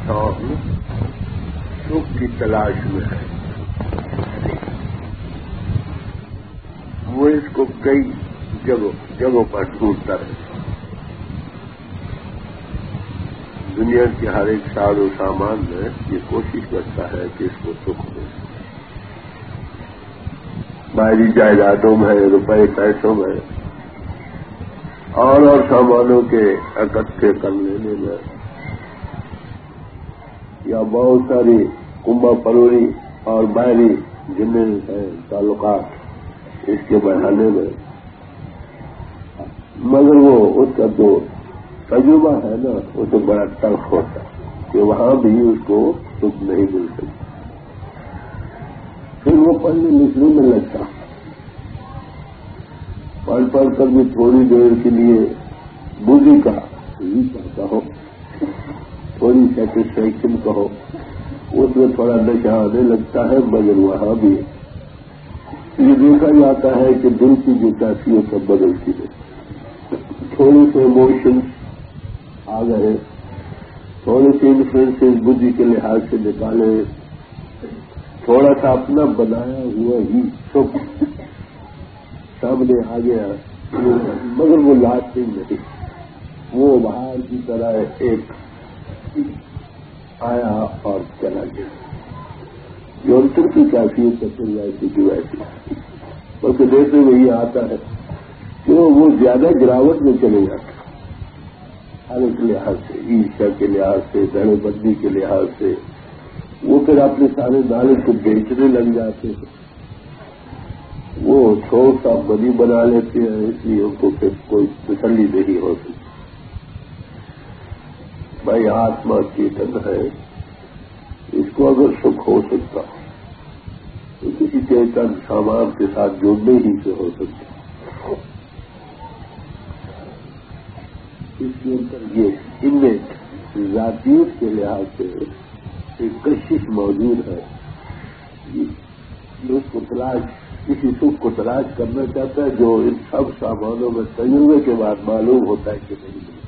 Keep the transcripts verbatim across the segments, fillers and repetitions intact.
انسان سکھ کی تلاش میں ہے، وہ اس کو کئی جگہ جگہوں پر ڈھونڈتا رہتا ہے۔ دنیا کے ہر ایک ساز و سامان میں یہ کوشش کرتا ہے کہ اس کو سکھ دے، باہری جائیدادوں میں، روپے پیسوں میں، اور اور سامانوں کے اکٹھے کر لینے میں، یا بہت ساری کنبہ پروری اور باہری جتنے ہیں تعلقات اس کے بڑھانے میں، مگر وہ اس کا جو تجربہ ہے نا وہ تو بڑا تلخ ہوتا ہے کہ وہاں بھی اس کو سکھ نہیں مل سکتا۔ پھر وہ پڑھنے لکھنے میں لگتا، پڑھ پڑھ کر بھی تھوڑی دیر کے لیے بوجھی کا کہو، تھوڑی سیٹسفیکشن کہو، اس میں تھوڑا نشہ آنے لگتا ہے، مگر وہاں بھی یہ دیکھا جاتا ہے کہ دل کی جو کیفیت ہے بدلتی ہے۔ تھوڑے سے ایموشنس آ گئے، تھوڑے سے انفلوئنس بدھی کے لحاظ سے نکالے، تھوڑا سا اپنا بنایا ہوا ہی سکھ سامنے آ گیا، مگر وہ لاسٹنگ نہیں، وہ باہر کی طرح ایک آیا اور چلا گیا۔ جو انتر کی کیفیت ہے پھر ویسی کی ویسی، بلکہ دیکھنے میں یہ آتا ہے کہ وہ زیادہ گراوٹ میں چلے جاتا ہے، ہر ایک لحاظ سے، عیشا کے لحاظ سے، دھڑے بندی کے لحاظ سے، وہ پھر اپنے سارے نالج کو بیچنے لگ جاتے ہیں، وہ چھوٹا بڑی بنا لیتے ہیں، اس لیے ان کو پھر کوئی تسلی نہیں ہوتی۔ بھائی آتما چیتن ہے، اس کو اگر سکھ ہو سکتا تو کسی چیتن سامان کے ساتھ جڑنے ہی سے ہو سکتا۔ اس کے اندر یہ انیٹ ذاتیت کے لحاظ سے ایک کشش موجود ہے، جو اس کو تلاش کسی سکھ کو تلاش کرنا چاہتا ہے جو ان سب سامانوں میں تجربے کے بعد معلوم ہوتا ہے کہ نہیں ملتا،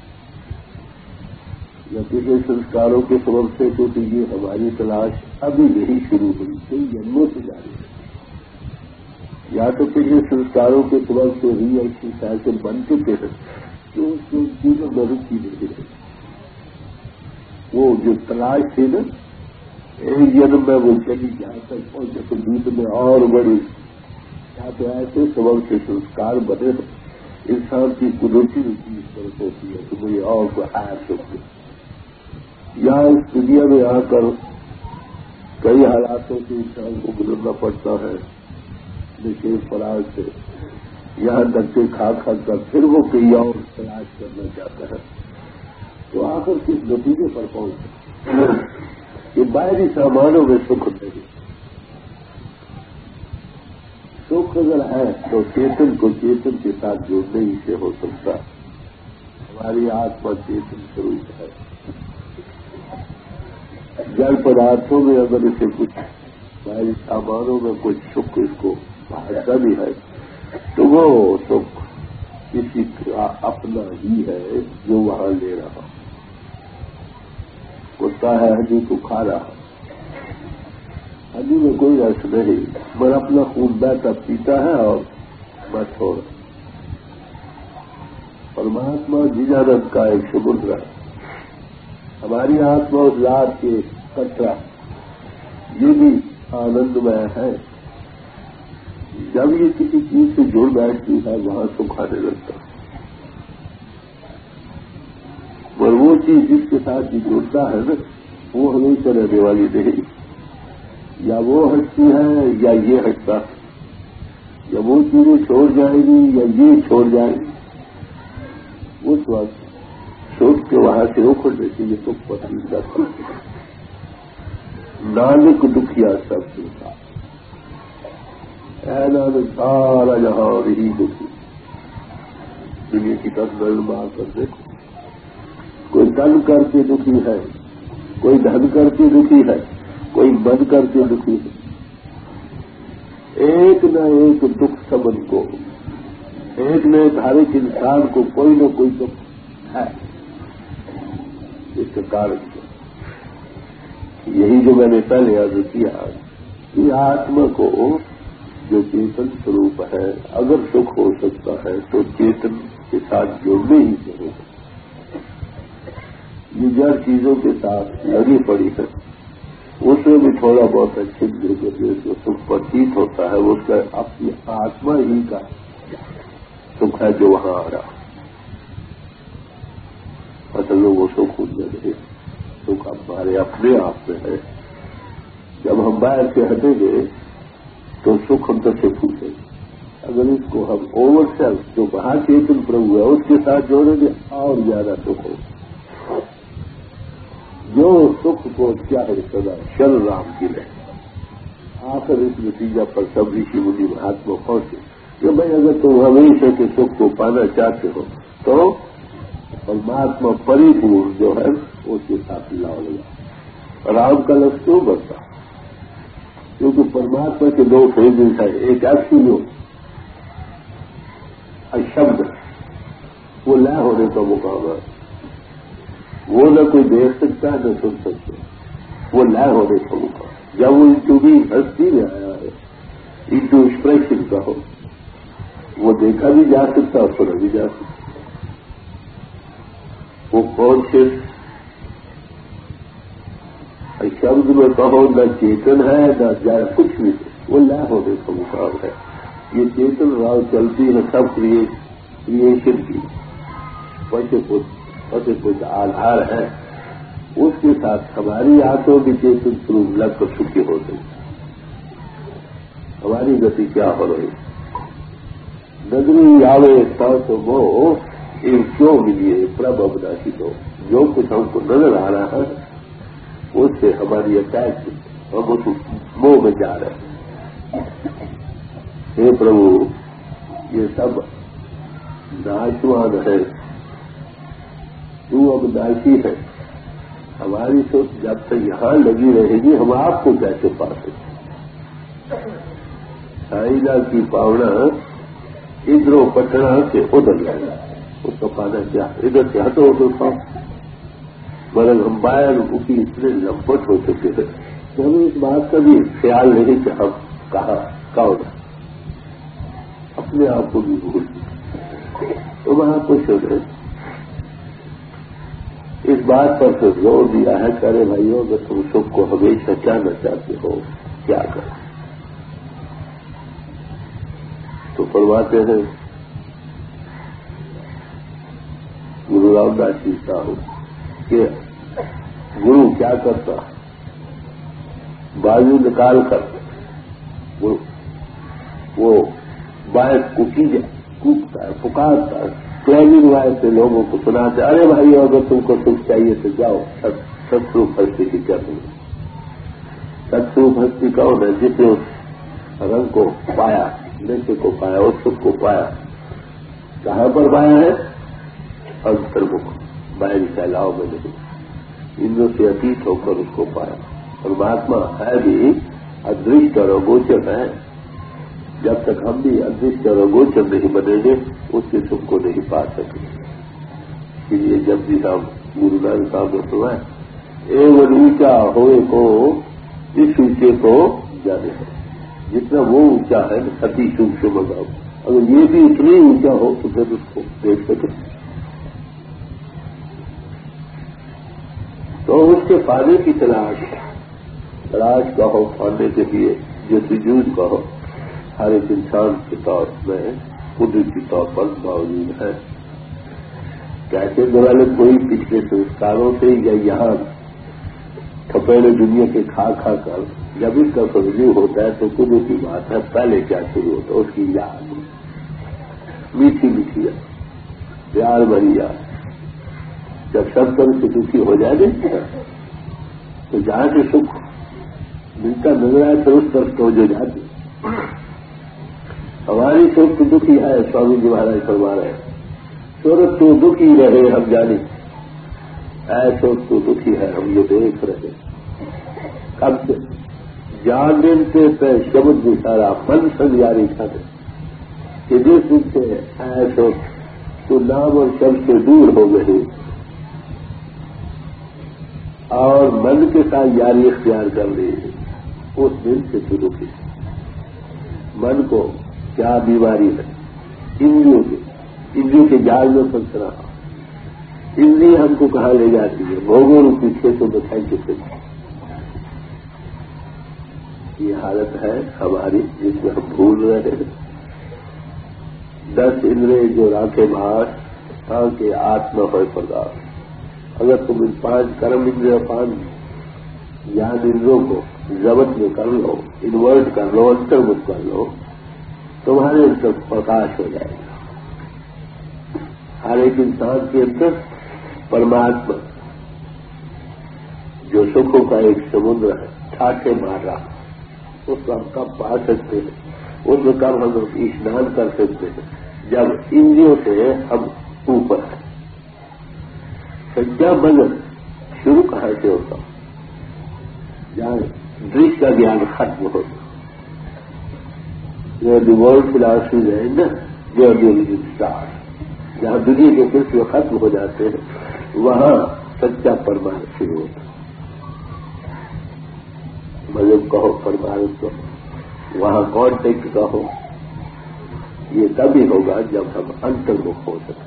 یا کسی سنسکاروں کے سبب سے، کیونکہ یہ ہماری تلاش ابھی نہیں شروع ہوئی، کئی جنموں سے جاری ہے، یا تو کسی سنسکاروں کے سبب سے ہی ایسی سائیکل بن چکے ہیں کہ اس کو چیزوں میں رچی نہیں رہی۔ وہ جو تلاش تھی نا ایک جنم میں وہ چلی جہاں تک پہنچے تو بیچ میں اور بڑی، یا تو ایسے سبب سے سنسکار بنے، انسان کی قدرتی روچی اس طرف ہوتی ہے کہ مجھے اور کو آیا سکتے، یا اس دنیا میں آ کر کئی حالاتوں سے انسان کو گزرنا پڑتا ہے نشے فراز سے، یہاں تک کہ کھا کھا کر پھر وہ کئی اور تلاش کرنا چاہتا ہے، تو آخر کس نتیجے پر پہنچے کہ باہری سامانوں میں سکھ نہیں، سکھ اگر ہے تو چیتن کو چیتن کے ساتھ جوڑنے ہی سے ہو سکتا ہے۔ ہماری آتما چیتن سوروپ ہے، جل پدارتوں میں اگر اسے کچھ باہری سامانوں میں کچھ سکھ اس کو بھاگتا بھی ہے تو وہ سکھ کسی کا اپنا ہی ہے جو وہاں لے رہا، کتا ہے ہڈی کو کھا رہا، ہڈی میں کوئی رس نہیں، پر اپنا خون بہتا پیتا ہے اور بس چھوڑ۔ پرماتما جیجانند کا ایک سمندر ہے، ہماری آتما اس ذات کے کٹرا، یہ بھی آنند میں ہے، جب یہ کسی چیز سے جڑ بیٹھتی ہے وہاں سکھ آنے لگتا ہے، اور وہ چیز جس کے ساتھ یہ جڑتا ہے نا وہ ہمیشہ رہنے والی نہیں، یا وہ ہٹتی ہے یا یہ ہٹتا ہے، یا وہ چیزیں چھوڑ جائیں گی یا یہ چھوڑ جائیں گی، اس وقت سکھ کے وہاں سے اکھڑنے کے لیے سکھ پسند کرتا ہے۔ نانک دکھیا سب سکھا، اے نانک سارا جہاں رہی دکھی، دنیا کی طرف نظر مار کر دیکھو، کوئی تن کر کے دکھی ہے، کوئی دھن کر کے دکھی ہے، کوئی من کر کے دکھی ہے، ایک نہ ایک دکھ سبن کو، ایک نہ ایک ہر ایک انسان کو کوئی نہ کوئی دکھ ہے، اس کے کارن یہی جو میں نے پہلے عرض کیا کہ آتما کو جو چیتن سوروپ ہے اگر سکھ ہو سکتا ہے تو چیتن کے ساتھ جڑنے ہی سے ہوگا. یہ جڑ چیزوں کے ساتھ لگی پڑی ہے اس میں بھی تھوڑا بہت اچھے جو سکھ پرتیت ہوتا ہے اس کا اپنی آتما ہی کا سکھ ہے جو وہاں آ رہا. اصل میں وہ سکھ ان میں نہیں، سکھ ہمارے اپنے آپ میں ہے. جب ہم باہر سے ہٹیں گے تو سکھ ہم سب سے پوچھیں گے. اگر اس کو ہم اوور سیلف جو باہر چیتن پربھو ہے اس کے ساتھ جوڑیں گے اور زیادہ سکھ ہو. جو سکھ کو کیا ہے سدا شر رام کی رہے. آخر اس نتیجہ پر سب ریشی منی مہاتما پہنچے کہ بھائی اگر تم ہمیشہ کے سکھ کو پانا چاہتے ہو تو پرماتما پریپورن جو ہے اس کے ساتھ لاؤ لگا. رام کا لفظ کیوں بنتا؟ کیونکہ پرماتما کے دو فیزز ہیں. ایک ایبسولوٹ شبد وہ لے ہونے کا مقام ہے. وہ نہ کوئی دیکھ سکتا ہے نہ سن سکتا. وہ لے ہونے کا مقام. جب وہ انٹو بھی ہستی میں آیا ہے انٹو ایکسپریشن کا ہو وہ دیکھا بھی جا سکتا اور سنا بھی جا سکتا. وہ کانشیس شبد میں کہو نہ چیتن ہے نہ جائے کچھ بھی وہ لے ہونے کا مقام ہے. یہ چیتن راؤ چلتی ہے سب کریشن کی ویسے کچھ کچھ آدھار ہے. اس کے ساتھ ہماری آنکھوں بھی چیتن سروپ لگ کر چکی ہو گئی. ہماری گتی کیا ہو رہی؟ نگری آوے تو وہ کیوں ملیے پرب ابداشی تو جو کچھ ہم کو نظر آ رہا ہے اس سے ہماری اٹیچمنٹ ہم اس موہ میں جا رہے ہیں. हे प्रभु یہ سب ناشوان ہے. تو اب ناشی ہے. ہماری سوچ جب تک یہاں لگی رہے گی ہم آپ کو کیسے پا سکتے؟ سائنا کی پاونا ادھر پٹنا سے ادھر جائے اس کا پانا کیا ادھر سے ہٹو ادھر پاؤ. مگر ہم باہر اسی اتنے لمپٹ ہو چکے تھے کہ ہمیں اس بات کا بھی خیال نہیں کہ ہم کہاں کون اپنے آپ کو بھی بھول تو وہاں کچھ ہو گئے. اس بات پر پھر زور دیا ہے کہ ارے بھائیو اگر تم سکھ کو ہمیشہ چاہنا چاہتے ہو کیا کرو؟ تو فرماتے ہیں گرو رام داس جی صاحب کہ گرو کیا کرتا بازو نکال کر وہ, وہ باعث کو کیجے کوپتا ہے پکارتا ہے. کلیمی روایت سے لوگوں کو سناتے ارے بھائی اگر تم کو سکھ چاہیے تو جاؤ ستروپ ہستی کی کیا تم. ستروپ ہستی کون ہے؟ جس نے اس رنگ کو پایا نشے کو پایا اس سکھ کو پایا. کہاں پر پایا ہے؟ انترمکھ باہری پھیلاؤ میں نہیں. ان سے اتیت ہو کر اس کو پایا. پرماتما ہے بھی ادرشٹ اور اگوچر ہے. جب تک ہم بھی ادرشٹ اور اگوچر نہیں بنیں گے اس کے سکھ کو نہیں پا سکیں. اس لیے جب بھی ہم گرو نانک صاحب نے سنائے ایون اونچا ہوئے کو اس اونچے کو جانے ہے. جتنا وہ اونچا ہے اتی سوکشم بتاؤ. اگر یہ بھی اتنی اونچا ہو تو پھر اس کو دیکھ سکیں. تو اس کے پانے کی تلاش تلاش کا ہو پانے کے لیے جو سجود کا ہو ہر ایک انسان کے طور میں قدرتی طور پر موجود ہے. کیسے ڈیولپ ہوئی پچھلے سنسکاروں سے یا یہاں تھپیڑے دنیا کے کھا کھا کر جب اس کا تجزیہ ہوتا ہے تو قدرت کی بات ہے. پہلے کیا شروع ہوتا ہے اس کی یاد میٹھی میٹھی یاد پیار بھری یاد. جب سب کر سے دکھی ہو جائے گا تو جہاں سے سکھ ملتا نظر آئے تو اس طرف توجہ جاتی. ہماری سوچ تو دکھی ہے. سوامی جی مہاراج فرما رہے ہیں سورت تو دکھی رہے ہم جانے اے سوچ تو دکھی ہے ہم یہ دیکھ رہے. کب سے جان دن سے شبد بھی سارا من سنجاری تھا کہ جس دن سے اے سوچ تو نام اور شبد سے دور ہو گئے اور من کے ساتھ یاری اختیار کر لی اس دن سے شروع کی. من کو کیا بیماری ہے؟ انجیوں کے انجیوں کے جال میں پھنس رہا. انجی ہم کو کہاں لے جاتی ہے؟ بھوگوں روپی کھیتوں میں پھینک کے. یہ حالت ہے ہماری جس میں ہم بھول رہے ہیں. دس اندرے جو راکھے بھاس تھا کہ آتما ہوئے پرداس. اگر تم ان پانچ کرم اندر پانچ جان اندروں کو ضبط میں کر لو، انورٹ کر لو، انترمت کر لو، تمہارے اندر پرکاش ہو جائے گا. ہر ایک انسان کے اندر پرماتما جو سکھوں کا ایک سمندر ہے، ٹھاٹھے مار رہا، اس کو ہم کب پا سکتے ہیں؟ اس میں کب ہم اسنان کر سکتے ہیں؟ جب انجیوں سے ہم اوپر ہیں. سچا بدن شروع کہاں سے ہوتا؟ جہاں درش کا گیان ختم ہوتا. جو دی ورلڈ فلاسفی ہے نا، جو اسٹار جہاں دنیا کے قسم ختم ہو جاتے ہیں وہاں سچا پرمان شروع ہوتا. مذہب کہو، پرمان کہو، وہاں کانٹیکٹ کہو. یہ تبھی ہوگا جب ہم انترمکھ ہو سکیں.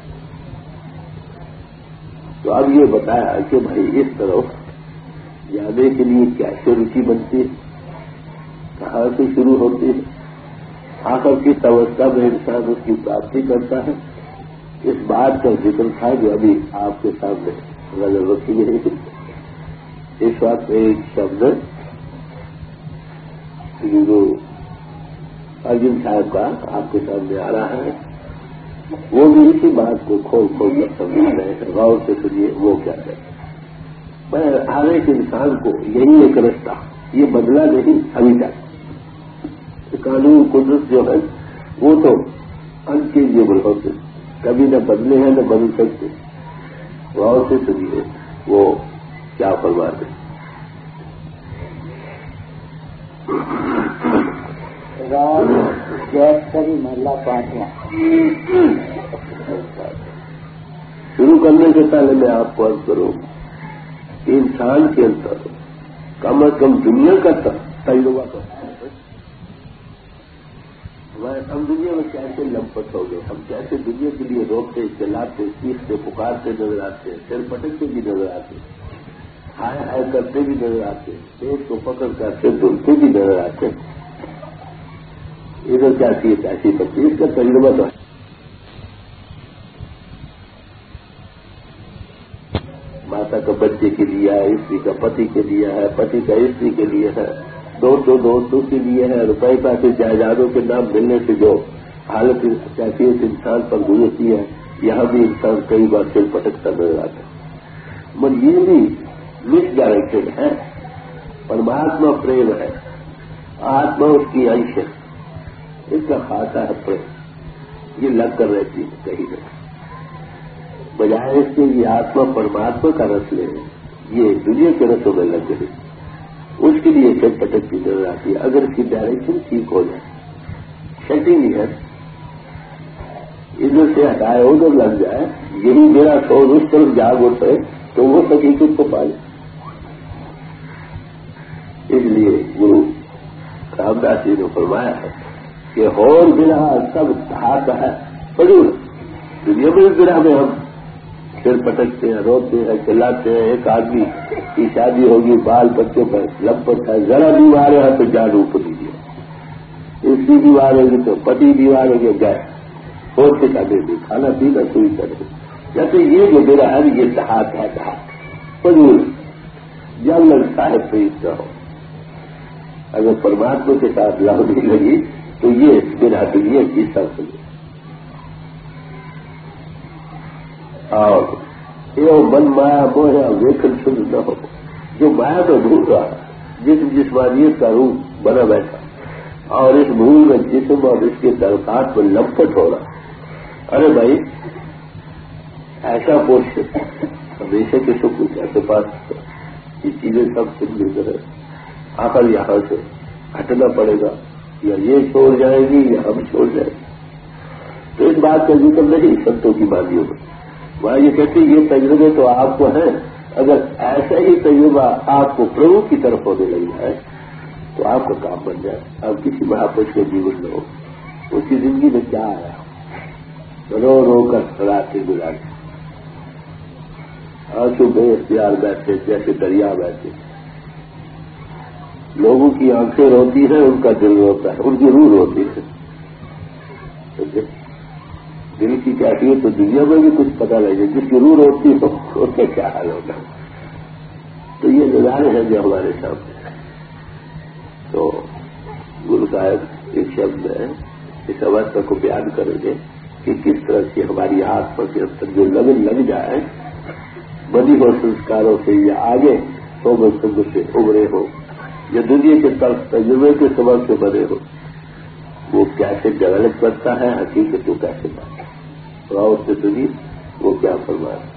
تو اب یہ بتایا کہ بھائی اس طرف جانے کے لیے کیسے روچی بنتی ہے، کہاں سے شروع ہوتی ہے، آخر کس اوستھا میں انسان اس کی پراپتی کرتا ہے. اس بات کا ذکر تھا جو ابھی آپ کے سامنے نظر رکھی ہے. اس وقت ایک شبد جو ارجن صاحب کا آپ کے سامنے آ رہا ہے، وہ بھی اسی بات کو کھول کھول کر سمجھا رہے ہیں. غور سے سنیے وہ کیا ہے. میں ہر ایک انسان کو یہی ایک رستہ، یہ بدلا نہیں ابھی تک. قانون قدرت جو ہے وہ تو انچینجیبل ہوتے، کبھی نہ بدلے ہیں نہ بدل سکتے. غور سے سنیے وہ کیا فرماتے ہیں. راج جیسری محلہ پانچواں. شروع کرنے سے پہلے میں آپ کو عرض کروں کہ انسان کے اندر کم از کم دنیا کا تجربہ کرتا ہے. ہم دنیا میں کیسے لمپٹ ہو گئے، ہم کیسے دنیا کے لیے روکتے، چلاتے، سیکھتے، پکارتے نظر آتے ہیں، سر پٹکتے بھی نظر آتے ہیں، ہائے ہائے کرتے بھی نظر آتے ہیں، پیٹ کو پکڑ کر سر دھلتے بھی نظر آتے ہیں. ادھر کیا چیز ایسی بچی اس کا تجربہ تو ہے. ماتا کا بچے کے لیے ہے، استری کا پتی کے لیے ہے، پتی کا استری کے لیے ہے، دوستوں دوستوں کے لیے ہے. روپئے پیسے جائیدادوں کے نام ملنے سے جو حالت کیفیت انسان پر گزرتی ہے، یہاں بھی انسان کئی بار سر پٹکتا نظر آتا ہے. مگر یہ بھی مس ڈائریکٹڈ ہے. پرماتما پریم ہے، آتما اس کی انش ہے، اس کا خاصا ہے پریم. یہ لگ کر رہتی ہے کہیں نہ بجائے اس کے یہ آتما پرماتما کا رس لے، یہ دنیا کے رسوں میں لگ گئی. اس کے لیے سر پٹک کی نظر آتی ہے. اگر اس کی ڈائریکشن ٹھیک ہو جائے، سیٹنگ ہے، ادھر سے ہٹائے ادھر لگ جائے، یہی میرا سوز اس طرف جاگ اٹھے تو وہ حقیقت کو پائے. اس لیے گرو رامداس جی نے فرمایا ہے کہ ہور بنا سب ہاتھ ہے فضول. دنیا میں بنا میں ہم سر پٹکتے ہیں، روتے ہیں، چلاتے ہیں. ایک آدمی کی شادی ہوگی، بال بچوں پر لپٹ ہے، ذرا بیمار ہے تو جان اوپر دیجیے. اسی بیمار ہوگی تو پتی بیمار ہو گیا گئے، سوچ کے کھانے بھی کھانا پینا سوئی کرے. جیسے یہ جو میرا ہے یہ دہات ہے، دہات فضول. جب لگتا ہے تو اس طرح ہو. اگر پرماتما کے ساتھ لڑ نہیں لگی تو یہ میرا دنیا کی سب سے اور یہ من مایا موہ ویکن شد نہ ہو. جو مایا تو بھول رہا ہے، جسم جسمانیت کا روپ بنا بیٹھا اور اس بھول میں جسم اور اس کے درخواست میں لپٹ ہو رہا. ارے بھائی ایسا پوچھ ہمیشہ کے سکھ کیسے پاس یہ چیزیں سب سن لے کر آخر یہاں سے ہٹنا پڑے گا، یا یہ چھوڑ جائے گی یا ہم چھوڑ جائیں گے. تو اس بات کا ذکر نہیں سنتوں کی باتوں میں. وہاں یہ کہتے یہ تجربے تو آپ کو ہیں اگر ایسا ہی تجربہ آپ کو پربھو کی طرف ہونے لگ جائے تو آپ کا کام بن جائے. اب کسی مہاپرش کے جیون میں ہو اس کی زندگی میں کیا آیا، رو رو کر راتیں گزاری، آنسو بے اختیار بیٹھے جیسے دریا بیٹھے. لوگوں کی آنکھیں روتی ہیں، ان کا دل روتا ہے، ان کی روح روتی ہے. دل کی کیفیت تو دنیا میں بھی کچھ پتہ لگے، جس کی روح روتی ہو اس کا کیا حال ہوگا. تو یہ نظارے ہیں جو ہمارے سامنے ہیں. تو گرو صاحب اس شبد میں اس اوستھا کو بیان کریں گے کہ کس طرح سے ہماری آتما کے اندر جو لگن لگ جائے بنی ہو سنسکاروں سے یا آگے سوبر سنگ سے ابھرے ہو یا دنیا کے طرف تجربے کے سبب سے بنے ہو، وہ کیسے ڈیولپ کرتا ہے، حقیقت کو کیسے پاتا ہے. اور اس سے سنیے وہ کیا فرما ہے.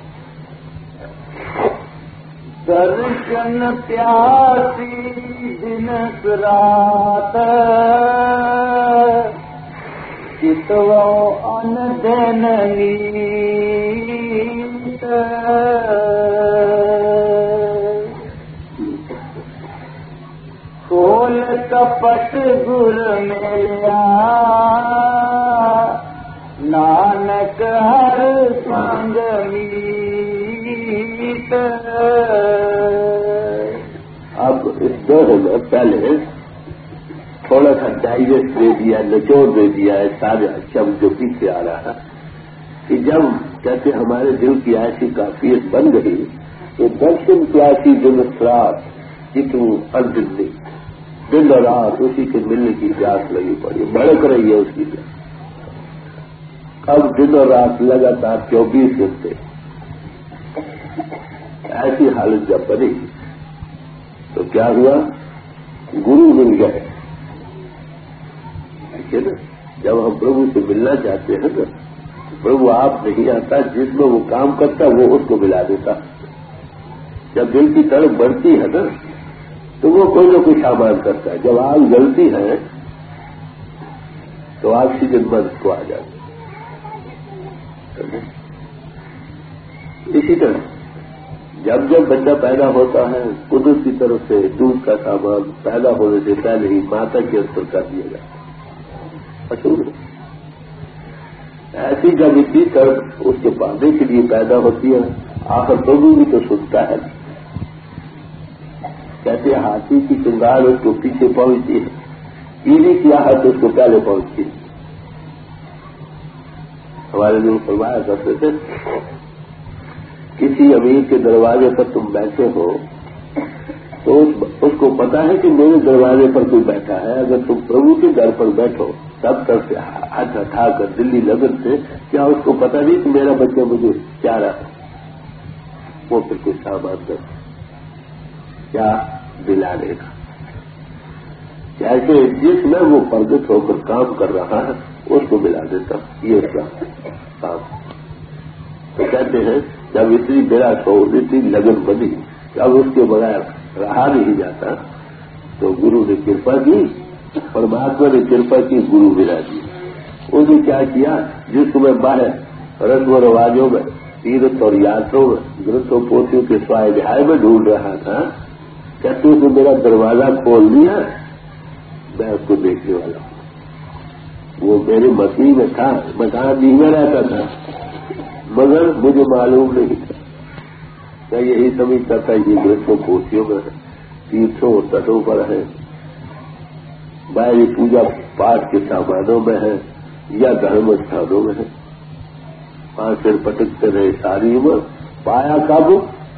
درشن پیاسی دن رات چتو ان دن نیت کھول کپٹ گر ملیا نانک ہر سنگ میت. اب اس دور میں پہلے تھوڑا سا ڈائجسٹ دے دیا، نچوڑ دے دیا ہے سارا شبد جو پیچھے آ رہا کہ جب کہتے ہمارے دل کی ایسی کافیت بن گئی کہ درشن پیاسی دن رات اتنی اردنی دن اور رات اسی کے ملنے کی پیاس لگی پڑی، بھڑک رہی ہے اس کی پیاس. اب دن اور رات لگاتار چوبیس گھنٹے ایسی حالت جب بنی تو کیا ہوا، گرو مل گئے. ٹھیک ہے نا، جب ہم پربھو سے ملنا چاہتے ہیں نا تو پربھو آپ نہیں آتا، جس میں وہ کام کرتا وہ اس کو ملا دیتا. جب دل کی طرف بڑھتی ہے نا تو وہ کوئی نہ کوئی سامان کرتا ہے. جب آگ جلتی ہے تو آکسیجن بند کو آ جاتی. اسی طرح جب جب بچہ پیدا ہوتا ہے قدرت کی طرف سے دودھ کا سامان پیدا ہونے سے پہلے ہی ماتا کے اندر کر دیا جاتا ہے. اصول ایسی جب اسی طرف اس کے پالنے کے لیے پیدا ہوتی ہے، آخر پربھو بھی تو سنتا ہے. کہتے ہیں ہاتھی کی چنگار اس کو پیچھے پہنچتی ہے، پیلی کی آہٹ اس کو پہلے پہنچتی ہے. ہمارے لوگ فرمایا کرتے تھے کسی امیر کے دروازے پر تم بیٹھے ہو تو اس کو پتا ہے کہ میرے دروازے پر کوئی بیٹھا ہے. اگر تم پربھو کے گھر پر بیٹھو سب طرف سے ہاتھ اٹھا کر دلی لگن سے، کیا اس کو پتا نہیں کہ میرا بچہ مجھے کیا رہا، وہ پھر کوئی سامان کر کیا دلا دے گا. جیسے جس میں وہ پرگٹ ہو کر کام کر رہا ہے اس کو ملا دیتا، یہ اس کا کام. تو کہتے ہیں جب اتنی بڑا ہو اتنی لگن بنی کہ اب اس کے بغیر رہا نہیں جاتا تو گرو نے کرپا کی، پرماتما نے کرپا کی، گرو ملا دی. اس نے کیا کیا، جس کو میں باہر رسم و رواجوں میں تیرتھ اور یاتروں میں گرنتھوں پوتھیوں کے سوائے میں ڈھونڈ رہا تھا، کہتے اس نے میرا دروازہ کھول دیا، میں اس کو دیکھنے والا ہوں. وہ میرے مسیح میں تھا، مکان نہیں میں رہتا تھا مگر مجھے معلوم نہیں تھا. میں یہی سمجھتا تھا یہ گرنتھوں پوتھیوں میں ہے، تیرتھوں اور تٹوں پر ہے، باہری پوجا پاٹ کے سامانوں میں ہے یا دھرم استھانوں میں ہے. پانچ سر پٹکتے رہے ساری عمر، پایا کب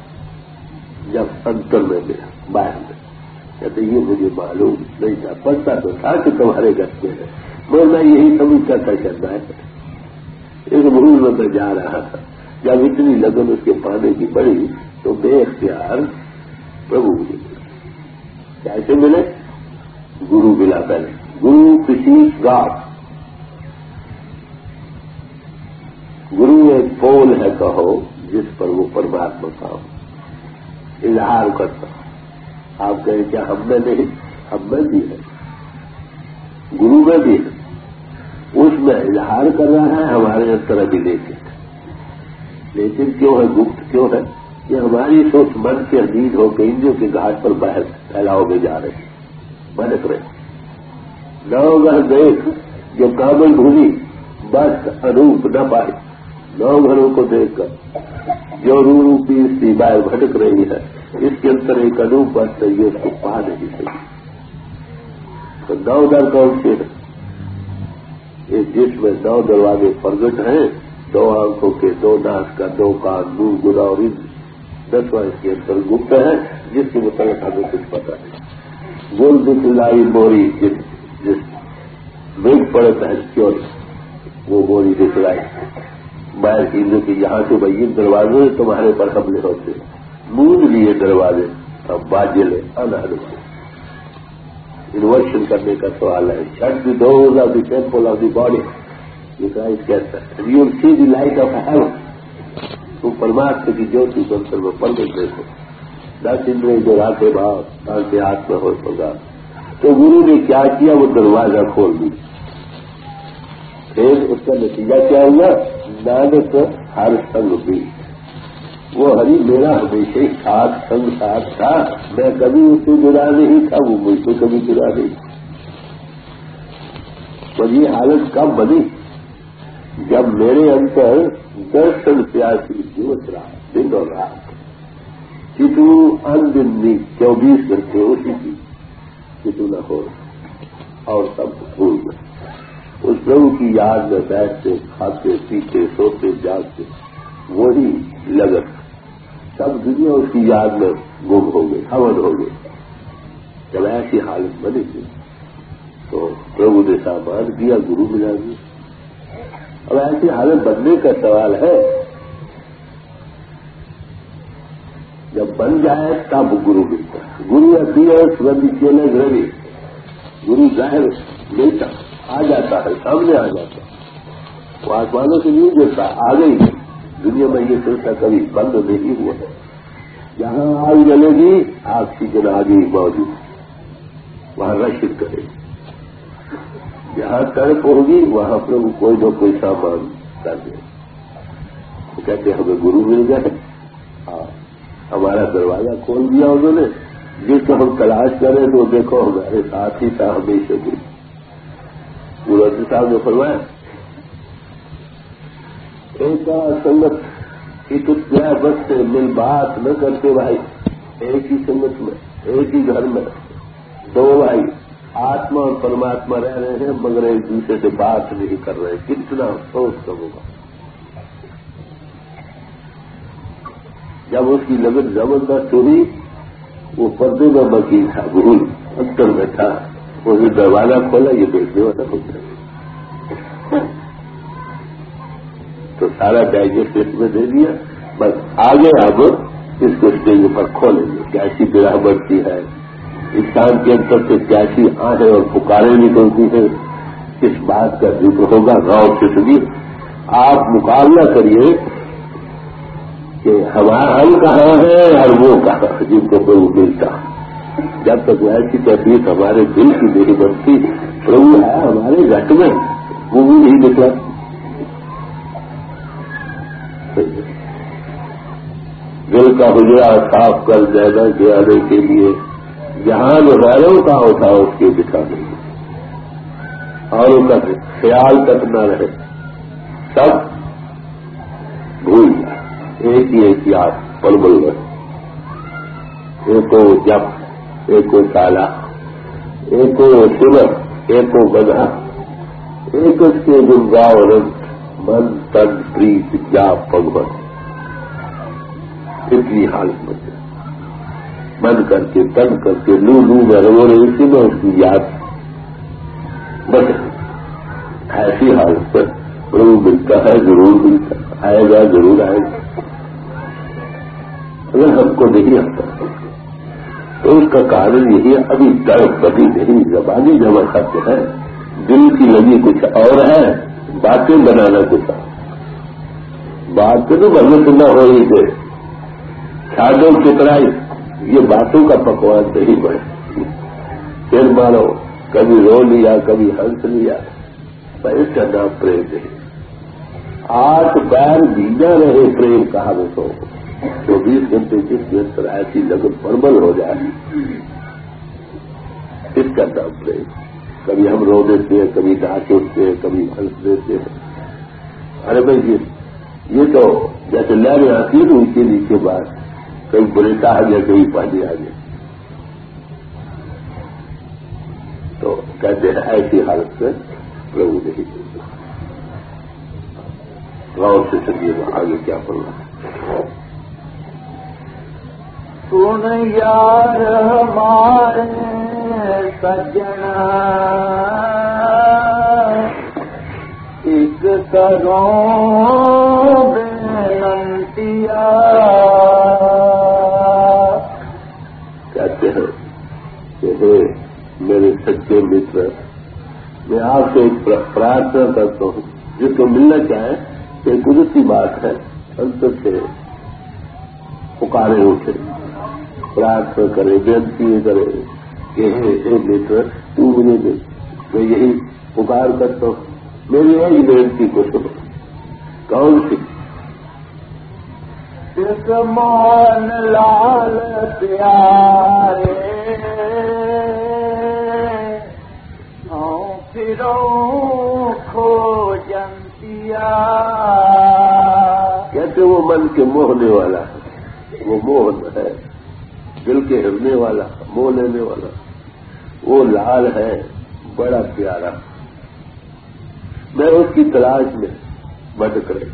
جب انتر میں گیا باہر میں. کہتے یہ مجھے معلوم نہیں تھا، پڑھتا تو تھا کہ تمہارے گھر میں ہے مگر میں یہی سمجھتا تھا کرنا ہے. ایک بھول میں میں جا رہا تھا. جب اتنی لگن اس کے پانے کی بڑی تو بے اختیار پربھو ملے. کیسے ملے؟ گرو ملا پہلے. گرو کسی گاٹ، گرو ایک پول ہے کہو جس پر وہ پرماتما کا اظہار کرتا. آپ کہیں کیا ہم میں نہیں؟ ہم میں بھی ہے، گرو میں بھی ہے. اس میں اظہار کر رہا ہے، ہمارے اندر ابھی لیکن لیکن کیوں ہے، گپت کیوں ہے؟ یہ ہماری سوچ من کے عزیز ہو کے انجو کے گھاٹ پر باہر پھیلاؤ میں جا رہے ہیں بنک رہے نو گھر دیکھ جو کامل ڈھونی بس انوپ نہ پائے نو گھروں کو دیکھ کر جو رو روپی سی باہر بھٹک رہی ہے اس کے اندر ایک انوپ بس ہے یہ اس کو پا نہیں سکتی تو نو در کون سے ایک جس میں نو دروازے پرگٹ ہیں دو آنکھوں کے دو ناک کا دو کان دو گنا اور دسواں اس کے اندر گپت ہے جس کے متعلق ہمیں کچھ پتا نہیں گول دکھلائی موری جس جس میگ پڑتا ہے کیوں وہ موری دکھلائی باہر چیزوں کی یہاں سے بھائی دروازے تمہارے پر حملے ہوتے مونج لیے دروازے اب باجے لے انہد انورشن کرنے کا سوال ہے shut the doors of the temple of the body یہ کرائسٹ کہتا ہے you will see the light of heaven تم پرماتما کی جوتی بنسل میں پرگٹ دیکھو دس اندرے جو راتے بھاؤ تاکہ ہاتھ میں ہو ہوگا تو گرو نے کیا کیا وہ دروازہ کھول دی پھر اس کا نتیجہ کیا ہوا نانک ہر سنگ بھی وہ ہری میرا ہمیشہ ہی ساتھ سنگ ساتھ تھا میں کبھی اس سے جدا نہیں تھا وہ مجھ سے کبھی جدا نہیں اور یہ حالت کب بنی جب میرے اندر درشن پیاسی جوت رہا دن اور رات کتو ان دن چوبیس گھنٹے اسی کی کتو نہ ہو اور سب بھول گئے اس پربھو کی یاد میں بیٹھتے کھاتے پیتے سوتے جاگتے وہی لگت سب دنیا اس کی یاد میں گم ہو گئے ہون ہو گئے جب ایسی حالت بنی تھی تو پربھو نے سامان کیا گرو ملا دیا اب ایسی حالت بننے کا سوال ہے جب بن جائے تب گرو ملتا guru appears when the channel is ready گرو ظاہر ملتا آ جاتا ہے سامنے آ جاتا ہے وہ آسمانوں سے نہیں گرتا آ گئی دنیا میں یہ سلسلہ کبھی بند نہیں ہوا ہے جہاں آگ جلے گی آکسیجن آگے موجود وہاں رشد کرے جہاں تڑپ ہوگی وہاں پر وہ کوئی نہ کوئی سامان کر دے وہ کہتے ہمیں گرو مل گئے ہاں ہمارا دروازہ کھول دیا انہوں نے جس کو ہم تلاش کریں تو دیکھو ہمارے ساتھ ہی تھا ہمیشہ بھی پورا صاحب نے فرمایا ایک سنگت کی کچھ گیا بس سے مل بات نہ کرتے بھائی ایک ہی سنگت میں ایک ہی گھر میں دو بھائی آتما اور پرماتما رہ رہے ہیں مگر ایک دوسرے سے بات نہیں کر رہے کتنا افسوس کم ہوگا جب اس کی لگن زبردست ہوئی وہ پردے میں بکی تھا بھول انتر میں تھا اس نے دروازہ کھولا یہ دیکھنے والا ہوتا ہے تو سارا ڈائجسٹ اس میں دے دیا بس آگے اب اس کو اسٹیج پر کھولیں گے کیسی گرہ بڑھتی ہے انسان کے اندر سے کیسی آہیں اور پکاریں نکلتی ہیں اس بات کا ذکر ہوگا غور سے سنیے آپ مقابلہ کریے کہ ہمارا ہم کہاں ہے اور وہ کہاں جن کو کوئی ملتا جب تک ایسی تحقیق ہمارے دل کی نہیں بنتی پربھو ہے ہمارے گھٹ میں وہ بھی نہیں نکلا دل کا حجرہ صاف کر دینا گرانے کے لیے جہاں غیروں کا ہوتا اس کے دکھانے اور ان کا خیال تک نہ رہے سب بھول جائے ایک ہی ایک یاد پربل میں ایک کو جپ ایک کو تالا ایک کو سمر ایک کو گدھا ایک اس کے گنگاؤ رنگ من تن پریت جا پگوت اتنی حالت بن جائے من کر کے تن کر کے لو لو میں رو رہے اسی میں اس کی یاد بچ ایسی حالت پر ضرور ملتا ہے ضرور ملتا آئے گا ضرور آئے گا اگر ہم کو نہیں آتا تو اس کا کارن یہی ہے ابھی درد بنی نہیں زبانی جمع خط ہے دل کی لگی کچھ اور ہے باتیں بنانا کچھ اور بات تو بھگت نہ ہو ہی تھے چھاجوں چترائی یہ باتوں کا پکوان نہیں بڑھے پھر مارو کبھی رو لیا کبھی ہنس لیا پر اس کا نام پریم نہیں آٹھ پیر بیجا رہے پریم کہاوتوں चौबीस घंटे जिसके अंदर ऐसी लगन परबल हो जाए, इसका नाम प्रेम। कभी हम रो देते हैं, कभी नाच उठते हैं, कभी हंस देते हैं। अरे भाई ये ये तो जैसे लहरें आती है ऊंचे नीचे बात, कहीं बुरेटा आ गया, कहीं पानी आ गया। तो कहते हैं ऐसी हालत में प्रभु नहीं मिलता। गौर से सुनिए आगे क्या पढ़ना। सुन यार हमारे सजना, एक करो बेनंतिया। कहते हैं कि हे मेरे सच्चे मित्र, मैं आपसे एक प्रार्थना करता हूँ, जिसको मिलना चाहे कि कुदरती बात है, अंतर से पुकारे उठे, प्रार्थना करे, बेनती करे कि हे हे मित्र तू मुझे दे। मैं यही पुकार करता हूँ, मेरी यही बेनती को सुनो। कौन सी? जिस मान लाल प्यारे फिरो खोजंतिया। कहते वो मन के मोहने वाला है, वो मोहन है, दिल के हिरने वाला, मोह लेने वाला, वो लाल है, बड़ा प्यारा। मैं उसकी तलाश में भटक रही।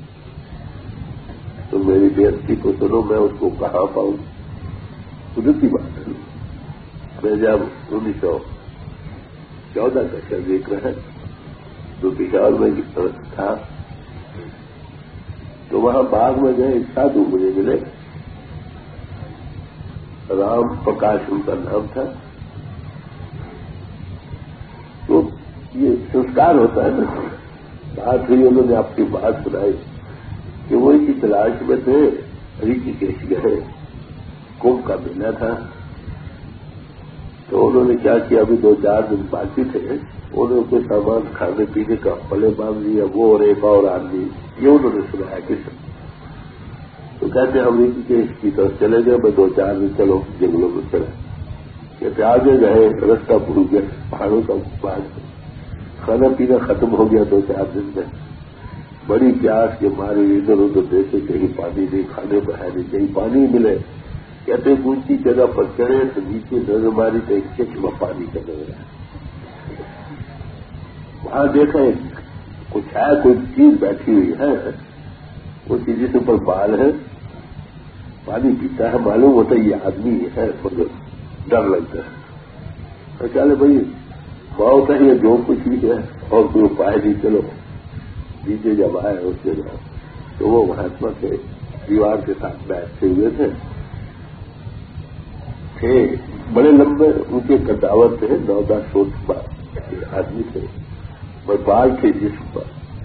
तो मेरी बेनती को सुनो, मैं उसको कहाँ पाऊं? कुदरती बात है। मैं जब उन्नीस सौ चौदह का शहर देख रहे हैं तो पिशावर में था, तो वहां बाग में गए, साधु मुझे मिले, राम प्रकाश उनका नाम था। तो ये संस्कार होता है ना, बात हुई, उन्होंने आपकी बात सुनाई कि वो इसी तलाश में थे, ऋषिकेश गए, कुंभ का महीना था। तो उन्होंने क्या किया, अभी दो चार दिन बाकी थे, उन्होंने कोई सामान खाने पीने का पले बांध लिया, वो और एक और आदमी, ये उन्होंने सुनाया कि तो कहते हम ऋषिकेश की तरफ चले गए। मैं दो चार दिन चलो जंगलों में चले, कहते आगे गए, रास्ता भूल गए, पहाड़ों का बाद खाना पीना खत्म हो गया दो चार दिन में। बड़ी प्यास के मारे इधर उधर देखे, कहीं पानी नहीं, खाने को है नहीं, कहीं पानी मिले। कहते ऊंची जगह पर चढ़े तो नीचे नजर मारी तो एक चश्मा पानी का नजर आया। वहां देखा कुछ है, कोई चीज बैठी हुई है, वो चीज जिस ऊपर बाल है, पानी पीता है, मालूम होता है ये आदमी है, मगर डर लगता है। चले भाई बहुत है, ये जो कुछ भी है और कोई उपाय नहीं, चलो नीचे जब आए उस जगह तो वो महात्मा के दीवार के साथ बैठे हुए थे थे बड़े लंबे उनके कदावर थे, नौ दस फुट आदमी थे, और बाल थे जिस पर।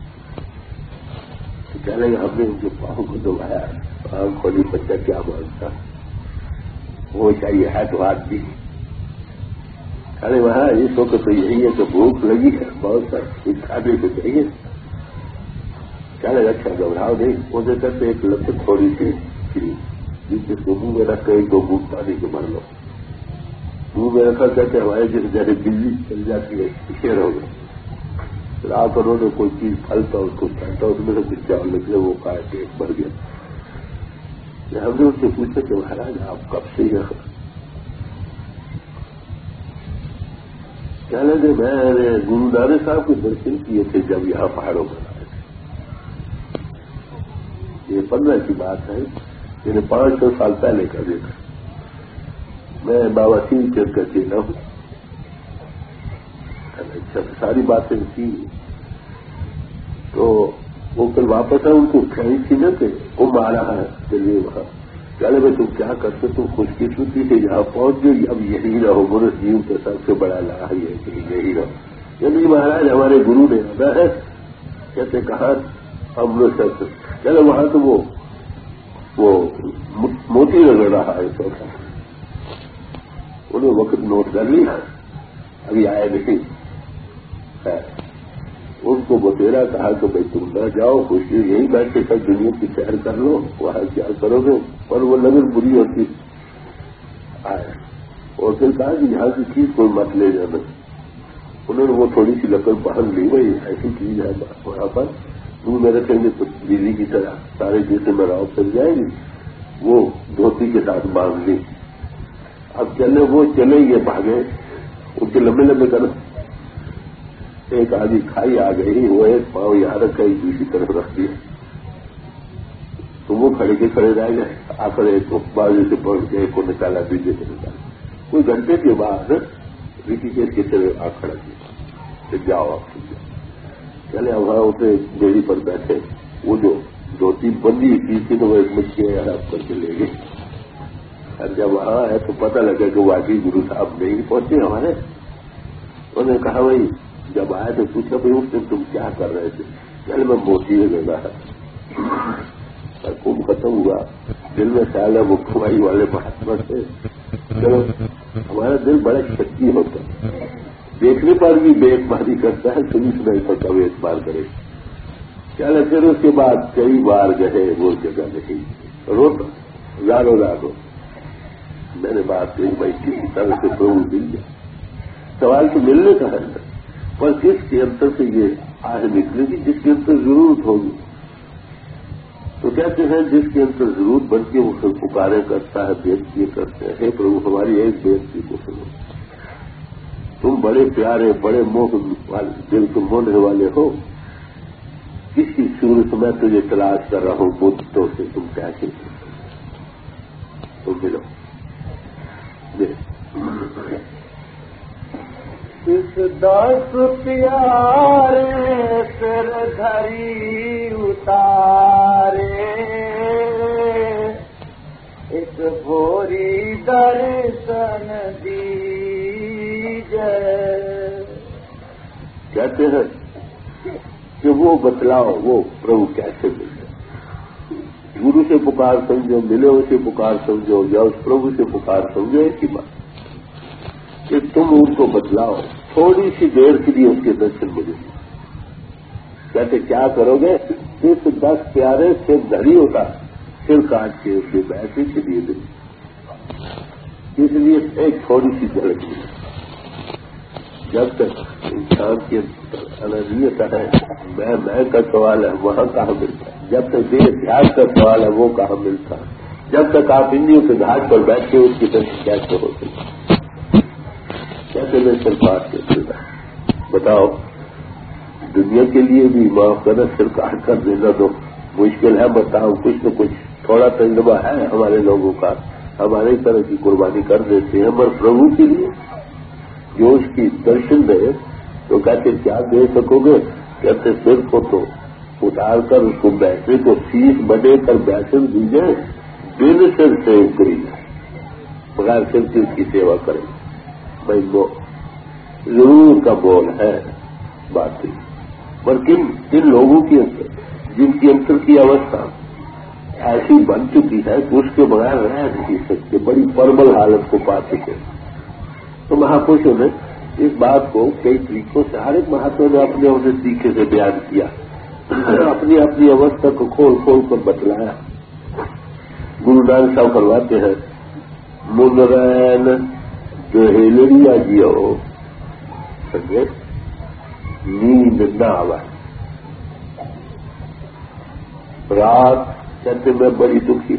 तो कह रहे हमने उनके पाँव को दबाया, आंख खोली, बच्चा क्या मांगता, वो चाहिए है तो आदमी। अरे वहां इस वक्त तो यही है कि भूख लगी है, बहुत सा कुछ खाने को चाहिए। क्या लगा, अच्छा घबराओ नहीं, वो कहते एक लपट थोड़ी सी खिली, जिसको मुंह में रख कर एक दो बूट पानी के मार लो। मुंह में रखा, कहते हमारे जिस जैसे बिजली चल जाती है, शेर हो गए। फिर आप उन्होंने कोई चीज फलता उसको कहता, उसमें से कुछ चावल निकले, वो खाए, पेट भर गया। हमने उससे पूछा कि महाराज आप कब से यहाँ? क्या लगे, मैंने गुरु नानक साहब के दर्शन किए थे जब यहाँ पहाड़ों में आए थे। ये पंद्रह की बात है, मैंने पांच सौ साल पहले का देखा। मैं बाबा सिंह चंद का चेला हूं। अच्छा, सारी बातें की तो वो फिर वापस आए, उनको खड़ी थी न थे, वो मारा है चलिए वहां। चले भाई तुम क्या करते, तुम खुशकिस्मती से यहाँ पहुंच गई, अब यही रहो, मनुष्य जीव का सबसे बड़ा लाभ है कि यही रहो। यदि महाराज हमारे गुरु ने आना है, कहते कहा अमृतसर से, चलो वहां तो वो वो मोती नजर रहा है, सोचा उन्हें वक्त नोट कर लिया, अभी आए नहीं है। ان کو بتیرا کہا کہ بھائی تم نہ جاؤ، خوشی یہی بیٹھے سب دنیا کی سیر کر لو، وہاں کیا کرو گے؟ پر وہ نظر بری ہوتی آئے اور پھر کہا کہ یہاں کی چیز کوئی مت لے جانا۔ انہوں نے وہ تھوڑی سی لکڑ باہر لی، بھائی ایسی چیز ہے وہاں پر تم میرے کہیں گے تو بجلی کی طرح سارے جیسے میں راؤ چل جائے گی، وہ دھوتی کے ساتھ باندھ لی۔ اب چلے وہ چلے یہ بھاگے ان کے لمبے لمبے قدم، ایک آدھی کھائی آ گئی، وہ ایک پاؤں یہاں رکھا ایک دوسری طرف رکھ دیا، تو وہ کھڑے کے کھڑے رہ گئے۔ آ کر ایک کو بازو سے پہنچ کے ایک کو نکالا، دوسرے سے نکالا۔ کوئی گھنٹے کے بعد رشی کیش کی طرح آ کھڑا کیا کہ جاؤ آپ چلے اب وہاں اسے بیڑی پر بیٹھے، وہ جو دھوتی بندی کی تھی تو وہ ایک مچھلی آپ کر کے لے گئے۔ اور جب وہاں آئے تو پتہ لگا کہ واقعی گرو صاحب نہیں پہنچے ہمارے۔ انہوں نے کہا بھائی جب آئے تو پوچھا بھائی اس دن تم کیا کر رہے تھے؟ چل میں موتی میں لگا تھا، خوب ختم ہوا۔ دل میں خیال ہے وہ کھوائی والے مہاتما تھے، چلو ہمارا دل بڑا شکی ہوتا ہے، دیکھنے پر بھی بے اعتباری کرتا ہے، سنی سنائی پر کبھی اعتبار کرے۔ چلے پھر اس کے بعد کئی بار گئے وہ جگہ نہیں، روتا زارو زارو۔ میں نے بات کہی بھائی کسی طرح سے پربھو مل جائے، سوال تو ملنے کا ہے پر کس کے انتر سے یہ آہ نکلے گی جس کے انتر ضرورت ہوگی۔ تو کہتے ہیں جس کے انتر ضرورت بن کے وہ سب پکارے کرتا ہے، بےنتی کرتے ہیں، ہے پربھو ہماری ایک بےنتی کو سنو، تم بڑے پیارے بڑے موہ والے دل کو مونے والے ہو، کسی صورت میں تجھے تلاش کر رہا ہوں، بدھوں سے تم کیسے تم ملو۔ اس دس پیارے سر دھری اتارے، ایک بھوری درشن دیجے۔ کہتے ہیں کہ وہ بتلاؤ وہ پربھو کیسے ملے، گرو سے پکار سمجھو، ملے اسے پکار سمجھو، یا اس پربھو سے پکار سمجھو، ایک ہی بات کہ تم ان کو بتلاؤ، تھوڑی سی دیر کے لیے اس کے درشن ملے۔ کہتے کیا کرو گے؟ صرف دس پیارے سر دھڑی ہوتا، سر کاٹ کے اسے بیٹھے کے لیے دیں، اس لیے ایک تھوڑی سی جھلک ملی۔ جب تک انسان کی انانیت ہے، میں میں کا سوال ہے وہاں کہاں ملتا ہے، جب تک بے احتیاط کا سوال ہے وہ کہاں ملتا ہے، جب تک آپ انڈیوں کے گھاٹ پر بیٹھ کے اس کی طرف کیسے ہوتے کیسے میں سر کاٹ کے چلتا بتاؤ۔ دنیا کے لیے بھی معاف کرنا، سر کاٹ کر دینا تو مشکل ہے، بتاؤ کچھ نہ کچھ تھوڑا تجربہ ہے ہمارے لوگوں کا، ہمارے طرح کی قربانی کر دیتے ہیں، مگر پربھو کے لیے جو اس کی درشن دے تو کہتے کیا دے سکو گے؟ کہتے سر کو تو اتار کر اس کو بیٹھنے کو سیخ بنے کر بیٹھن دیجیے، دل سر سے اتری بغیر سر کی اس کی سیوا کریں۔ بھائی وہ ضرور کا بول ہے بات، پر کن کن لوگوں کی جن کی انتر کی اوستھا ایسی بن چکی ہے کہ اس کے بغیر رہ نہیں سکتے، بڑی پربل حالت کو پا چکے۔ تو مہاپرشوں نے اس بات کو کئی طریقوں سے، ہر ایک مہاتما نے اپنے اپنے طریقے سے بیان کیا، اپنی اپنی اوستھا کو کھول کھول کر بتلایا۔ گرو نانک صاحب فرماتے ہیں منرین جو ہیلڑیا جیو سمجھے نیند نہ آوا، رات کہتے میں بڑی دکھی،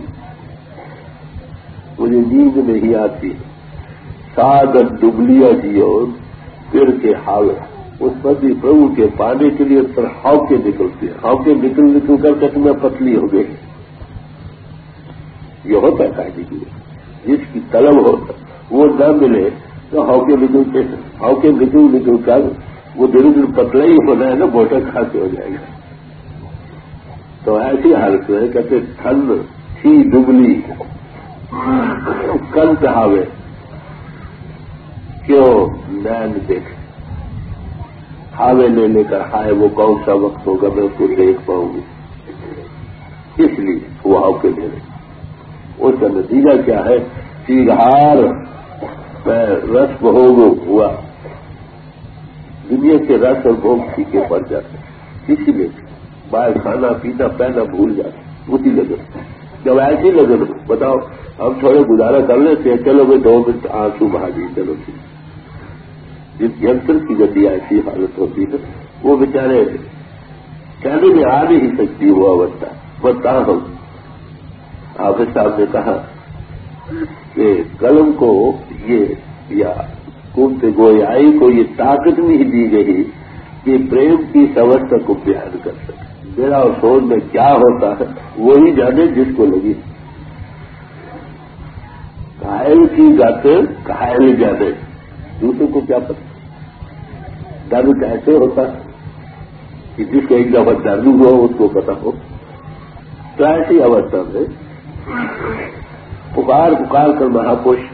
مجھے نیند نہیں آتی، ساگر ڈبلیا جیو پھر کے ہاوے، اس پتی پربھو کے پانے کے لیے پھر ہاؤکے نکلتے ہیں، ہاؤکے نکل نکل کر کے تمہیں پتلی ہو گئی۔ یہ ہوتا ہے قاعدے کے لیے جس کی طلب ہوتا وہ نہ ملے تو ہاؤکے نکلتے ہیں، ہاؤکے نکل نکل کر وہ دھیرے دھیرے پتلا ہی ہونا ہے نا، موٹا کھاتے ہو جائے گا۔ تو ایسی حالت میں کہتے ٹھنڈ تھی ڈبلی کل چاہے کیوں نین دیکھ ہاوے لے لے کر ہائے وہ کون سا وقت ہوگا میں اس کو دیکھ پاؤں گی، اس لیے وہ ہاؤ کے لے لے۔ اس کا نتیجہ کیا ہے؟ سیگھار میں رس بھوگ ہوا، دنیا کے رس اور بھوگ پھیکے پڑ جاتے اسی لیے باہر کھانا پینا پہنا بھول جاتے اسی لگن. جب ایسی لگن ہو بتاؤ ہم تھوڑے گزارا کر لیتے ہیں, چلو بھائی دو منٹ آنسو بہا دی چلو ٹھیک. جس ینتر کی گتی ایسی حالت ہوتی ہے وہ بیچارے کہنے میں آ نہیں سکتی وہ اوستھا. بتا ہم حافظ صاحب نے کہا کہ قلم کو یہ یا قوت گویائی کو یہ طاقت نہیں دی گئی کہ پریم کی اوستھا کو بیان کر سکے. میرا اور سوچ میں کیا ہوتا ہے وہی جانے جس کو لگی. گھائل کی گاتے گھائل جانے, دوسروں کو کیا پتا. درد ایسے ہوتا ہے کہ جس کو ایک دفعہ درد ہوا اس کو پتا ہو. تو ایسی اوستھا میں پکار پکار کر مہاپروش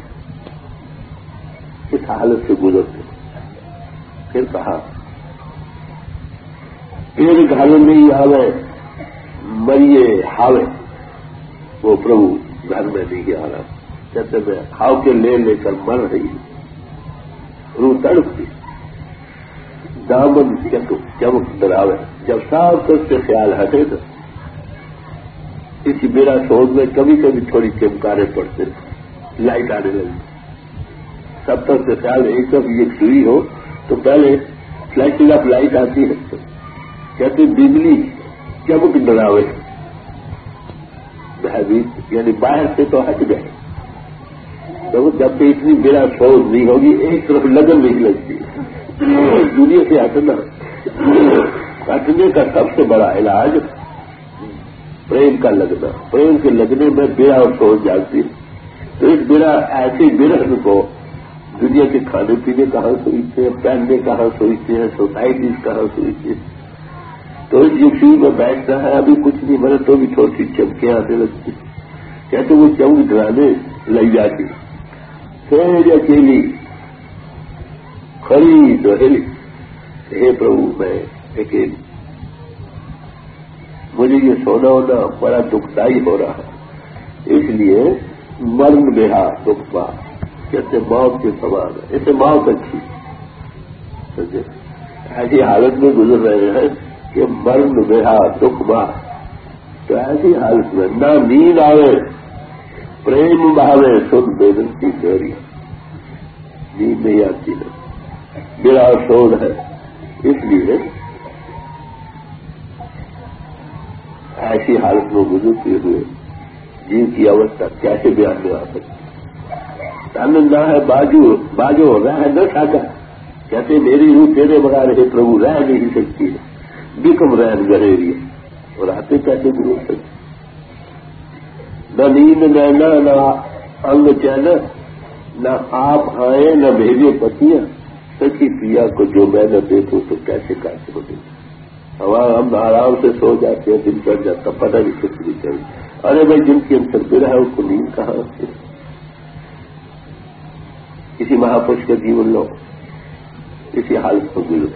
اس حالت سے گزرتے. پھر کہا ایک گھر نہیں آوے مریے ہاوے. وہ پربھو گھر میں نہیں آ رہا. کہتے میں ہاؤ کے لے لے کر مر رہی روح تڑپتی. دامن چمک ڈراوے. جب صاف طور سے خیال ہٹے تو اسی میرا سوچ میں کبھی کبھی تھوڑی چمکارے پڑتے لائٹ آنے لگی. سب طرف سے خیال ایک طرف یہ سوئی ہو تو پہلے فلیشنگ آف لائٹ آتی ہے. کہتے بجلی چمک ڈراوے. یعنی باہر سے تو ہٹ گئے. تو جب کہ اتنی میرا سوچ نہیں ہوگی ایک طرف لگن نہیں لگتی. دنیا سے ہٹنا ہٹنے کا سب سے بڑا علاج پریم کا لگنا. پریم کے لگنے میں بیڑا اور سوچ جاتی ہے. تو اس بیڑا ایسی برہن کو دنیا کے کھانے پینے کہاں سوچتے ہیں, پہننے کہاں سوچتے ہیں, سوسائٹیز کہاں سوچتے ہیں. تو اس یوٹیوب میں بیٹھتا ہے ابھی کچھ نہیں بنے تو بھی چھوٹی چمکیں آنے لگتی. کہتے وہ چمک ڈرانے لگ جاتی. پھر اکیلی کھڑی تو ہلی. ہے پربھو میں اکیلی. مجھے یہ سونا ہونا بڑا دکھدائی ہو رہا ہے. اس لیے مرن بہا دکھ پا. کہتے موت کے سوال ہے. اسے موت اچھی ایسی حالت میں گزر رہے ہیں کہ مرن بہا دکھ با. تو ایسی حالت میں نہ نیند آوے پریم بہاوے سن بےدنتی چوری. نیند نہیں آتی ہے, میرا سوڈ ہے. اس لیے ایسی حالت میں گزرتے ہوئے جن کی اوستھا کیسے بیان میں آ سکتی. تن نہ ہے باجو باجو رہ نہ سکا. کہتے میری روح تیرے بغیر ہے پربھو رہ نہیں سکتی ہے. بکم رہن گہری اور آتے کیسے گزر سکتے. نہ نیند نہ نہ انگ چین نہ آپ آئے نہ بھیجے پتیاں. سچی پیا کو جو میں نہ دیکھوں تو کیسے کیسے ہو دے. ہمارا ہم آرام سے سو جاتے ہیں دن چڑھ جاتا پتہ نہیں کتنی چڑھ. ارے بھائی جن کی اندر برا ہے اس کو نیند کہاں سے. کسی مہاپروش کا جیون لو اسی حالت کو گزرے.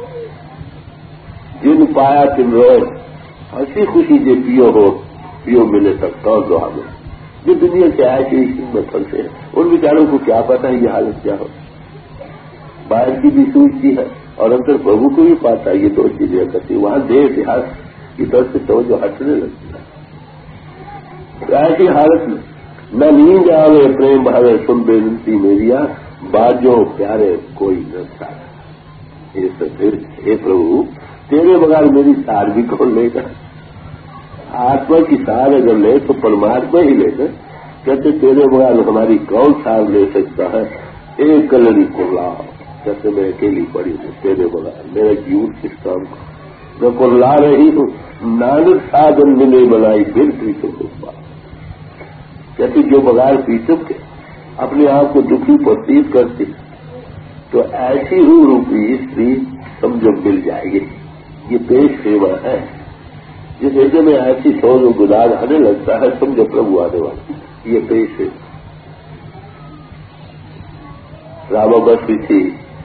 جن پایا تم روئے ہنسی خوشی جو پیو ہو پیو ملے تک تو دعا میں. جو دنیا سے آئے کہ اسی میں پھنسے ہیں ان بیچاروں کو کیا پتا ہے یہ حالت کیا ہو. باہر کی بھی سوچتی ہے اور اندر پربھو کو بھی پاتا ہے. یہ دو چیزیں کرتی وہاں دے اتہاس کی طرف سے توجہ ہٹنے لگتی ہے. ایسی حالت میں نہ نیند آوے پریم بھاوے سن بےنتی میریا باجو پیارے کوئی نہ تھا. پھر اے پربھو تیرے بغیر میری سار بھی کون لے گا. آتما کی سار اگر لے تو پرماتما ہی لے گا. کہتے تیرے بغیر ہماری کون سار لے سکتا ہے. ایک کلری کو لا. کہتے میں اکیلی پڑی ہوں تیرے بغیر میرا جیون کس کام کا. میں کو لا رہی ہوں نانک سادن ملے بنائی پھر پیچھے کو پا. کہتے جو بغیر پیچھے کے اپنے آپ کو دکھی پرتیت کرتی تو ایسی ہی روپی استری سمجھو مل جائے گی. یہ پیش سیوا ہے. جس ایسے میں ایسی سوچ و گزار آنے لگتا ہے سمجھو پربھو آنے والی. یہ پیش ہے. راما بسری تھی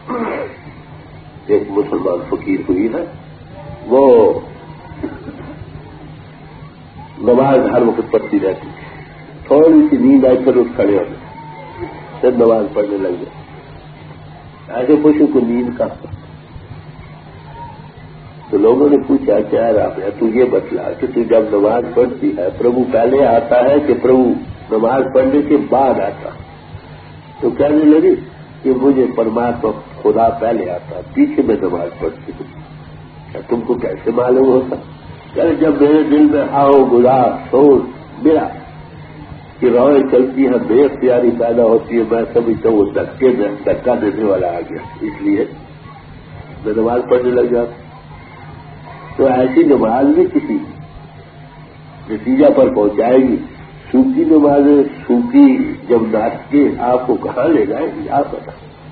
ایک مسلمان فقیر ہوئی ہے. وہ نماز ہر وقت پڑھتی رہتی تھی. تھوڑی سی نیند آئی پھر اٹھ کھڑے ہوتے پھر نماز پڑھنے لگ گئے. ایسے خوشی کو نیند کا تو لوگوں نے پوچھا کیا رابعہ تو یہ بتلا کہ تو جب نماز پڑھتی ہے پربھو پہلے آتا ہے کہ پربھو نماز پڑھنے کے بعد آتا؟ تو کہنے لگی کہ مجھے پرماتما خدا پہلے آتا، پیچھے میں نماز پڑھتی ہوں۔ کیا تم کو کیسے معلوم ہوتا؟ کہ جب میرے دل میں آؤ گزار سوچ میرا کہ روئے چلتی ہے بے اختیاری پیدا ہوتی ہے، میں سمجھتا ہوں وہ دھکے میں دھکا دینے والا آ گیا، اس لیے میں نماز پڑھنے لگ جاتا۔ تو ایسی نماز بھی کسی نتیجہ پر پہنچائے گی۔ سوکھی نمازیں سوکھی جب ناچتے آپ کو کہاں لے جائے گی آپ بتا۔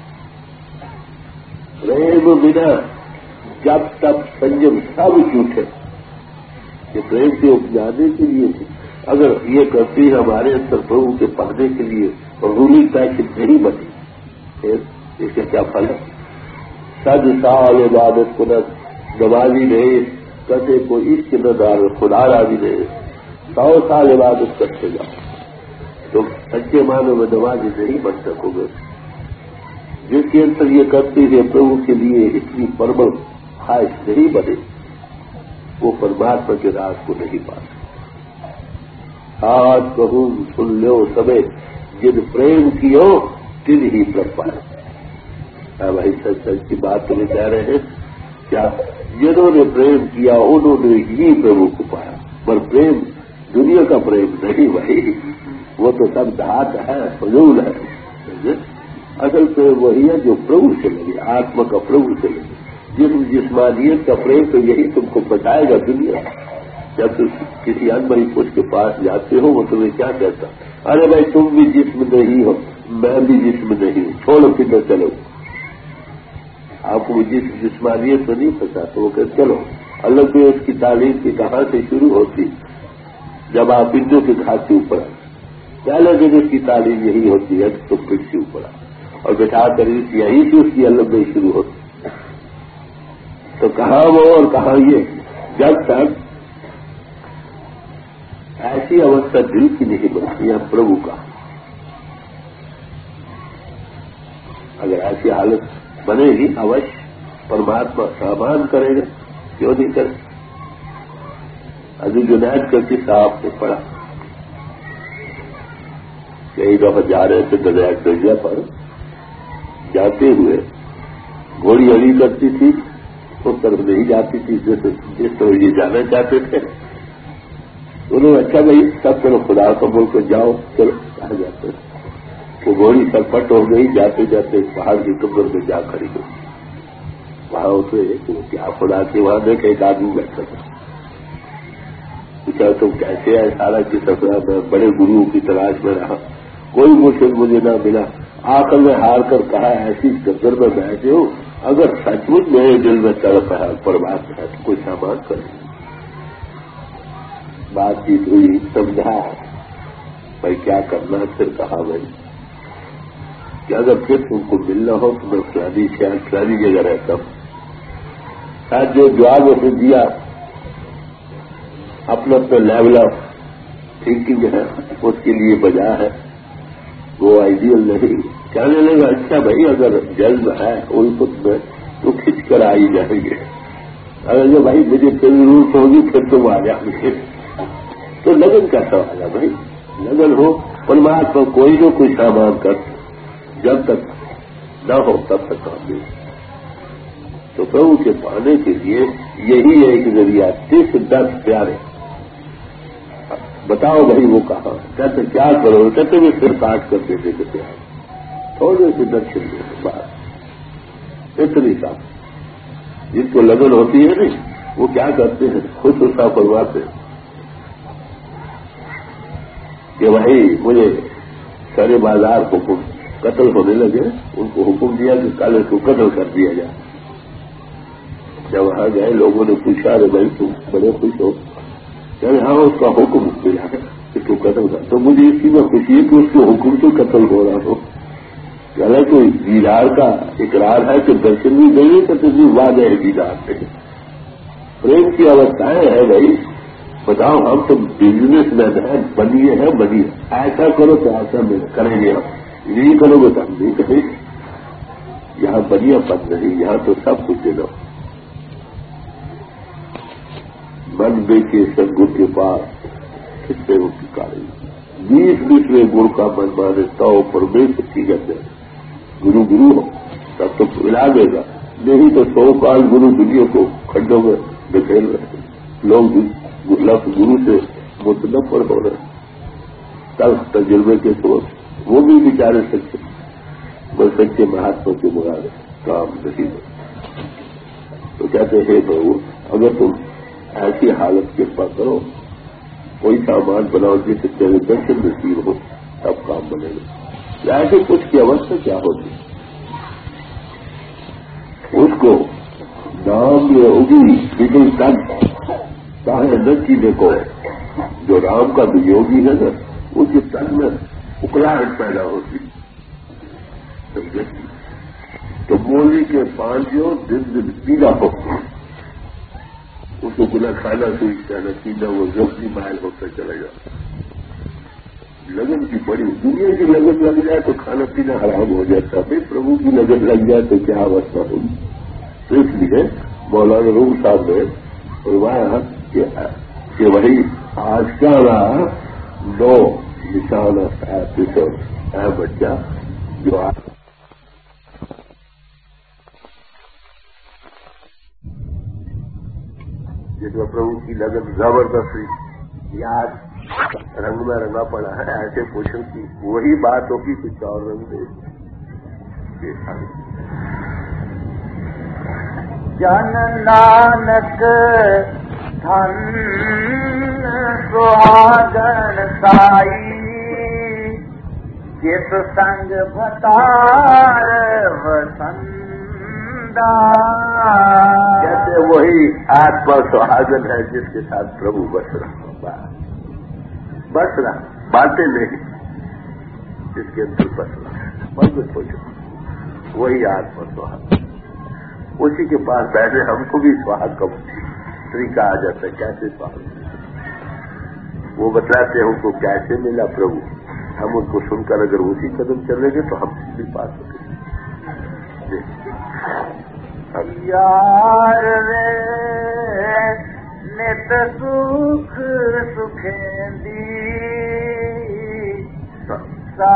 پریم بنا جب تک سنجم سب جھوٹے، یہ پریم سے اپجانے کے لیے اگر یہ کرتی ہمارے اندر پربھو کے پانے کے لیے اور رولی پیشن نہیں بنی پھر اس کا کیا پھل ہے؟ سد سال عبادت کو نہ نمازی رہے کتے کو عشق نہ دار خدا راضی رہے، سو سال عبادت کرتے جاؤ تو سچے معنوں میں نمازی نہیں بن سکو گے۔ جس کے اندر یہ کرتی ہے پربھو کے لیے اتنی پربل خواہش نہیں بنے وہ پرماتما کے راز کو نہیں پا سکتا۔ آج کہوں سن لو سبے جن پریم کیو تن ہی پر پائے۔ بھائی سچ سچ کی بات تمہیں کہہ رہے ہیں کیا؟ جنہوں نے پریم کیا انہوں نے ہی پربھو کو پایا، پر پریم دنیا کا پریم نہیں بھائی، وہ تو سب دھات ہے فضول ہے۔ اصل پریم وہی ہے جو پربھو سے لگے، آتما کا پربھو سے لگے۔ جسم جسمانیت کا پریم تو یہی تم کو بتائے گا دنیا۔ جب تم کسی انبری پوچھ کے پاس جاتے ہو وہ تمہیں کیا کہتا؟ ارے بھائی تم بھی جسم نہیں ہو میں بھی جسم نہیں ہوں، چھوڑو کدھر چلو۔ آپ کو جس جسمانیت میں نہیں پتا تو وہ کہ چلو الگ میں اس کی تعلیم کی کہاں سے شروع ہوتی؟ جب آپ بندو کے گھاٹ سے اوپر آئے پہلے دن اس کی تعلیم یہی ہوتی ہے تو پھر سے اوپر آئے اور بٹھا کر یہیں سے اس کی الگ میں شروع ہوتی۔ تو کہاں وہ اور کہاں یہ؟ جب تک ایسی اوستھا دل کی نہیں بنتی ہے پربھو کا، اگر ایسی حالت بنے گی اوش پرماتما سامان کرے گا، کیوں نہیں کرے؟ ابھی جنید کر کے صاحب نے پڑھا کئی دفعہ جا رہے تھے دریا دریا پر جاتے ہوئے گھوڑی اڑی کرتی تھی اس طرف نہیں جاتی تھی جیسے جس طرح یہ جانا چاہتے تھے۔ انہوں نے اچھا بھائی سب چلو خدا کو بول کر جاؤ، چلو کہا جاتے وہ گھوڑی سرپٹ ہو گئی، جاتے جاتے پہاڑ کی کمر میں جا کھڑی ہوئی۔ وہاں اسے کیا خدا کے وہاں دیکھے ایک آدمی بیٹھا تھا، پوچھا تم کیسے ہے؟ سارا کی سفر میں بڑے گرو کی تلاش میں رہا، کوئی مجھے مجھے نہ ملا، آخر میں ہار کر کہا ایسی گدر میں بیٹھے ہو اگر سچ مچ میرے دل میں تڑپ ہے پرماتما ہے تو کوئی سامان کر لیں۔ بات چیت ہوئی، سمجھا بھائی کیا کرنا، پھر کہا بھائی کہ اگر پھر تم کو ملنا ہو تو میں فلانی شہر فلانی جگہ رہتا ہوں۔ شاید جو جواب اسے دیا اپنا اپنا لیول آف تھنکنگ ہے اس کے لیے بجا ہے، وہ آئیڈیل نہیں۔ کہنے لگا اچھا بھائی اگر جلد ہے الفت میں تو کھچ کر آئی جائیں گے، اگر جو بھائی مجھے پھر ضرورت ہوگی پھر تم آ جائیں گے۔ تو لگن کا سوال ہے بھائی، لگن ہو پرماتما کوئی نہ کوئی سامان کر، جب تک نہ ہو تب تک کام نہیں۔ تو پربھو کے پانے کے لیے یہی ایک ذریعہ تیس دس پیارے بتاؤ بھائی وہ کہاں کہتے کیا کرو، کہتے ہوئے پھر کاٹ کر دیتے کہ پیار تھوڑے سے درشن دے بات اتنی صاف جن کو لگن ہوتی ہے نہیں وہ کیا کرتے ہیں خود اس کا فرماتے ہیں کہ بھائی مجھے سارے بازار حکم قتل ہونے لگے، ان کو حکم دیا کہ کل اس کو قتل کر دیا جائے۔ جب وہاں گئے لوگوں نے پوچھا ارے بھائی تم بڑے خوش ہو، کہ ہاں اس کا حکم ملا ہے کہ تو قتل کر، تو مجھے اس کی میں خوشی ہے کہ اس کے حکم سے قتل ہو رہا ہو۔ کہ کوئی دیدار کا اقرار ہے کہ درشن بھی دیں تو تجھے واضح ہے دیدار سے پریم کی اوستھائیں ہے بھائی۔ بتاؤ ہم تو بزنس مین ہیں، بنیے ہیں بنیے، ایسا کرو تو ایسا کریں گے، ہم نہیں کرو گے تو ہم نہیں کریں گے۔ یہاں بنیا پت نہیں، یہاں تو سب کچھ دے دو۔ मन बेचे सदगुरु के पास कितने वो पिकारे बीस बीसवें गुरु का मन माने तो परमेश्वर की गद्दे गुरु गुरु हो तब तो मिला देगा, नहीं तो सौ काल गुरु दुनिया को खड्डों में बिखेर रहे लोग लफ्ज गुरु से मुतलब पर हो रहे तब तजुर्बे के तो वो भी बेचारे सच्चे वो सच्चे महात्मा के मुराद काम नहीं है। तो कहते हैं प्रभु अगर तुम ऐसी हालत के पास करो कोई सामान बनाओ जिससे तेरे दर्शन नसीब हो तब काम बनेगा। ऐसे कुछ की अवस्था क्या होगी उसको नाम होगी बिल्कुल तन चाहे न चीने को जो राम का वियोगी है ना उसके तन में उकलाहट पैदा होती समझे। तो मोली के पान जो दिन दिन पीला हो उसको गुना खाना से कहना पीना वो जल्दी मायल होकर चलेगा। लगन की बड़ी दुनिया की लगन लग जाए तो खाना पीना हराम हो जाता है, प्रभु की लगन लग जाए तो क्या अवस्था होगी। तो इसलिए मौलाना रूम साहब ने फरमाया कि वही आज का दो निशान है बच्चा जो आज जिसमें प्रभु की लगन जबरदस्ती याद रंग में रंगा पड़ा है ऐसे पूछो कि वही बात होगी कुछ और रंग दे जन नानक धन सुहागन साई जिस संग भतार वसंदा। कहते वही आत्मा सुहागन है जिसके साथ प्रभु बस रहा बस रहा बातें नहीं जिसके अंदर बस रहा बस सोचो वही आत्मा सुहागन उसी के पास बैठे हमको भी सुहाग का तरीका आ जाता है कैसे सुहाग वो बताते हैं उनको कैसे मिला प्रभु हम उनको सुनकर अगर उसी कदम चलेंगे तो हम भी पा सकेंगे। यार रे नित सुख सुखेंदी सा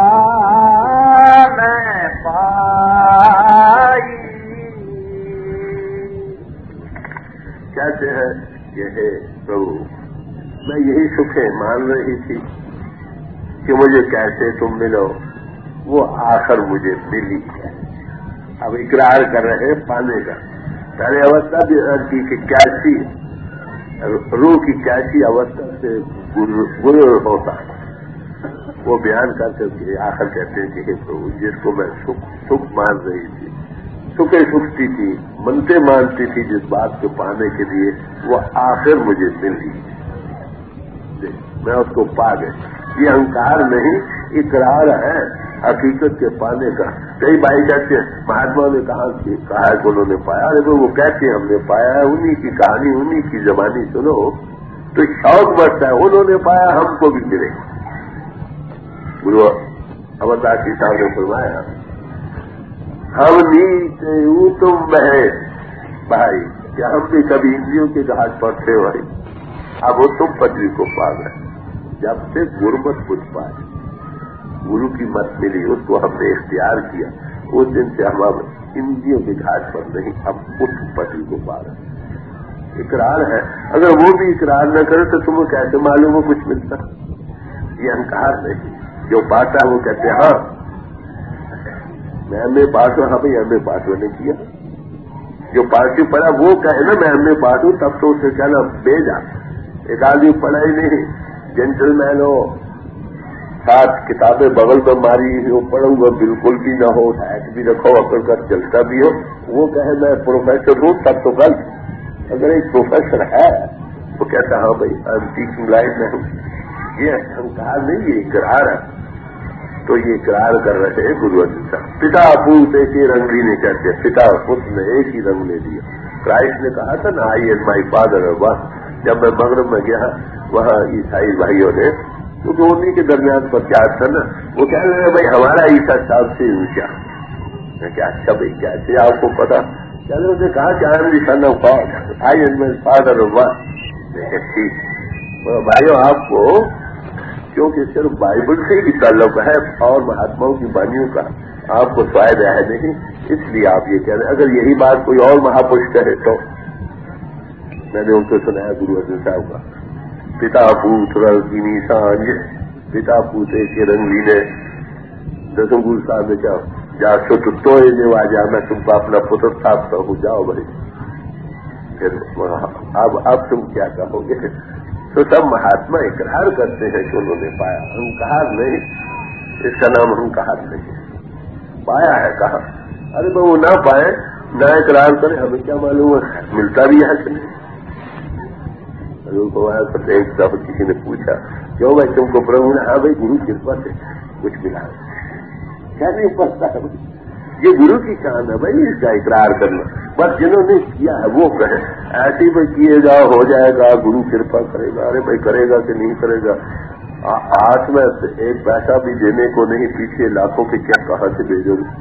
मैं पाई। कहते हैं ये है प्रभु मैं यही सुख है मान रही थी कि मुझे कैसे तुम मिलो वो आखिर मुझे मिली है। अब इकरार कर रहे हैं पाने का पहले अवस्था भी की कि कैसी रूह की कैसी अवस्था से गुरु होता वो बयान करके आखिर कहते हैं कि हे प्रभु जिसको मैं सुख सुख मान रही थी सुखे सुखती थी मनते मानती थी जिस बात को पाने के लिए वो आखिर मुझे मिली मैं उसको पा गई। ये अहंकार नहीं इकरार है हकीकत के पाने का। कई भाई कहते हैं महात्मा ने कहा कि कहा है कि उन्होंने पाया अरे वो कहते हैं हमने पाया है उन्हीं की कहानी उन्हीं की जबानी सुनो तो शौक बढ़ता है उन्होंने पाया हमको भी मिले। गुरु अमरदास जी साहब ने फरमाया हम नीचे तुम बहे भाई क्या हम भी कभी इंद्रियों के घाट पर थे भाई अब वो तुम पदवी को पा गए। जब से गुरुमत कुछ पाए गुरु की मत मिली उसको हमने इख्तियार किया उस दिन से हम अब इंद्रियों के घाट पर नहीं अब उस पदवी को पा रहे। इकरार है अगर वो भी इकरार न करे तो तुम्हें कैसे मालूम हो कुछ मिलता। ये अहंकार नहीं जो पाता है वो कहते हैं हाँ मैं एमए पास हूं हाँ भाई एमए पास मैंने किया जो पार्टी पढ़ा वो कहे ना मैं एमए पास हूं तब तो उसे कहना बेजा एक आदमी पढ़ा ही नहीं जेंटलमैन हो साथ किताबें बगल में मारी हो पढ़ूंगा बिल्कुल भी न हो हैक भी रखो अकल का चलता भी हो वो कहे मैं प्रोफेसर हूं तब तो गलत। अगर एक प्रोफेसर है वो कहता हाँ भाई आई एम टीचिंग लाइन में हूं ये अहंकार नहीं ये इकरार है। तो ये इकरार कर रहे हैं गुरु अर्जुन साहब पिता पुत्र एक ही रंग ने कहते पिता पुत्र ने एक ही रंग ले लिया। क्राइस्ट ने कहा था ना आई एंड माई फादर वाह जब मैं मगरब में गया वहां ईसाई भाइयों ने क्योंकि उन्हीं के दरमियान प्रत्याश था ना वो कह रहे हैं भाई हमारा ईसा साहब से ऊंचा मैं क्या अच्छा भाई कैसे आपको पता कह रहे उन्होंने कहा कि I am the son of God I and my father वाह بھائیو آپ کو کیونکہ صرف بائبل سے ہی تعلق ہے اور مہاتماؤں کی بانیوں کا آپ کو فائدہ ہے نہیں، اس لیے آپ یہ کہہ رہے ہیں۔ اگر یہی بات کوئی اور مہاپرش کہے تو میں نے ان کو سنایا گرو ارجن صاحب کا پتا پوت رنگینی سانج پتا پوتے کے رنگی نے دسم گرو صاحب نے کیا جا سو تو واجا میں تم کو اپنا پتر چھاپتا ہوں، جاؤ بھائی۔ پھر اب اب تم کیا کہو گے؟ تو سب مہاتما اقرار کرتے ہیں کہ انہوں نے پایا، ہنکار نہیں، اس کا نام ہنکار نہیں، پایا ہے کہا۔ ارے بھائی وہ نہ پائے نہ اقرار کرے، ہمیں کیا معلوم ہے ملتا بھی ہے کہ نہیں۔ ایک دفعہ کسی نے پوچھا کیوں بھائی تم کو پربھو نے؟ ہاں بھائی گرو کرپا سے کچھ ملا، کیا نہیں پڑتا ہے یہ گرو کی شان ہے بھائی، اس کا اقرار کرنا، بس جنہوں نے کیا ہے وہ کہیں، ایسے ہی بھائی کیے گا ہو جائے گا، گرو کرپا کرے گا۔ ارے بھائی کرے گا کہ نہیں کرے گا؟ ہاتھ میں ایک پیسہ بھی دینے کو نہیں، پیچھے لاکھوں کے کیا کہاں سے بھیجو گے؟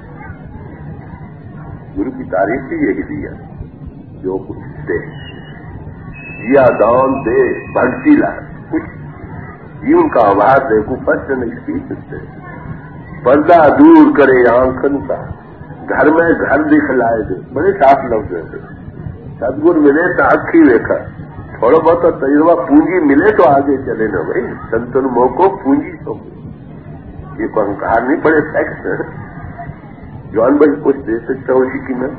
گرو کی تعریف بھی یہی دی ہے، جو کچھ دے یا دان دے بڑھتی لا کچھ جیون کا آواز دے کو فرسٹ ایکسپیرینس دے، پردہ دور کرے آنکھن کا، گھر میں گھر دکھلائے دے، بڑے صاف لفظ ہیں۔ سدگر ملے تو اکھی دیکھا، تھوڑا بہت تجربہ پونجی ملے تو آگے چلے نا بھائی، سنتن مو کو پونجی تو یہ کو انکار نہیں، بڑے فیکٹس ہیں۔ جوان بھائی کچھ دے سکتا ہو اسی کی میں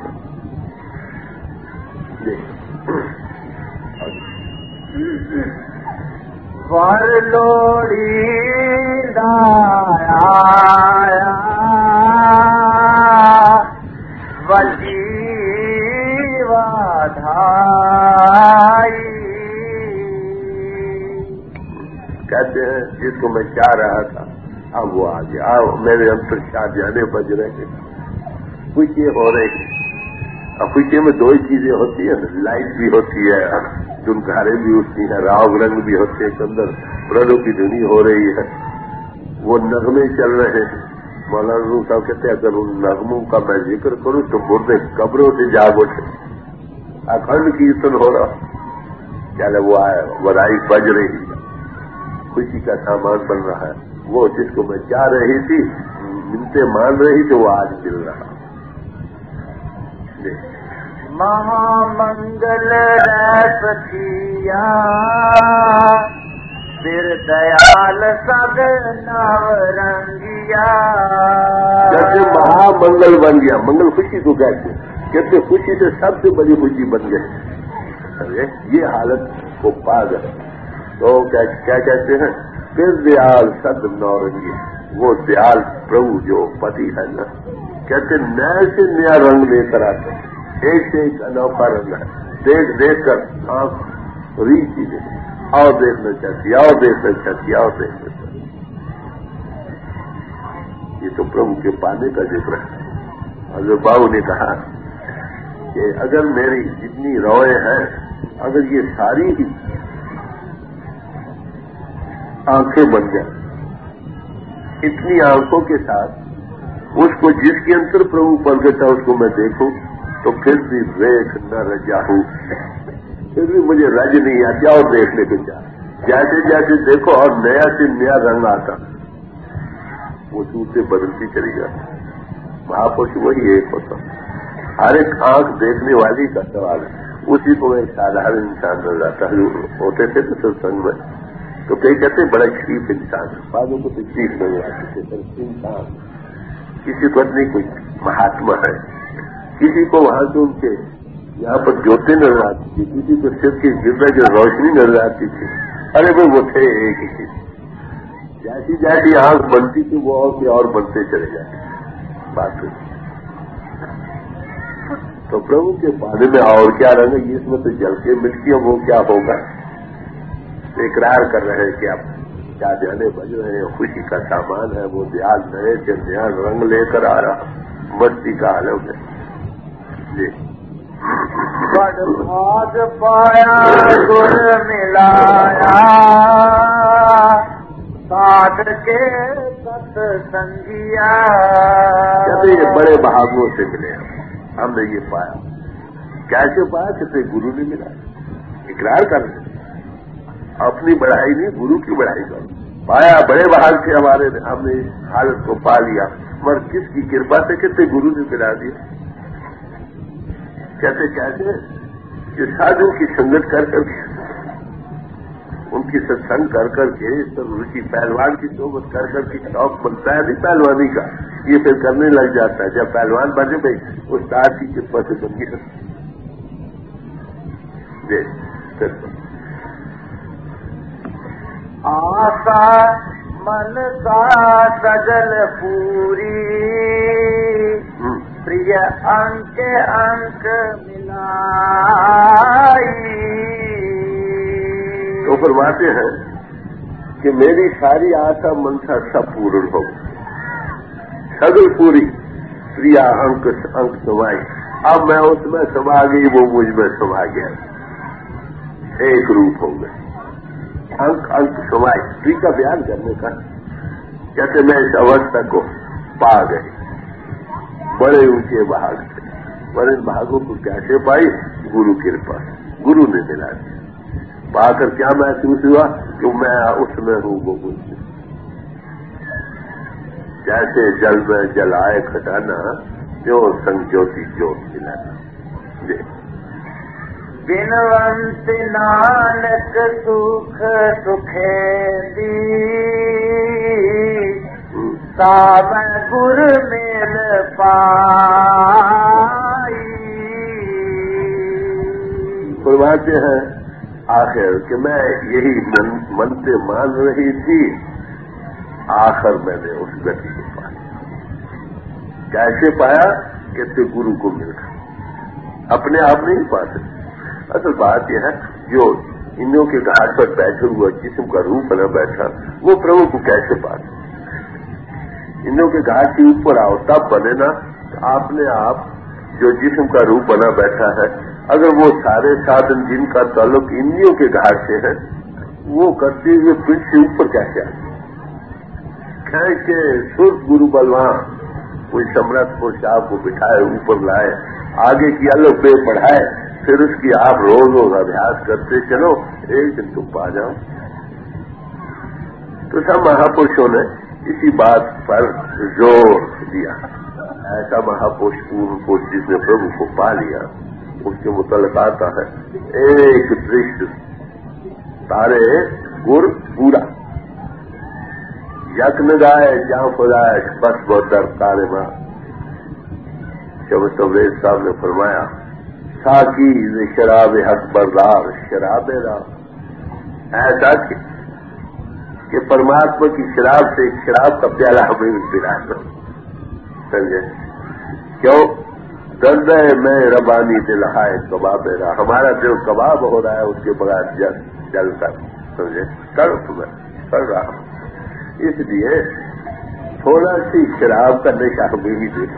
ور لوڑی دایا ولی وادھائی، کہتے ہیں جس کو میں چاہ رہا تھا اب وہ آ گیا، میرے انتر چاہ جانے بج رہے، خوشی ہو رہی۔ اب خوشی میں دو ہی چیزیں ہوتی ہیں، لائٹ بھی ہوتی ہے، دنکاریں بھی اٹھتی ہیں، راگ رنگ بھی ہوتے ہیں، اندر پرلو کی دھنی ہو رہی ہے، وہ نغمے چل رہے ہیں۔ مولانا روح صاحب کہتے ہیں اگر ان نغموں کا میں ذکر کروں تو مردے قبروں سے جاگ اٹھے، اکھنڈ کیرتن ہو رہا، چلے وہ آئے، ودائی بج رہی ہے، خوشی کا سامان بن رہا ہے۔ وہ جس کو میں چاہ رہی تھی، ملتے مان رہی تھی، وہ آج مل رہا۔ مہا منگل رسیا پھر دیال سب نورنگیا، جیسے مہا منگل بن گیا، منگل خوشی کو کہتے ہیں، کہتے خوشی سے سب سے بڑی خوشی بن گئی، یہ حالت کو پا گئے تو کیا کہتے ہیں؟ پھر دیال سب نورنگی، وہ دیال پربھو جو پتی ہے نا، کہتے نئے سے نیا رنگ لے کر آتے، ایک سے ایک انوکھا رنگ ہے، دیکھ دیکھ کر آنکھ ریچ ہی نہیں، اور دیکھنا چاہتی، اور دیکھنا چاہتی، اور دیکھنا چاہتی۔ یہ تو پربھو کے پانے کا ذکر ہے۔ حضرت بابو نے کہا کہ اگر میری جتنی روئے ہیں، اگر یہ ساری ہی آنکھیں بن جائیں، اتنی آنکھوں کے ساتھ اس کو جس کے اندر پربھو پرگٹ ہے اس کو میں دیکھوں تو پھر بھی ریکھ نہ رجاؤ، پھر بھی مجھے رج نہیں آتی اور دیکھنے کو چاہ، جیسے جیسے دیکھو اور نیا سے نیا رنگ آتا، وہ صورتیں بدلتی چلی جاتی۔ مہاپرش وہی ایک ہوتا، ہر ایک آنکھ دیکھنے والی کا سوال ہے، اسی کو ایک سادھارن انسان نظر آتا ہے۔ ہوتے تھے تو ستسنگ میں تو کئی کہتے بڑا شریف انسان ہے، بعضوں کو تکلیف نہیں آتی تھے، انسان کسی کو نہیں کوئی مہاتما ہے، کسی کو وہاں سے ان کے یہاں پر جوتے نظر آتی تھی، کسی کو صرف کی گرد جو روشنی نظر آتی تھی، ارے وہ وہ تھے ایک ہی چیز، جیسی جیسی آنکھ بنتی تھی وہ اور سے اور بنتے چلے جاتے بات ہوئی۔ تو پربھو کے پانے میں اور کیا رنگ ہے، اس میں تو جل کے ملتی ہے، وہ کیا ہوگا؟ اقرار کر رہے ہیں کہ اب کیا جانے بج رہے ہیں، خوشی کا سامان ہے، وہ دیال نئے سے نیا رنگ لے کر آ رہا، مستی کا عالم ہے۔ جی بڑ بھاگ پایا گر ملایا ساتھ کے ست سنگیا، کہتے یہ بڑے بہاگوں سے ملے ہم نے یہ پایا، کیسے پایا؟ کہتے گرو نے ملا، اقرار کر رہے اپنی بڑھائی نہیں، گرو کی بڑھائی کرو. پایا بڑے بہار سے ہمارے ہم نے حالت کو پا لیا، مگر کس کی کرپا سے کتنے گرو نے ملا دیا. کہتے کہتے کہ سادھو کی سنگت کر کر کے، ان کی ستسنگ کر کر کے، روچی پہلوان کی صحبت کر کر کے شوق بنتا ہے نہیں پہلوانی کا، یہ پھر کرنے لگ جاتا ہے. جب پہلوان بنے بھائی استاد کی کرپا سے بن گیا. آسا من کا سجل پوری پریہ انک انک ملائی. تو فرماتے ہیں کہ میری ساری آسا منشا سب پورن ہو، سگل پوری پریا انک انک سمائی. اب میں اس میں سما گئی، وہ مجھ میں سما گیا، ایک روپ ہو گئے. انک انک سمائی پری کا بیان کرنے کا کہتے میں اس اوستھا کو پا گئی. بڑے اونچے بھاگ تھے، بڑے بھاگوں کو کیسے پائی؟ گرو کرپا، گرو نے دلا دی. پا کر کیا محسوس ہوا کہ میں اس میں ہوں، وہ مجھ میں. جیسے جل میں جلائے کھٹانا، جو سنجوتی جوت دلانا. بنونت نانک سکھ سکھے دی، سام گر میل پائی. فرماتے ہیں آخر کہ میں یہی من, من سے مان رہی تھی، آخر میں نے اس گتی کو پایا. کیسے پایا؟ کہتے گرو کو مل کر، اپنے آپ نہیں پا سکتے. اصل بات یہ ہے جو انوں کے گھاٹ پر بیٹھے ہوا جسم کا روح بنا بیٹھا، وہ پربھو کو کیسے پا سکتے؟ انوں کے گھاٹ کے اوپر آؤ تب بنے نا. آپ نے آپ جو جسم کا روح بنا بیٹھا ہے، اگر وہ سارے سادھن جن کا تعلق انوں کے گھاٹ سے ہے، وہ کرتے ہوئے پھر سے اوپر کیسے آتے؟ کھینچ کے سرخ گرو بلوان کوئی سمرتھ پورش آپ کو بٹھائے، اوپر لائے، آگے کی الگ بے پڑھائے، پھر اس کی آپ روز روز ابھیاس کرتے چلو، ایک دن تم پا جاؤ. تو سب مہاپرشوں نے اسی بات پر زور دیا. ایسا مہاپرش پورن پورش جس نے پربھو کو پا لیا، اس کے متعلق آتا ہے ایک درشت تارے گر پورا یک نگائے جہاں خدائے بس بہت در تارے ماں. شبد تبریز صاحب نے فرمایا ساکی شراب حق بردار شراب راہ. ایسا کہ پرماتما کی شراب سے ایک شراب کا پیالہ ہمیں بھی پلا دو. سمجھے کیوں؟ درد میں ربانی دل ہائے کباب راہ. ہمارا دل کباب ہو رہا ہے اس کے بغیر جل جل کر، سمجھے تڑپ میں کر رہا ہوں. اس لیے تھوڑا سی شراب کا نشہ ہمیں بھی دے.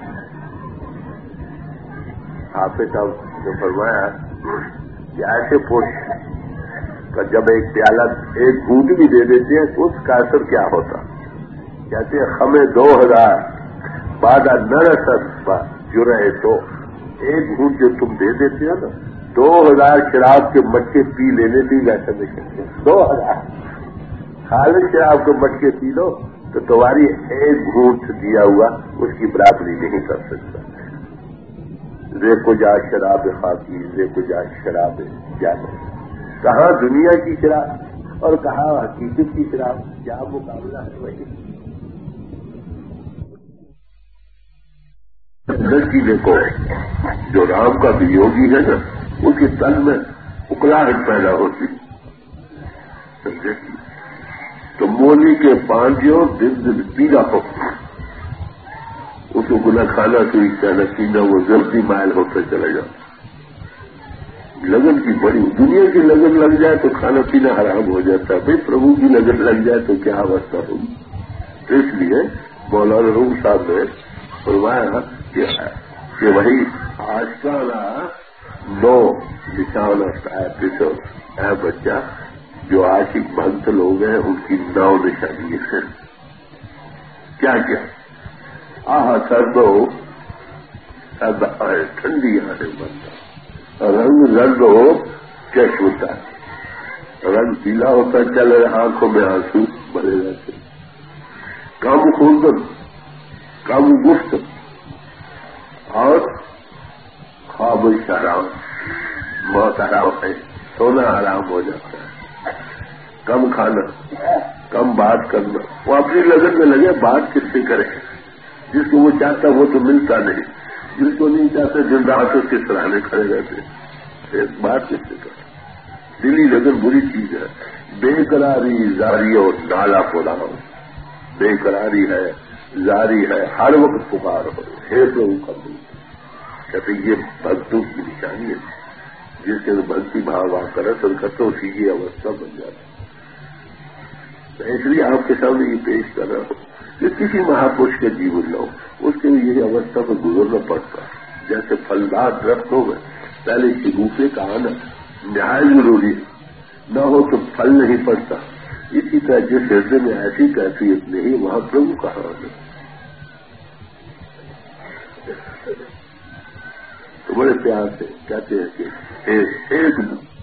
آپ نے فرمایا کہ ایسے پوش کا جب ایک پیالہ ایک گھونٹ بھی دے دیتے ہیں تو اس کا اثر کیا ہوتا؟ کہتے ہیں ہمیں دو ہزار بادہ نرسد جرے تو ایک گھونٹ جو تم دے دیتے ہو نا، دو ہزار شراب کے مٹکے پی لینے بھی ویسا نہیں کرتے. دو ہزار خالص شراب کے مٹکے پی لو تو تمہاری ایک گھونٹ دیا ہوا اس کی برابری نہیں کر سکتا. رے کو جا شراب خاکی، رے کو جا شراب جانا. کہاں دنیا کی شراب اور کہاں حقیقت کی شراب، کیا مقابلہ ہے وہی. لڑکی دیکھو جو رام کا ویوگی ہے نا، اس کے تن میں اکلاہٹ پیدا ہوتی. سمجھے؟ تو مولی کے پانجوں دل دل پیلا ہو، اس کو گنا کھانا سے کہنا پینا، وہ جلدی مائل ہوتا چلا جاتا. لگن کی بڑی دنیا کی لگن لگ جائے تو کھانا پینا حرام ہو جاتا ہے. بھائی پربھو کی لگن لگ جائے تو کیا اوستھا ہوگی. تو اس لیے مولانا روم صاحب نے فرمایا کہ وہی آشکانا نو نشانہ اے بچہ، جو عاشق بھکت لوگ ہیں ان کی نو نشانی ہے. کیا کیا؟ آہ سردو سرد آئے ٹھنڈی آنے بنتا، رنگ رنگ ہو چشمتا. رنگ پیلا ہوتا چل رہا، آنکھوں میں آنسو بھرے رہتے، کم خوردن، کم گفت اور خواب حرام، موت حرام ہے، سونا حرام ہو جاتا ہے، کم کھانا، کم بات کرنا، وہ اپنی لگن میں لگے، بات کس سے کرے؟ جس کو وہ چاہتا وہ تو ملتا نہیں، جس کو نہیں چاہتے دن رات اس کے سراہنے کھڑے رہتے، بات کس سے کرے؟ دلی لگن بری چیز ہے، بے قراری زاری اور نالا پولاؤ، بے قراری ہے، زاری ہے، ہر وقت پکار ہو، ہے تو کر دوں کہتے یہ بھکتوں کی نشانی ہے، جس کے بھکتی بھاو آ کر اثر کرتے اسی کی اوستھا بن جاتی۔ اس لیے آپ کے سامنے یہ پیش کر رہا ہوں کہ کسی مہاپرش کے جیون لو، اس کے لیے یہ اوستھا پر گزرنا پڑتا ہے۔ جیسے پھلدار درختوں میں پہلے شگوفے کا آنا نہایت ضروری ہے، نہ ہو تو پھل نہیں پڑتا، اسی طرح جس ہردے میں ایسی کیفیت نہیں وہاں پربھو کہاں آنا۔ تو بڑے پیار سے کہتے ہیں کہ ایک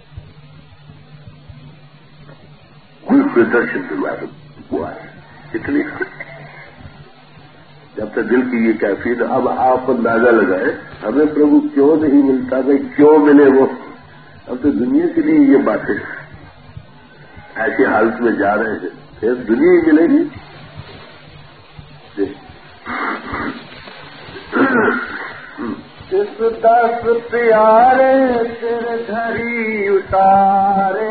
کوئی پردرشن دلوانا ہوا ہے، اتنی جب تک دل کی یہ کیفیت۔ اب آپ اندازہ لگائیں ہمیں پربھو کیوں نہیں ملتا، بھائی کیوں ملے وہ؟ اب تو دنیا کے لیے یہ باتیں ایسی حالت میں جا رہے ہیں، پھر دنیا ہی ملے گی۔ جس دس پیارے سر دھری اتارے،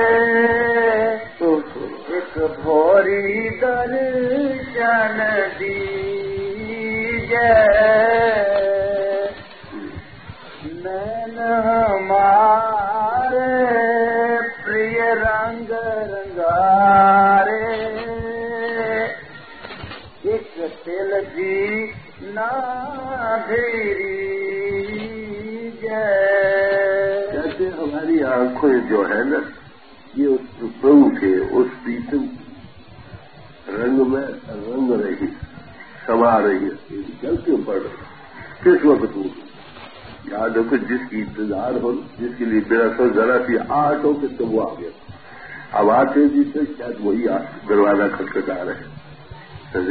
ایک بھوری درشن دیجے، نین ہمارے پریہ رنگ رنگارے، ایک تل جی نا دھیری جیسے ہماری آنکھیں جو ہے نا یہ اس پربھو کے اس پیتم رنگ میں رنگ رہی، سما رہی ہے، جلتی پڑ رہی کس وقت ہو؟ یاد ہو کہ جس کی انتظار ہو، جس کے لیے میرا سو ذرا سی آٹ ہو کہ تب وہ آ گیا، اب آتے جی سے شاید وہی دروازہ کھٹکھٹا رہے،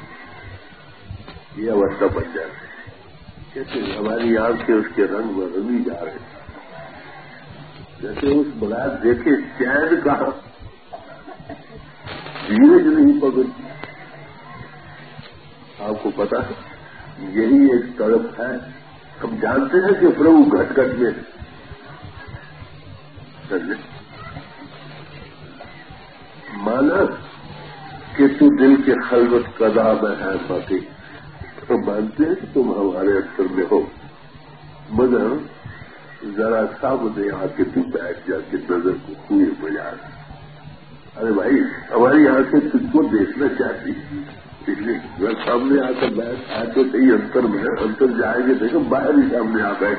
یہ اوستھا بن جاتی ہے۔ کیسے ہماری آنکھیں اس کے رنگ میں رنگی جا رہے ہیں، جیسے اس بغیر دیکھے چین کہاں دھیرج نہیں پکڑتی۔ آپ کو پتا ہے یہی ایک تڑپ ہے، ہم جانتے ہیں کہ پربھو گھٹ گھٹ میں مانا کہ تو دل کے خلوت قضا میں ہے باقی، تو مانتے ہیں کہ تم ہمارے اثر میں ہو، مگر ذرا سامنے آ کے تو بیٹھ جا کے نظر کو خوئے بجا۔ ارے بھائی ہماری آنکھیں تجھ کو دیکھنا چاہتی، اس لیے ذرا سامنے آ کر بیٹھ، آ تو صحیح انتر میں انتر جائیں گے، دیکھو باہر ہی سامنے آ بیٹھ۔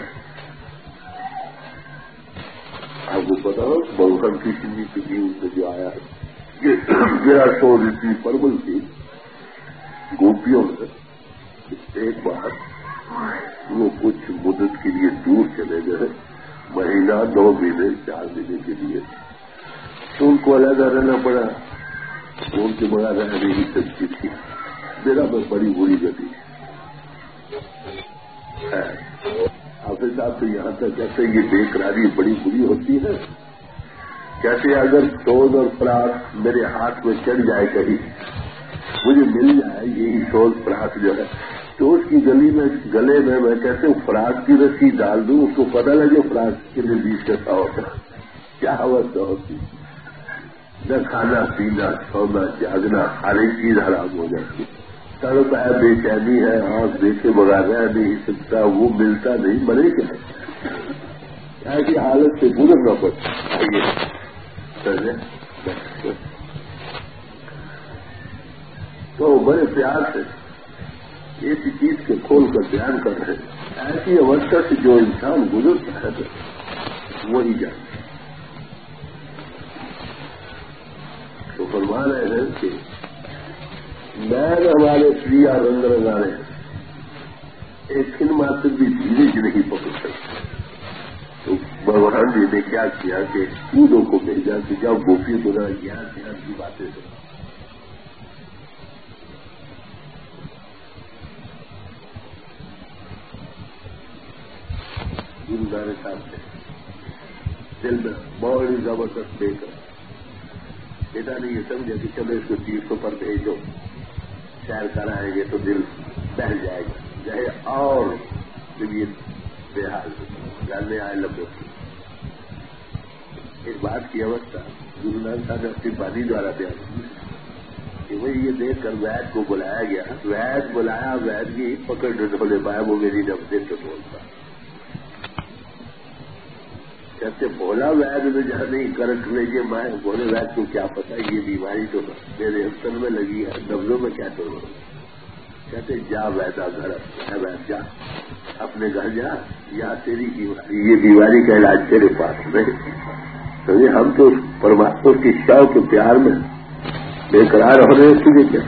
آپ کو پتا ہو بہت کی سنی کی جیون سے جو آیا ہے کہ میرا سو اتنی پربل تھی گوپیوں میں، ایک بار وہ کچھ مدت کے لیے دور چلے گئے، مہینہ دو مہینے چار مہینے کے لیے، تو ان کو علیحدہ رہنا پڑا، ان کے بغیر رہ نہیں سکتی تھی۔ میرا بس بڑی بری گتی ہے، حافظ صاحب تو یہاں تک کہتے ہیں یہ بے قراری بڑی بری ہوتی ہے، کہتے اگر سوز اور فراق میرے ہاتھ میں چڑھ جائے کہیں، مجھے مل جائے یہی سوز فراق جو ہے، تو اس کی گلی میں گلے میں میں کہتے ہوں فراق کی رسی ڈال دوں، اس کو پتہ لگے فراق کے لیے بیچ کیسا ہوتا، کیا اوستھا ہوتی، نہ کھانا پینا سونا جاگنا ہر ایک چیز حرام ہو جاتی، تڑپ ہے، بے چینی ہے، آنکھ دیکھے بغیر رہ نہیں سکتا، وہ ملتا نہیں، مرے کیا ایسی حالت سے گزرنا پڑتا ہے۔ تو بڑے پیار سے ایسی چیز کے کھول کر بیان کر رہے ہیں، ایسی اوستھا سے جو انسان گزرتا ہے وہی جانتا۔ تو فرما رہے ہیں کہ میں ہمارے پریا رنگ رنگارے ایک کھن ماتر بھی دھیرے نہیں پکڑ سکتے، تو بھگوان جی نے کیا کیا کہ تینوں کو بھیجا کہ جب گوپی کو نہ گیان گیان کی باتیں سنا. گرو نانک صاحب نے دل میں بڑی زبردست دے کر بیٹا نے یہ سمجھا کہ چلو اس کو تیرتھوں پر بھیجو، سیر کرائیں گے تو دل بہل جائے گا، چاہے اور طبیعت بے حال گھر میں آئے لگو. ایک بات کی اوستھا گرو نانک صاحب نے اپنی بانی دوارا بیان کی کہ وہی یہ دیکھ کر وید کو بلایا گیا. وید بلایا، وید کی پکڑ ڈھولے پایا، وہ میری نب دیکھ کے بولتا. کہتے بولا وید میں جہاں نہیں کرٹ لیجیے میں بولے وید کو کیا پتا یہ بیماری تو میرے ہفتن میں لگی ہے، نبزوں میں کیا کروں. کہتے جا ویدا گھر ہے، وید جا اپنے گھر جا، یا تیری بیماری یہ بیماری کا علاج تیرے پاس نہیں. تو یہ ہم تو پرماتما کی شاہ کے پیار میں بے قرار ہو رہے تھے. کیا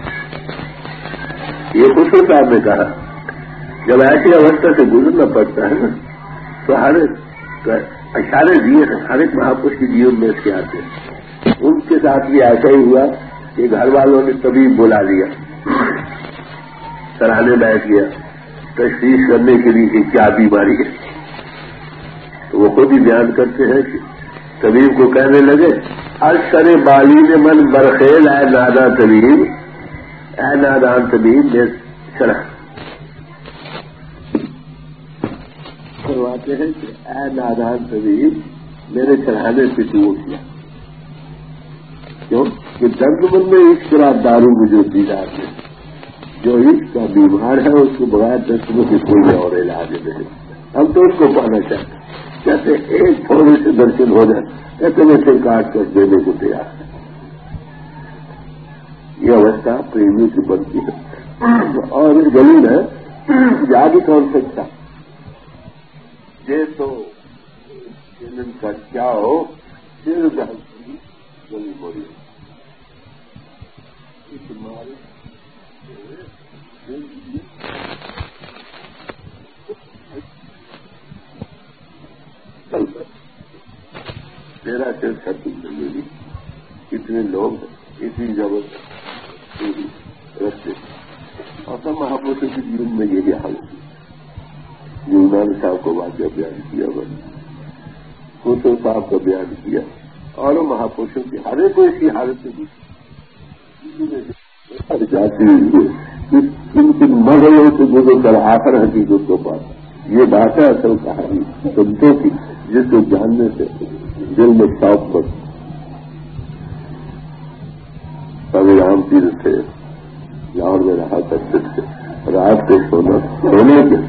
یہ خسرو صاحب نے کہا جب ایسی اوستھا سے گزرنا پڑتا ہے نا تو ہر اشارے دیے ہیں، ہر ایک مہاپرش کے جیون میں اس کے آتے ہیں. ان کے ساتھ بھی ایسا ہی ہوا کہ گھر والوں نے طبیب بلا لیا، سراہنے بیٹھ گیا تشخیص کرنے کے لیے کہ کیا بیماری ہے. تو وہ خود ہی بیان کرتے ہیں کہ طبیب کو کہنے لگے اثر بالی نے من برخیل اے نادا طبیب، اے نادان طبیب میں شرح کرواتے ہیں کہ اے نادان طبیب میرے چڑھانے سے ٹوٹ گیا. کیوں کہ درد مند میں عشق طرح دارو مجھے دی جاتے ہیں. جو عشق کا بیمار ہے اس کو بغیر دستوں کے کوئی اور علاج نہیں. ہم تو اس کو پانا چاہتے ہیں. کہتے ایک تھوڑے سے درشن ہو جائے کہتے میں سر کاٹ کر دینے کو تیار ہے. یہ اوستھا پریمی کی بنتی ہے. اور گلی میں جا بھی کون سکتا یہ تو ان کا کیا ہو پھر گلی موڑی تیرا سر ختم ملی. کتنے لوگ اتنی زبردست رستے اور سب مہاپرشوں کے جیون میں یہ بھی حال ہے. گرو نانک صاحب کو واقعہ بیان کیا، خسرو صاحب کا بیان کیا، اور مہاپرشوں کی ہر ایک کو اس کی حالت سے جاتی ہوئی ان کی مغلوں سے گزر کر آخر حقیقت کو پاتا. یہ بات ہے اصل کہانی سنتوں کی جس کو جاننے سے دل میں شوق بڑھ. کبھی رام تیر تھے لاہور میں رہا کرتے تھے. رات کو سونا سونے کے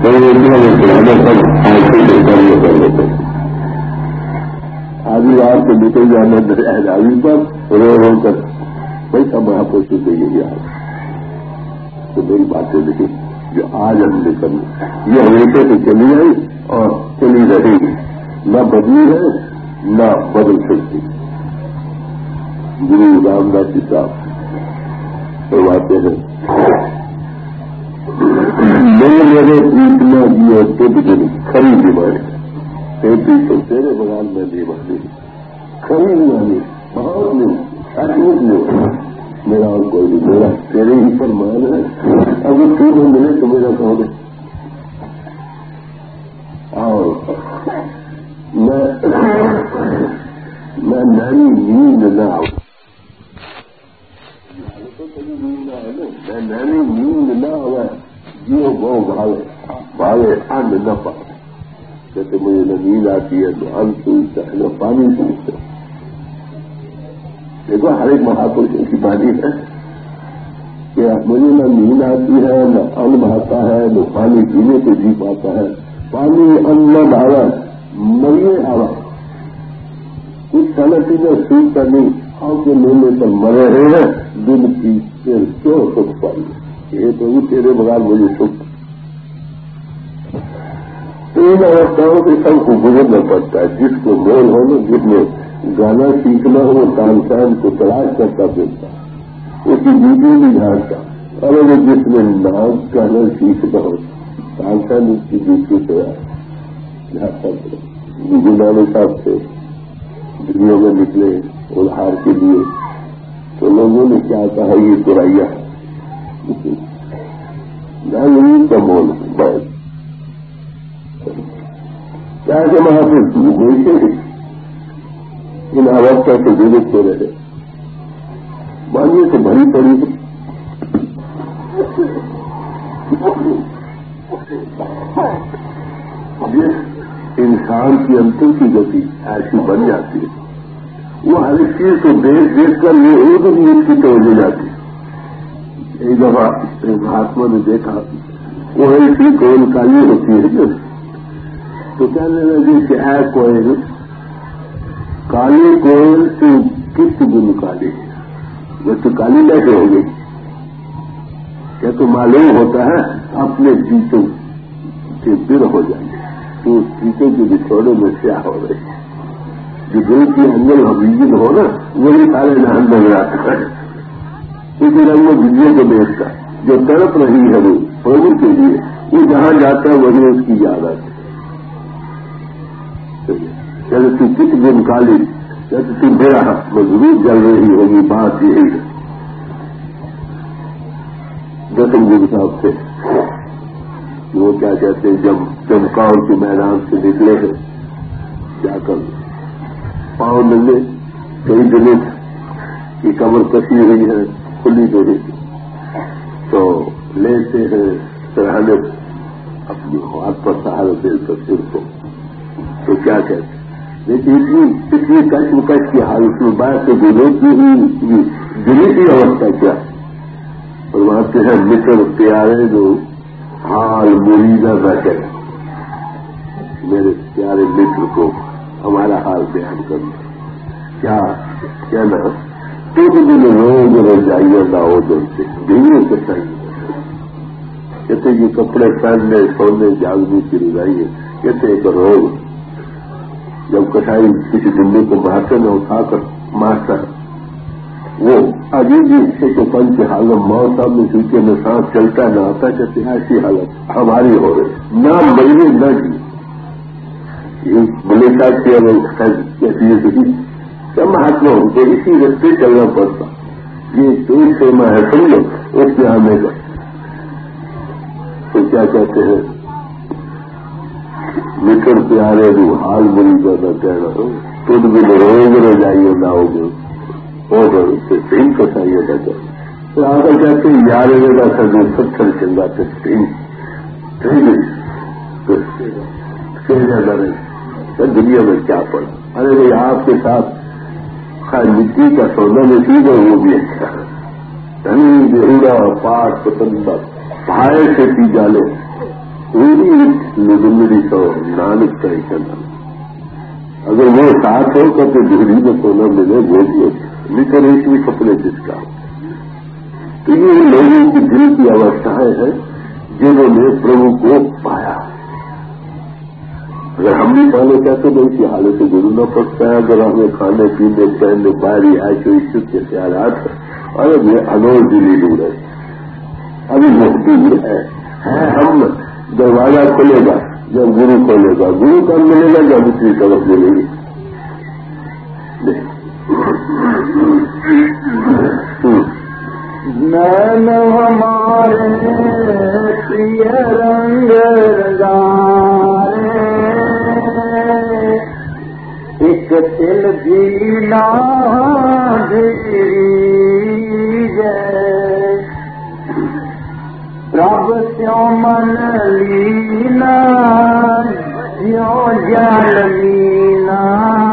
آدھی رات کو نکل جانا اہلاوی پر رو رو کر کوئی سب مہاپرشوں سے یہی حال. تو میری باتیں نہیں جو آج ہم نے کرنی یہ ہمیشہ سے چلی آئی اور چلی رہے گی، نہ بدلی ہے نہ بدل سکتی. گرو رام داس جی صاحب فرماتے ہیں میرے میرے پریتنا جی اور تب دن کھری بیماری تینتیس سو تیرے بغیر میں بیماری کھری بیماری بہت نہیں تکلیف نہیں. میرا اور کوئی نہیں، میرا تیرے ہی فرمان ہے. اگر تو میں ملے تو میرا کہو گے اور میں نانی نیند نہ آؤں تو کبھی نیند نہ آئے نا. میں نانی نیند نہ آئے جیو گو بھاوے بھاوے انڈ نہ پاؤ. جیسے مجھے نہ نیند آتی ہے تو ان سوچتا ہے نہ پانی سوچتا ہے. دیکھو ہر ایک مہاپرش کی بانی ہے کہ مجھے نہ نیند آتی ہے نہ ان بہاتا ہے نہ پانی پینے کو جی پاتا ہے. پانی ان نہ بھاوا مریے آوا کچھ سنتی میں سوچتا نہیں. آپ کے لینے پر مرے رہے ہیں دن کی پھر کیوں سکھ پائی. یہ تو بھی تیرے بغیر مجھے سکھ. تین اوستھاؤں سے سب کو گزرنا پڑتا ہے. جس کو میل ہونا، جس میں گانا سیکھنا ہو تانسان کو تلاش کرتا پھرتا اس کی بیوی نہیں جھاڑتا. اور وہ جس میں نام کہنا سیکھنا ہو تانسان اس کی بیوی سے جھاڑتا پھر گلدانے صاحب سے دنیا میں نکلے الہار کے لیے تو لوگوں نے کیا کہا یہ تریا نہیں کا مول بس کیا کہ وہاں پہ دیکھے ان اوستہ سے درست ہو رہے مانیے تو بھری پڑی جس انسان کی انتر کی گتی ایسی بن جاتی ہے وہ ہر ایک چیز کو دیکھ دیکھ کر یہ ایک نیت کی توجہ جاتی ہے. ایک دفعہ ایک مہاتما نے دیکھا وہ ایسی کوئل کالی ہوتی ہے تو کہنے لگے کہ اے کوئل کالی کوئل تو کس دن کالی ہے وہ تو کالی کیسے ہو گئی کیا تو معلوم ہوتا ہے اپنے چیتوں سے در ہو جائیں گے تو اس چیتوں کے بچھوڑے میں کیا ہو رہی ہے جو دل کی انگل حبیجن ہو نا وہی سارے جہاں نظر آتا ہے اسی رنگ میں بجلی کو دیکھتا جو تڑپ رہی ہے وہ پربھو کے لیے وہ جہاں جاتا ہے وہی اس کی یاد آتی چلے تو کس دن کالی جیسے تو میرا مضبوط جل رہی ہوگی بات یہی ہے. گوتم بدھ صاحب سے وہ کیا کہتے ہیں جب چمکاؤ کے میدان سے نکلے ہیں جا کر پاؤں ملے کئی دنوں کی کمر کسی ہوئی ہے کھلی نہیں تو لیتے ہیں سرحنے اپنی ہاتھ پر سہارا دے کر سر کو تو کیا کہتے ہیں لیکن اتنی اتنی کش مکش کی حالت میں بات سے دلوں کی ہی دلی کی اوستھا کیا اور وہاں سے ہے مصر پیارے جو حال مریدہ بیٹھے میرے پیارے مصر کو ہمارا حال بیان کرنا کیا کہنا تو دن روز روز جائیے لاؤ دل سے دھیرے سے چاہیے کہتے یہ کپڑے پہننے سونے جاگنے کی رضائیے کہتے ایک روز جب کٹائی کسی دلی کو مارتے نہ اٹھا کر مارتا وہ عجیب سے تو پنچ کی حالت موت سامنے سیٹے میں سانس چلتا نہ آتا کہتے ایسی حالت ہماری ہو رہی نہ مریے نہ جی بلے صاحب کی کیسی کیا مہاتما ہوں کہ اسی رستے چلنا پڑتا یہ ایک سیما ہے سمجھو اس میں آنے کا تو کیا کہتے ہیں مٹر پیارے رو حال بری زیادہ کہنا ہو تم بھی روز رہ جائیے نہ ہوگے اور صحیح کسائیے گا تو آگے کہتے ہیں یار گا سر جو ستر چل جاتے زیادہ رہے دنیا میں کیا پڑا ارے بھائی آپ کے ساتھ خیر مٹی کا سونا نصیب ہے وہ بھی اچھا ہے دھنی بہوڑا پاٹ پسند بھائی سے پی جالے پوری لگنری تو نانک کا ہی کرنا اگر وہ ساتھ ہو کر تو دہلی میں سونا ملے وہ بھی نکل ایک بھی کپڑے جس کا تو یہ لوگوں کی دل کی اوستھائیں ہیں جنہوں نے پربھو کو پایا اگر ہم بھی پہلے کہتے ہیں اس کی حالت سے گزرنا پڑتا ہے اگر ہمیں کھانے پینے پہننے باہری آئے تو عزت کے خیالات ہیں اور اب یہ انوج دلی دور ہے ابھی مفتی ہے ہم دروازہ کھلے گا جب گرو کھولے گا گرو کب ملے گا جب دوسری طرف ملے گی نین ہمارے پریہ رنگ رنگارے ایک دل جینا رب سیوں من لینا سیوں جان لینا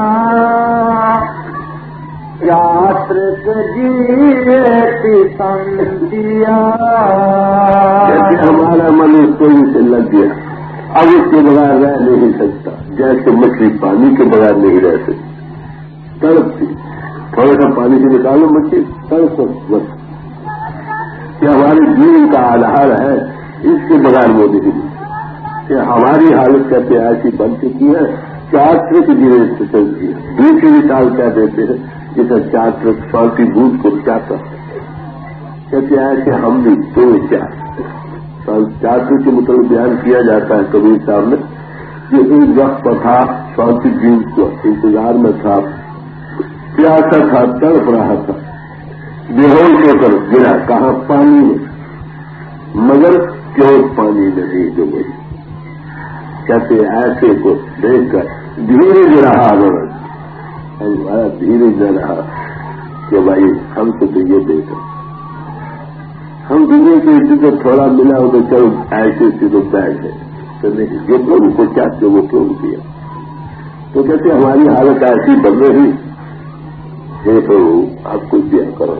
یاترک جیتی سندیا ہمارا من اس کو سے لگ گیا اب اس کے بغیر رہ نہیں سکتا جیسے مچھلی پانی کے بغیر نہیں رہ سکتی تڑپتی تھوڑا سا پانی سے نکالو مچھلی تڑپ بس کہ ہمارے جیون کا آدھار ہے اس کے بغیر وہ نہیں کہ ہماری حالت کہتے ایسی بن چکی ہے چار ٹرک جینے سے چلتی ہے دوسری مثال کیا دیتے ہیں جیسے چار ٹرک سالتی دودھ کو کیا کرتے کہتے ایسے ہم بھی دو چار چار ٹرک کے مطلب بیان کیا جاتا ہے کبیر صاحب نے کہ ایک وقت پر تھا चौंतीस दिन को इंतजार में था, प्यासा था, तड़प रहा था, बेहोश होकर गिरा कहा पानी में, मगर क्यों पानी में नहीं डूबी। कहते ऐसे को देखकर धीरे से रहा आंदोलन, बड़ा धीरे से रहा कि भाई हम तो ये देखो, हम दुनिया की इज्जत थोड़ा मिला हो तो चलो ऐसे सी तो बैठ है, तो नहीं जो प्रभु को चाहते वो प्रभु किया। तो कहते हमारी हालत ऐसी बन रही, हे प्रभु आप कुछ दिया करो।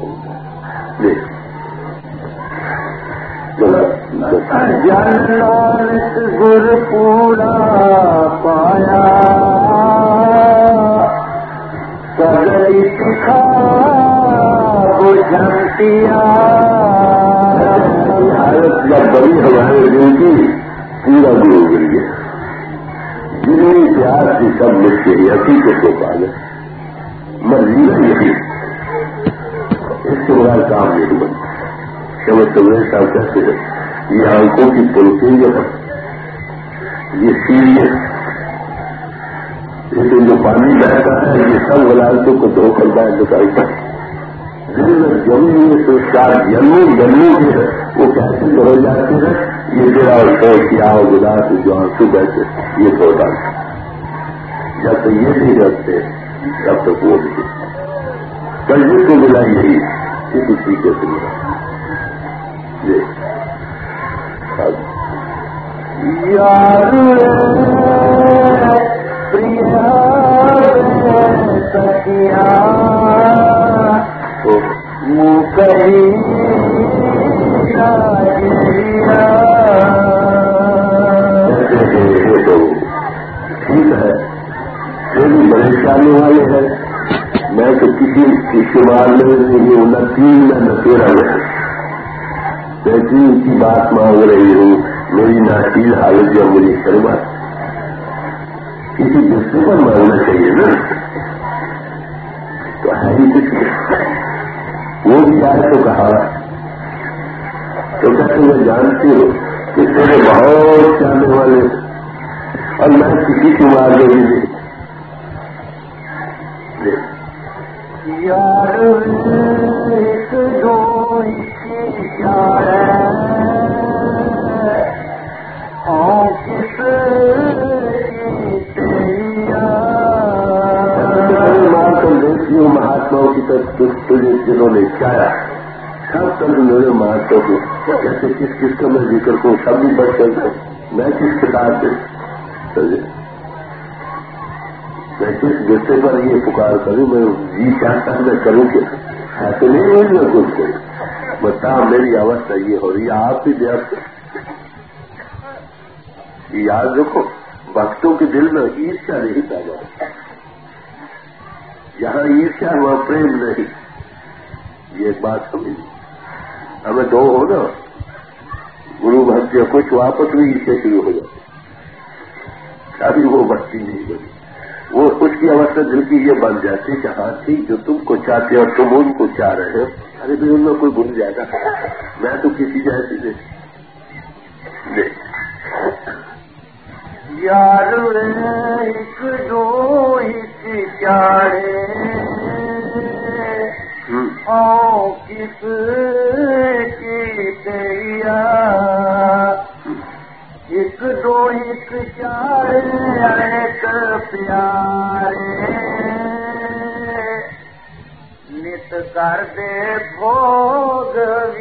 जन्नत गुर पूरा पाया, सगई सिखा बुझंतिया। हालत जब बड़ी हमारे दिल की पूरा भी हो गई है, जितनी प्यार की सब लिखते ही हकीकत को पाले मर्जीना यही, इसके बगैर काम नहीं बनता। चलो तुम्हें साहब कहते हैं ये आंखों की पुलकिंग है, ये सीरियस, इसमें जो पानी बहता है ये सब वलायतों को धोकर बैठ निकालता है। दिल में जमी हुए संस्कार जन्मों जन्मों के वो कैसे हो जाते हैं, ये तेरा और सोच या उदास जो आंसू बहते ये धो डालते। जब तक ये नहीं रखते तब तक वो नहीं, कल जिसको मिला यही किसी तरीके से मिला। यार प्रिया सखिया मुकरी ठीक है, तेरी परेशानी वाले हैं, मैं तो किसी की शुमार में नहीं हूं, न तीन में न तेरह में, वैसी की बात मांग रही हूं। मेरी नाचील हालत जब मुझे शर्मा, किसी दूसरे पर मांगना चाहिए ना, तो है ही कुछ वो भी आए तो कहा, तो कहते मैं जानती हूँ कि तेरे बहुत चाहने वाले और मैं किसी की मार नहीं दे। यार एक दो महात्माओं की तरफ तुझे जिन्होंने चाया सब सब मेरे महात्मा को कैसे किस किस का मैं जिक्र करूं, सब भी बढ़ चलते, मैं किस किताब से चले, मैं किस विषय पर ये पुकार करूं, मैं जी चाहता है मैं करूं क्या, ऐसे नहीं हुई मैं कुछ को बता। मेरी अवस्था ये हो रही है, आप भी व्यस्त याद रखो, भक्तों के दिल में ईर्ष्या नहीं पैदा होती, यहाँ ईर्ष्या वहाँ प्रेम नहीं, ये एक बात समझ। हमें दो हो ना गुरु भक्त या कुछ वापस भी ईर्ष्या शुरू हो जाती, अभी वो भक्ति नहीं बनी, वो उसकी अवस्था दिल की ये बन जाती कि हाँ ठीक जो तुमको चाहते और तुम उनको चाह रहे हो, अरे भाई उनमें कोई भूल जाएगा, मैं तो किसी जैसी नहीं। यार एक दो एक चारे आओ किस की दैया, एक दो एक चारे एक प्यारे नित कर दे भोग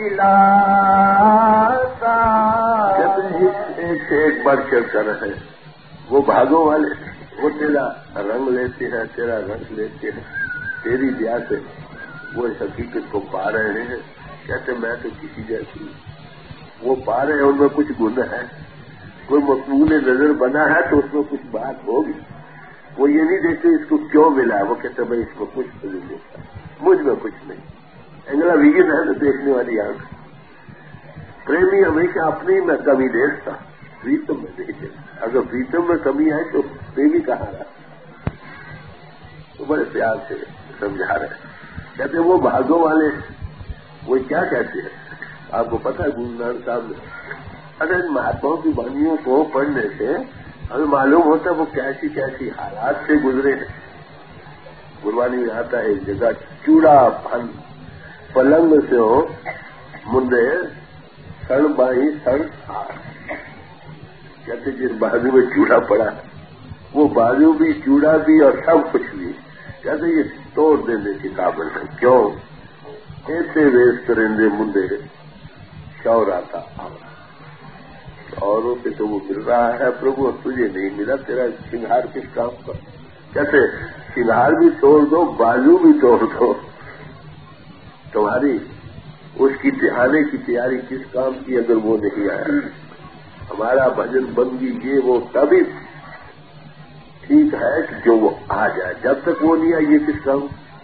विलासा। एक से एक बढ़ चढ़ कर रहे, वो भागों वाले वो तेरा रंग लेते हैं, तेरा रंग लेते हैं, तेरी दया से वो इस हकीकत को पा रहे हैं। कहते मैं तो किसी जैसी, वो पा रहे हैं, उनमें कुछ गुण है, कोई मकबूल नजर बना है तो उसमें कुछ बात होगी। वो ये नहीं देखते इसको क्यों मिला, वो कहते भाई इसको कुछ तो नहीं देखता, मुझ में कुछ नहीं। अगला विजन है तो देखने वाली आंख, प्रेमी हमेशा अपनी में कमी देखता, प्रीतम में देखे, अगर प्रीतम में कमी है तो प्रेमी कहाँ रहा। तो बड़े प्यार से समझा रहे, कहते वो भागों वाले वो क्या कहते हैं, आपको पता है गुरु नानक साहब ने, अगर इन महात्माओं की वाणियों को पढ़ने से ہمیں معلوم ہوتا ہے وہ کیسی کیسی حالات سے گزرے ہیں. گروانی میں آتا ہے ایک جگہ چوڑا پھل پلنگ سے ہو منڈے سڑ بائی سڑ ہار. کہتے جس بازو میں چوڑا پڑا وہ بازو بھی چوڑا بھی اور سب کچھ بھی. کہتے یہ توڑ دینے کی قابل ہے. کیوں؟ ایسے ویس کریں منڈے شور آتا اوروں سے تو وہ مل رہا ہے پربھو اور تجھے نہیں ملا. تیرا سنگھار کس کام کا؟ کہتے سنگھار بھی توڑ دو بازو بھی توڑ دو تمہاری اس کی آنے کی تیاری کس کام کی اگر وہ نہیں آیا. ہمارا بھجن بندگی یہ وہ تبھی ٹھیک ہے کہ جو وہ آ جائے. جب تک وہ نہیں آئی یہ کس کام.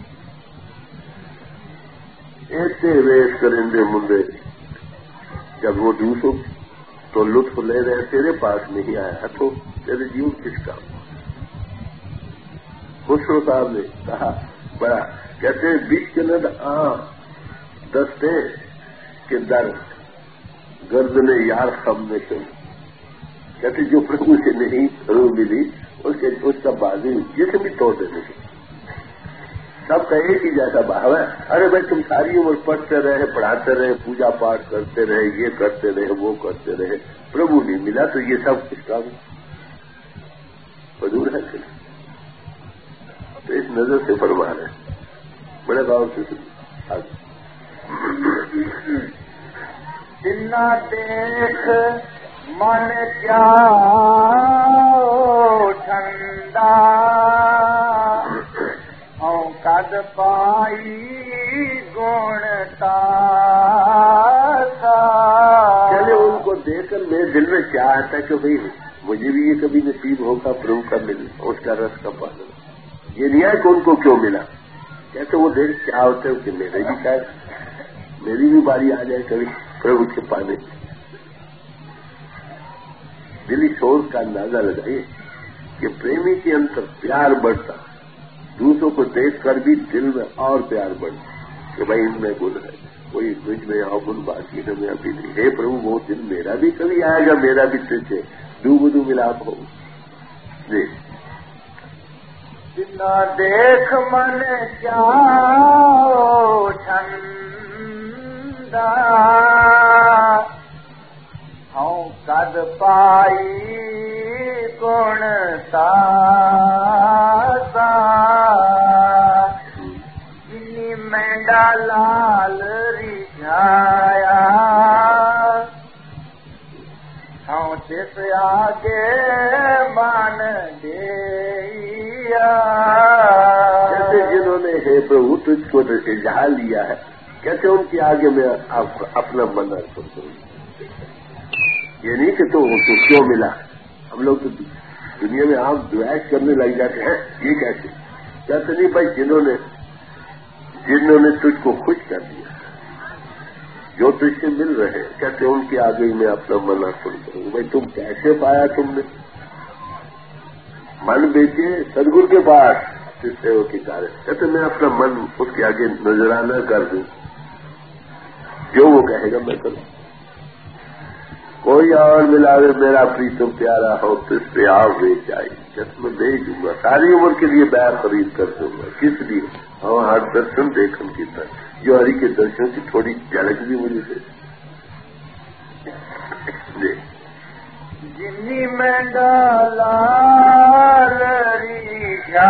ایسے ویس کریں منڈے جب وہ دوسروں تو لطف لے رہے تیرے پاس نہیں آیا تو تیرے جیو کس کام. خسرو صاحب نے کہا بڑا کہتے بیچ کے ند آ دستے کے در گرد نے یار خم نے چل. کہتے جو پربھو سے نہیں رو ملی اس کے اس کا بازی جسے بھی توڑ دینے کی. سب کا ایک ہی جیسا بھاو ہے. ارے بھائی تم ساری عمر پڑھتے رہے پڑھاتے رہے پوجا پاٹ کرتے رہے یہ کرتے رہے وہ کرتے رہے پربھو نہیں ملا تو یہ سب کس کام فضول ہے کہ تو اس نظر سے فرما رہے بڑے گاؤں سے جنا دیکھ من کیا ٹھنڈا کد پائی گونتا. چلے ان کو دیکھ کر میرے دل میں کیا آتا ہے کہ بھائی مجھے بھی یہ کبھی نصیب ہوگا پربھو کا مل اس کا رس کا پانا. یہ نہیں ہے کہ ان کو کیوں ملا. کہتے وہ دیکھ کیا ہوتا ہے کہ میرے بھی شاید میری بھی باری آ جائے کبھی پربھو کے پانے. دلی سوچ کا اندازہ لگائیے کہ پریمی کے اندر پیار بڑھتا دوسروں کو دیکھ کر بھی دل میں اور پیار بڑھتا کہ بھائی ان میں گن ہے کوئی مجھ میں اور گن باقی ہے میں ابھی نہیں. ہے پربھو وہ دن میرا بھی کبھی آئے گا میرا بھی تجھ سے دو بدو ملاپ ہو. جی جنا دیکھ من کیا ٹھنڈا ہوں کد پائی گونتا. جنی مینڈا لال رجھایا ہوں جس آگے مان دیا. کہتے جنہوں نے ہے پربھو تجھ کو رجھا لیا ہے کہتے ان کے آگے میں اپنا من ارپن کروں. یہ نہیں کہ تو کیوں ملا. ہم لوگ تو دنیا میں آپ دوائش کرنے لگ جاتے ہیں یہ کیسے. کہتے نہیں بھائی جنہوں نے جنہوں نے تجھ کو خوش کر دیا جو تجھ سے مل رہے کہتے ان کے آگے میں اپنا من ارپن کروں. بھائی تم کیسے پایا تم نے من بیچے سدگرو کے پاس سیو کی کارے. کہتے میں اپنا من اس کے آگے نذرانہ کر دوں جو وہ کہے گا میں کروں. کوئی اور ملاوے میرا پریتم پیارا ہو تو اس پہ آؤ بیچ آئی جس میں دے دوں گا ساری عمر کے لیے بیع خرید کر دوں گا. کس لیے ہاں ہر درشن دیکھن کی طرح جو ہری کے درشن کی تھوڑی جھلک بھی مجھے دے. جی جنی میں لال رجھایا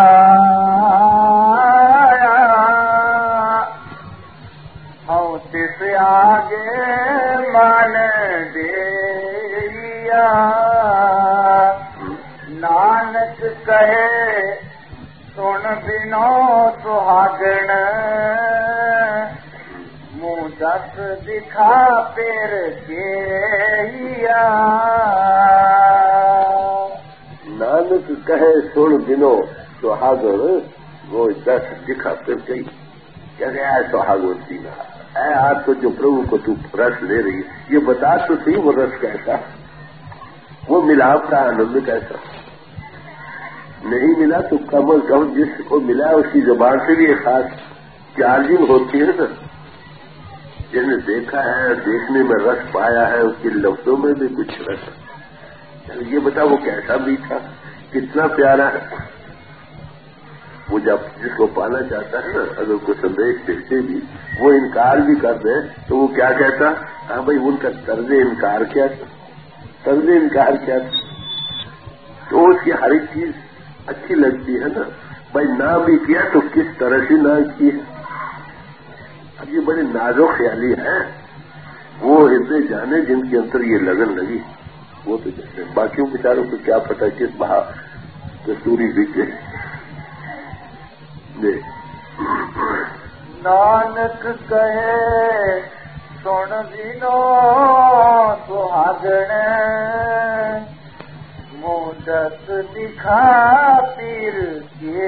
ہوں تس آگے مان دیا. نانک کہے سن بنو سہاگن منہ دس دکھا پھر کیا. نانک کہے سن بنو سہاگن وہ دس دکھا پھر گئی. کہتے اے سہاگن سینا اے آج تو جو پربھو کو تو رس لے رہی ہے یہ بتا تو سی وہ رس کیسا وہ ملاپ کا آنند کیسا. نہیں ملا تو کم از کم جس کو ملا اس کی زبان سے بھی ایک خاص چارجنگ ہوتی ہے نا. جس نے دیکھا ہے دیکھنے میں رس پایا ہے اس کے لفظوں میں بھی کچھ رس یہ بتا وہ کیسا میٹھا، کتنا پیارا ہے. وہ جب جس کو پانا چاہتا ہے نا، اگر کوئی سندیش دیکھتے بھی وہ انکار بھی کر دے تو وہ کیا کہتا؟ ہاں بھائی ان کا طرز انکار کیا تھا، طرز انکار کیا تھا. تو اس کی ہر ایک چیز اچھی لگتی ہے نا. بھائی نہ بھی کیا تو کس طرح سے نہ کی ہے. اب یہ بڑے نازک خیالی ہیں، وہ اتنے جانے جن کے اندر یہ لگن لگی وہ تو جانے. باقیوں بیچاروں کو کیا پتا کس بہا کستوری بکے. نانک کہے سن بینو سہاگن، مودت دکھا پیر کے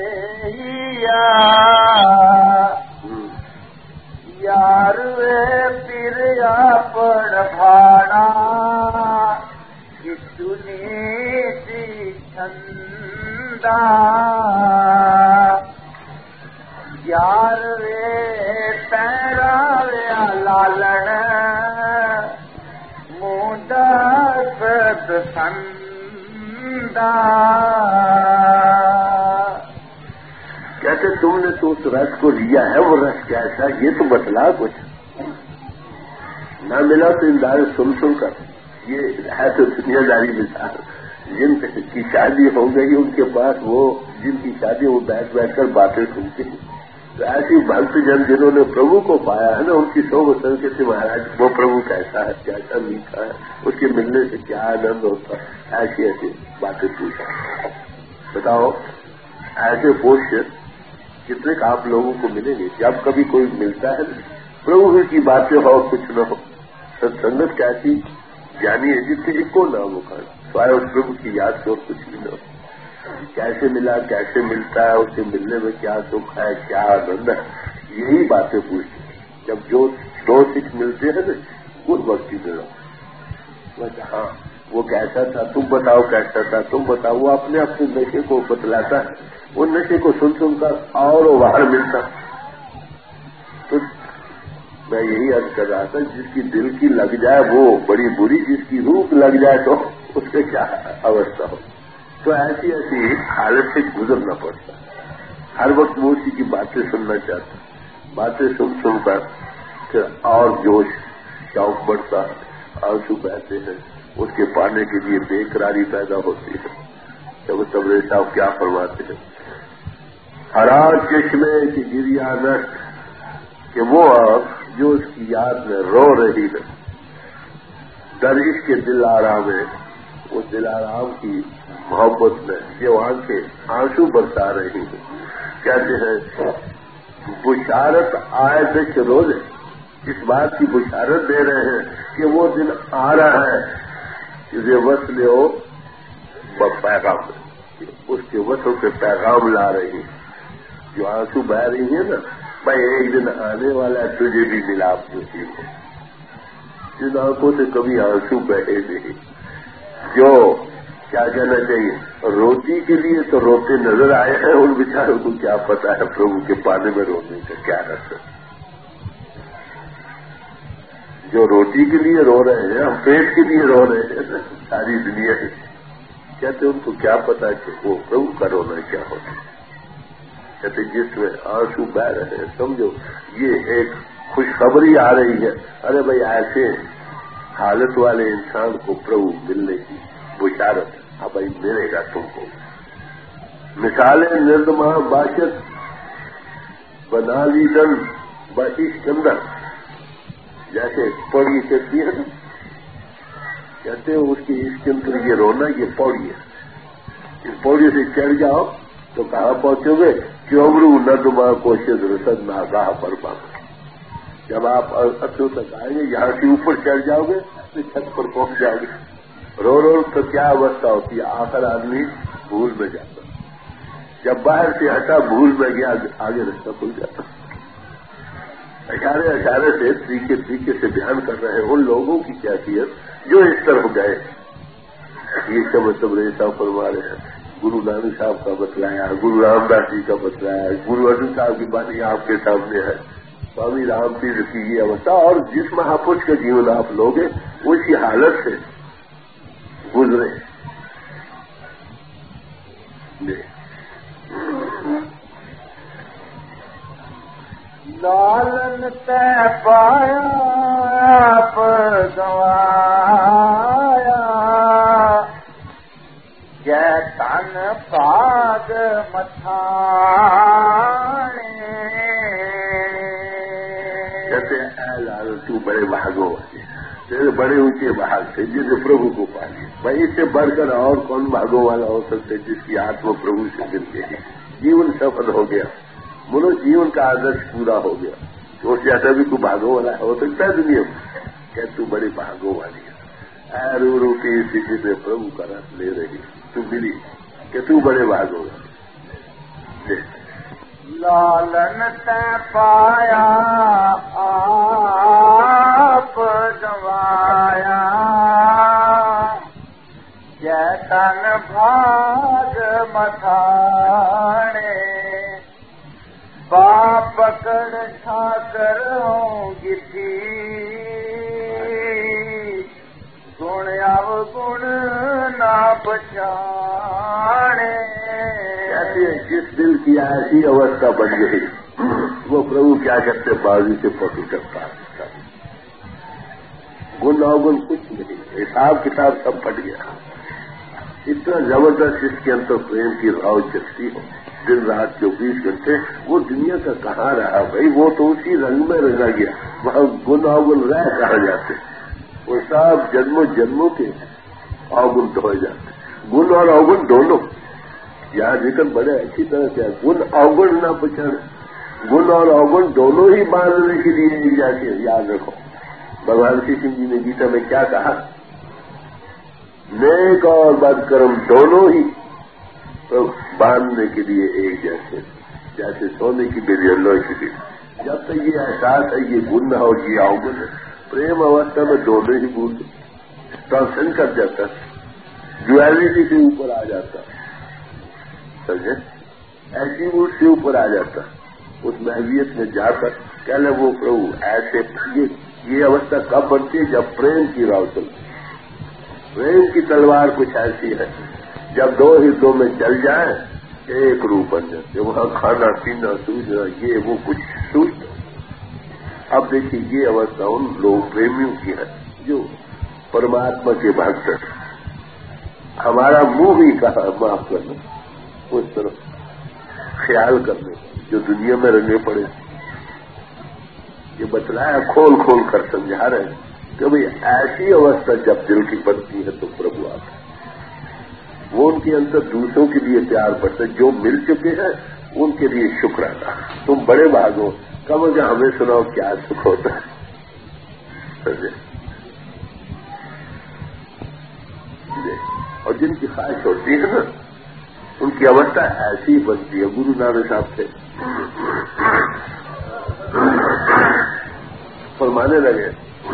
یار وے پیر اپن بھانا، کتنی سی چھندا یار وے پیرا وے لالن، مودت سندا. کہتے تم نے تو اس رس کو لیا ہے، وہ رس کیسا یہ تو بتلا. کچھ نہ ملا تو انداز سن سن کر. یہ ہے تو دنیا داری مثال. جن کی شادی ہو گئی ان کے پاس وہ جن کی شادی وہ بیٹھ بیٹھ کر باتیں سنتے ہیں. تو ایسی بھکت جن جنہوں نے پربھو کو پایا ہے نا، ان کی سو وسن کے تھے مہاراج وہ پربھو کیسا ہے، کیسا میٹھا ہے، اس کے ملنے سے کیا آنند ہوتا ہے. ایسی ایسی باتیں پوچھا. بتاؤ ایسے پوچھ کتنے آپ لوگوں کو ملیں گے. جب کبھی کوئی ملتا ہے نا پربھو کی باتیں ہو کچھ نہ ہو. ستسنگت کیسی جانی ہے جس سے ایک کو نہ ہو کر سوائے اس پربھو کی یاد سے اور کچھ بھی نہ ہو. کیسے ملا، کیسے ملتا ہے، اس سے ملنے میں کیا سکھ ہے، کیا آنند ہے، یہی باتیں پوچھتے ہیں. جب جو دو سکھ ملتے ہیں نا اس وقت کی طرح ہاں وہ کیسا تھا، تم بتاؤ کیسا تھا، تم بتاؤ. وہ اپنے اپنے نشے کو بتلاتا ہے. وہ نشے کو سن سن کر اور وہ باہر ملتا. تو میں یہی عرض کر رہا تھا جس کی دل کی لگ جائے وہ بڑی بری، جس کی روح لگ جائے تو اس سے کیا اوستھا ہو. تو ایسی ایسی حالت سے گزرنا پڑتا ہے. ہر وقت وہ اسی کی باتیں سننا چاہتا ہے. باتیں سن سن کر پھر اور جوش شوق بڑھتا ہے، آنسو بہتے ہیں. اس کے پانے کے لیے بے قراری پیدا ہوتی ہے. جب تبرے صاحب کیا فرماتے ہیں، ہرا چشمے کی گریا نشٹ، کہ وہ اب جو اس کی یاد میں رو رہی ہے. درش کے دل آرام ہے، وہ دل آرام کی محبت میں جو آنکھیں آنسو برسا رہی ہیں. کہتے ہیں بشارت آئے دش روز، اس بات کی بشارت دے رہے ہیں کہ وہ دن آ رہا ہے کہ وصل ہو پیغام، اس کے وصل سے پیغام لا رہی ہے. جو آنسو بہ رہی ہیں نا، بھائی ایک دن آنے والا ہے تجھے بھی ملاپ نصیب ہو. جن آنکھوں سے کبھی آنسو بہے نہیں، جو کیا کہنا چاہیے روٹی کے لیے تو روتے نظر آئے ہیں، ان بیچاروں کو کیا پتا ہے پربھو کے پانے میں رونے کا کیا رس ہے. جو روٹی کے لیے رو رہے ہیں، ہم پیٹ کے لیے رو رہے ہیں ساری دنیا ہے. کہتے ان کو کیا پتا کہ وہ پربھو کا رونا کیا ہوتا. کہتے جس میں آنسو بہ رہے ہیں سمجھو یہ ایک خوشخبری آ رہی ہے. ارے بھائی ایسے حالت والے انسان کو پربھو ملنے کی بشارت. ہاں بھائی ملے گا تم کو. مثالیں نردما باشد بنا لی دن بشیش چندر، جیسے پوڑی چلتی ہے نا، کہتے ہیں اس کی اس کے اندر یہ رونا یہ پوڑی ہے. اس پوڑی سے چڑھ جاؤ تو کہاں پہنچو گے کہ عمرو نردما کوشد رسد ناگاہ پر پاؤ. جب آپ اتو تک آئیں گے یہاں سے اوپر چڑھ جاؤ گے اپنی چھت پر پہنچ جاؤ گے. رو رو تو کیا اوستھا ہوتی ہے، آخر آدمی بھول میں جاتا. جب باہر سے ہٹا بھول میں گیا آگے رستہ کھل جاتا. اشارے اشارے سے طریقے طریقے سے بیان کر رہے ہیں ان لوگوں کی کیفیت جو اس طرف گئے. یہ سب سب ریسا فرما رہے ہیں. گرو نانک صاحب کا بتلایا، گرو رام داس جی کا بتلایا، گرو ارجن صاحب کی باتیں آپ کے سامنے ہے. سوامی رام تیز کی یہ اوستھا اور جس مہاپرش کا جیون آپ لوگے اسی حالت سے گزرے. لالن تے پایا آپ گوایا جے تن پاگ متھانے. کہتے ہیں اے لال تو بڑے بھاگوں والے, تیرے بڑے اونچے بھاگ تھے جس نے پربھو کو پا لیا. بھائی اس سے بڑھ کر اور کون بھاگوں والا ہو سکتے جس کی آتما پربھو سے مل گئی, جیون سفل ہو گیا, منو جیون کا آدرش پورا ہو گیا. تو اس زیادہ بھی کوئی بھاگوں والا ہو سکتا ہے دنیا میں؟ کہ تو بڑے بھاگوں والی ہے. اے رو رو کے استھتی سے پربھو کا رس لے رہی تو ملی کہ تو بڑے بھاگوں والا. لالن تے پایا آپ گوایا جے تن بھاگ متھانے. با پکڑ ٹھاکر ہوں گی تھی گن او گن نہ پچھانے. جس دل کی ایسی اوستھا بن گئی وہ پربھو کیا کرتے بازو سے پکڑ کرتا ہے. گن اوگن کچھ نہیں, حساب کتاب سب پھٹ گیا. اتنا زبردست اس کے اندر پریم کی راؤ چلتی ہو دن رات چوبیس گھنٹے. وہ دنیا کا کہاں رہا بھائی, وہ تو اسی رنگ میں رنگا گیا. وہاں گن اوگن رہ کہاں جاتے, وہ سب جنموں جنموں کے اوگن دھوئے جاتے. گن اور اوگن دونوں یہاں ذکر بڑے اچھی طرح سے گن اوگن نہ پچھاڑ. گن اور اوگن دونوں ہی باندھنے کے لیے جاتے ہیں. یاد رکھو بھگوان شری سنگھ جی نے گیتا میں کیا کہا, نیک اور بد کرم دونوں ہی تو باندھنے کے لیے ایک جیسے, جیسے سونے کی بیری اور لوہے کی بیری. جب تک یہ احساس ہے یہ گن نہ ہو یہ اوگن ہے, پریم اوستھا میں دونوں ہی بھول ٹرانسینڈ کر جاتا, ڈویلٹی سے اوپر آ جاتا, سمجھے, ایٹیٹیوڈ سے اوپر آ جاتا. اس محویت میں جا کر کہہ لے وہ پربھو ایسے. یہ اوستھا کب بنتی ہے جب پریم کی راؤ چلتی. پریم کی تلوار کچھ ایسی ہے جب دو حصوں میں چل جائے ایک روپ بن جاتے. وہاں کھانا پینا سوچنا یہ وہ کچھ سوچنا. اب دیکھیے یہ اوستھا ان لوگ پریمیوں کی ہے جو پرماتما کے بھکت ہیں. ہمارا منہ ہی کہا معاف کرنا اس طرف خیال کرنے جو دنیا میں رہنے پڑے. یہ بتلایا کھول کھول کر سمجھا رہے ہیں کہ بھئی ایسی اوستھا جب دل کی بنتی ہے تو پربھو آتا ہے. وہ ان کے اندر دوسروں کے لیے پیار پڑتا ہے. جو مل چکے ہیں ان کے لیے شکر ادا. تم بڑے بھاگو, کم از کم ہمیں سناؤ کیا سکھ ہوتا ہے. اور جن کی خواہش ہوتی ہے نا ان کی اوستھا ایسی ہی بنتی ہے. گرو نانک صاحب سے فرمانے لگے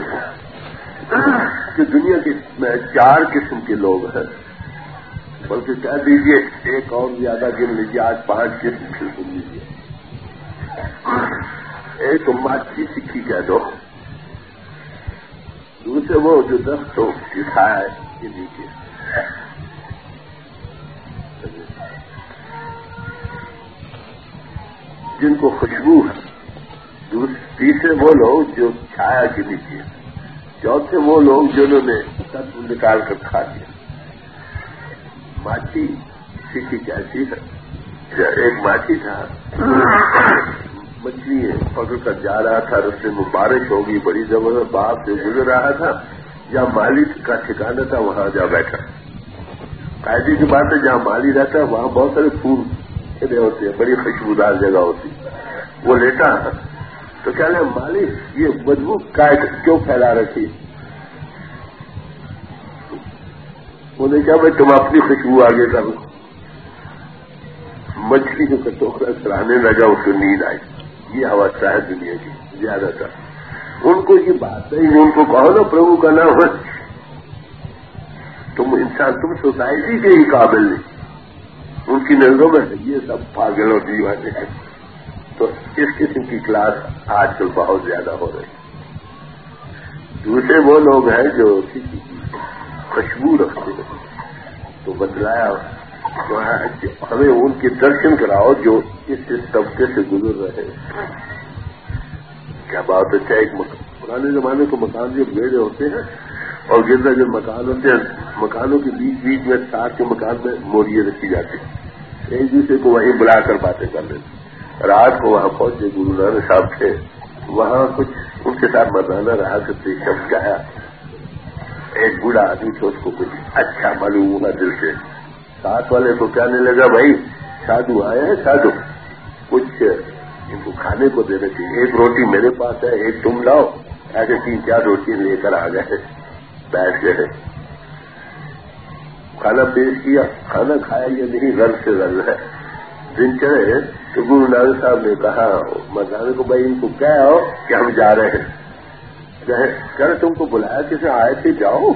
کہ دنیا کی میں چار قسم کے لوگ ہیں, بلکہ کہہ دیجئے ایک اور زیادہ گن لیجیے, آج پانچ قسم کی سن لیجیے. ایک ماچھی سکھی کہہ دو, دوسرے وہ جو دست ہو دکھایا ہے کے نیچے, جن کو خوشبو ہے. تیسرے وہ لوگ جو چھایا کے نیچے, چوتھے وہ لوگ جنہوں نے تتو نکال کر کھا دیا. ماچھی سیکھی کیسی ہے. ایک ماچھی تھا, مچھلی پکڑ کر جا رہا تھا, رستے میں بارش ہوگی بڑی زبردست, باپ سے گزر رہا تھا, جہاں مالی کا ٹھکانا تھا وہاں جا بیٹھا. قاعدے کی بات ہے جہاں مالی رہتا ہے وہاں بہت سارے پھول کھلے ہوتے ہیں, بڑی خوشبودار جگہ ہوتی. وہ لیٹا تو کہہ لیں مالی یہ بدبو کیوں پھیلا رکھی. انہوں نے کہا بھائی تم اپنی خوشبو آگے کرو. مچھلی کو ٹوکرا چلانے لگا, اس کو نیند آئی. یہ اوستھا ہے دنیا کی زیادہ تر. ان کو یہ بات نہیں, ان کو کہو نا پربھو کا نام ہے. تم انسان تم سوسائٹی کے ہی قابل نہیں. ان کی نظروں میں یہ سب پاگل اور دیوانے ہیں. تو اس قسم کی کلاس آج کل بہت زیادہ ہو رہی. دوسرے وہ لوگ ہیں جو خوشبو رکھتے ہیں. تو بتلایا ہمیں ان کے درشن کراؤ جو اس طبقے سے گزر رہے ہیں. کیا بات اچھا. ایک پرانے زمانے کو مکان جو بیڑے ہوتے ہیں اور گردا جو مکان ہوتے ہیں, مکانوں کے بیچ بیچ میں ساتھ کے مکان میں موریے رکھی جاتی ہیں. ایک دوسرے کو وہیں بلا کر باتیں کر لیتے. رات کو وہاں پہنچے گرو نانک صاحب تھے, وہاں کچھ ان کے ساتھ مردانہ رہا کرتے. شب آیا ایک بوڑھا آدمی تھا, اس کو کچھ اچھا معلوم ہوا دل سے. ساتھ والے کو کہنے لگا بھائی سادھو آئے ہیں, سادھو کچھ ان کو کھانے کو دینا چاہیے. ایک روٹی میرے پاس ہے, ایک تم لاؤ. ایسے تین چار روٹی لے کر آ گئے, بیٹھ گئے. کھانا پیش کیا, کھانا کھایا یا نہیں رنگ سے رنگ ہے. دن چڑھے تو گرو نانک صاحب نے کہا مردانے کو بھائی ان کو کہہ آؤ کہ ہم جا رہے ہیں. کہہ رہے تم کو بلایا کسے, آئے تھے جاؤ.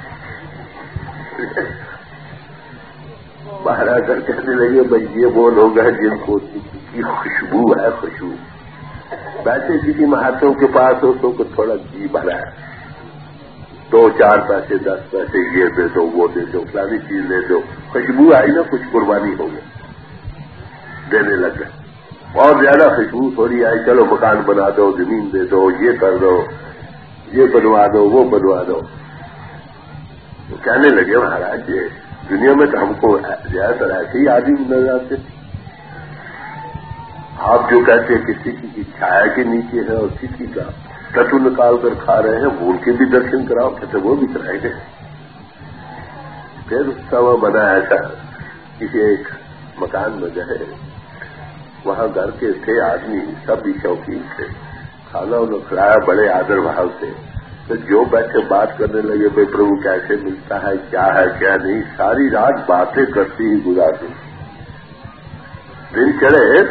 باہر آ کر کہنے لگے بھائی یہ وہ لوگ ہیں جن کو کی خوشبو ہے, خوشبو. ویسے کسی مہاتموں کے پاس ہو تو تھوڑا جی بھرا ہے, دو چار پیسے دس پیسے یہ دے دو وہ دے دو فلانی چیز دے دو. خوشبو آئی نا, کچھ قربانی ہو گئی, دینے لگ گئے. اور زیادہ خوشبو تھوڑی آئی, چلو مکان بنا دو, زمین دے دو, یہ کر دو, یہ بنوا دو, وہ بنوا دو. تو کہنے لگے مہاراج یہ دنیا میں تو ہم کو زیادہ تر ایسے ہی آدمی نظر آتے. آپ جو کہتے ہیں کسی کی چھایا کے نیچے ہے اور کسی کا کٹو نکال کر کھا رہے ہیں, وہ ان کے بھی درشن کراؤ. کہتے وہ بھی کرائے گئے. پھر سوا بنا ایسا, کسی ایک مکان میں گئے, وہاں گھر کے تھے آدمی, سب بھی شوقین تھے. کھانا انہیں کھلایا بڑے آدر بھاؤ سے. تو جو بیٹھے بات کرنے لگے بھائی پربھو کیسے ملتا ہے, کیا ہے کیا نہیں. ساری رات باتیں کرتی ہی گزار دی. دن چڑھے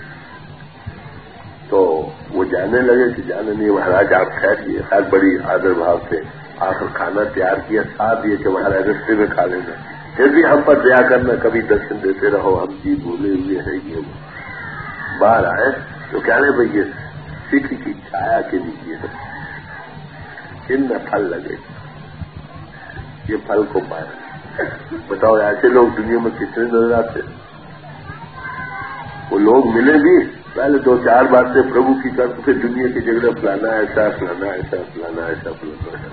تو وہ جانے لگے کہ جانے نہیں مہاراج آپ خیر کیے, خیر بڑی آدر بھاؤ سے. آخر کھانا تیار کیا, ساتھ یہ کہ مہاراج رستے میں کھا لینا, پھر بھی ہم پر دیا کرنا, کبھی درشن دیتے رہو, ہم جی بھولے ہوئے ہیں. یہ باہر آئے تو کہنے بھائی یہ سکھ کی چھایا کے نیچے ہے, ان میں پھل لگے, یہ پھل کو پائے. بتاؤ ایسے لوگ دنیا میں کتنے نظر آتے. وہ لوگ ملے بھی پہلے دو چار باتیں پربھو کی کر, پھر دنیا کی جگہ فلانا ایسا فلانا ایسا فلانا ایسا فلانا ایسا.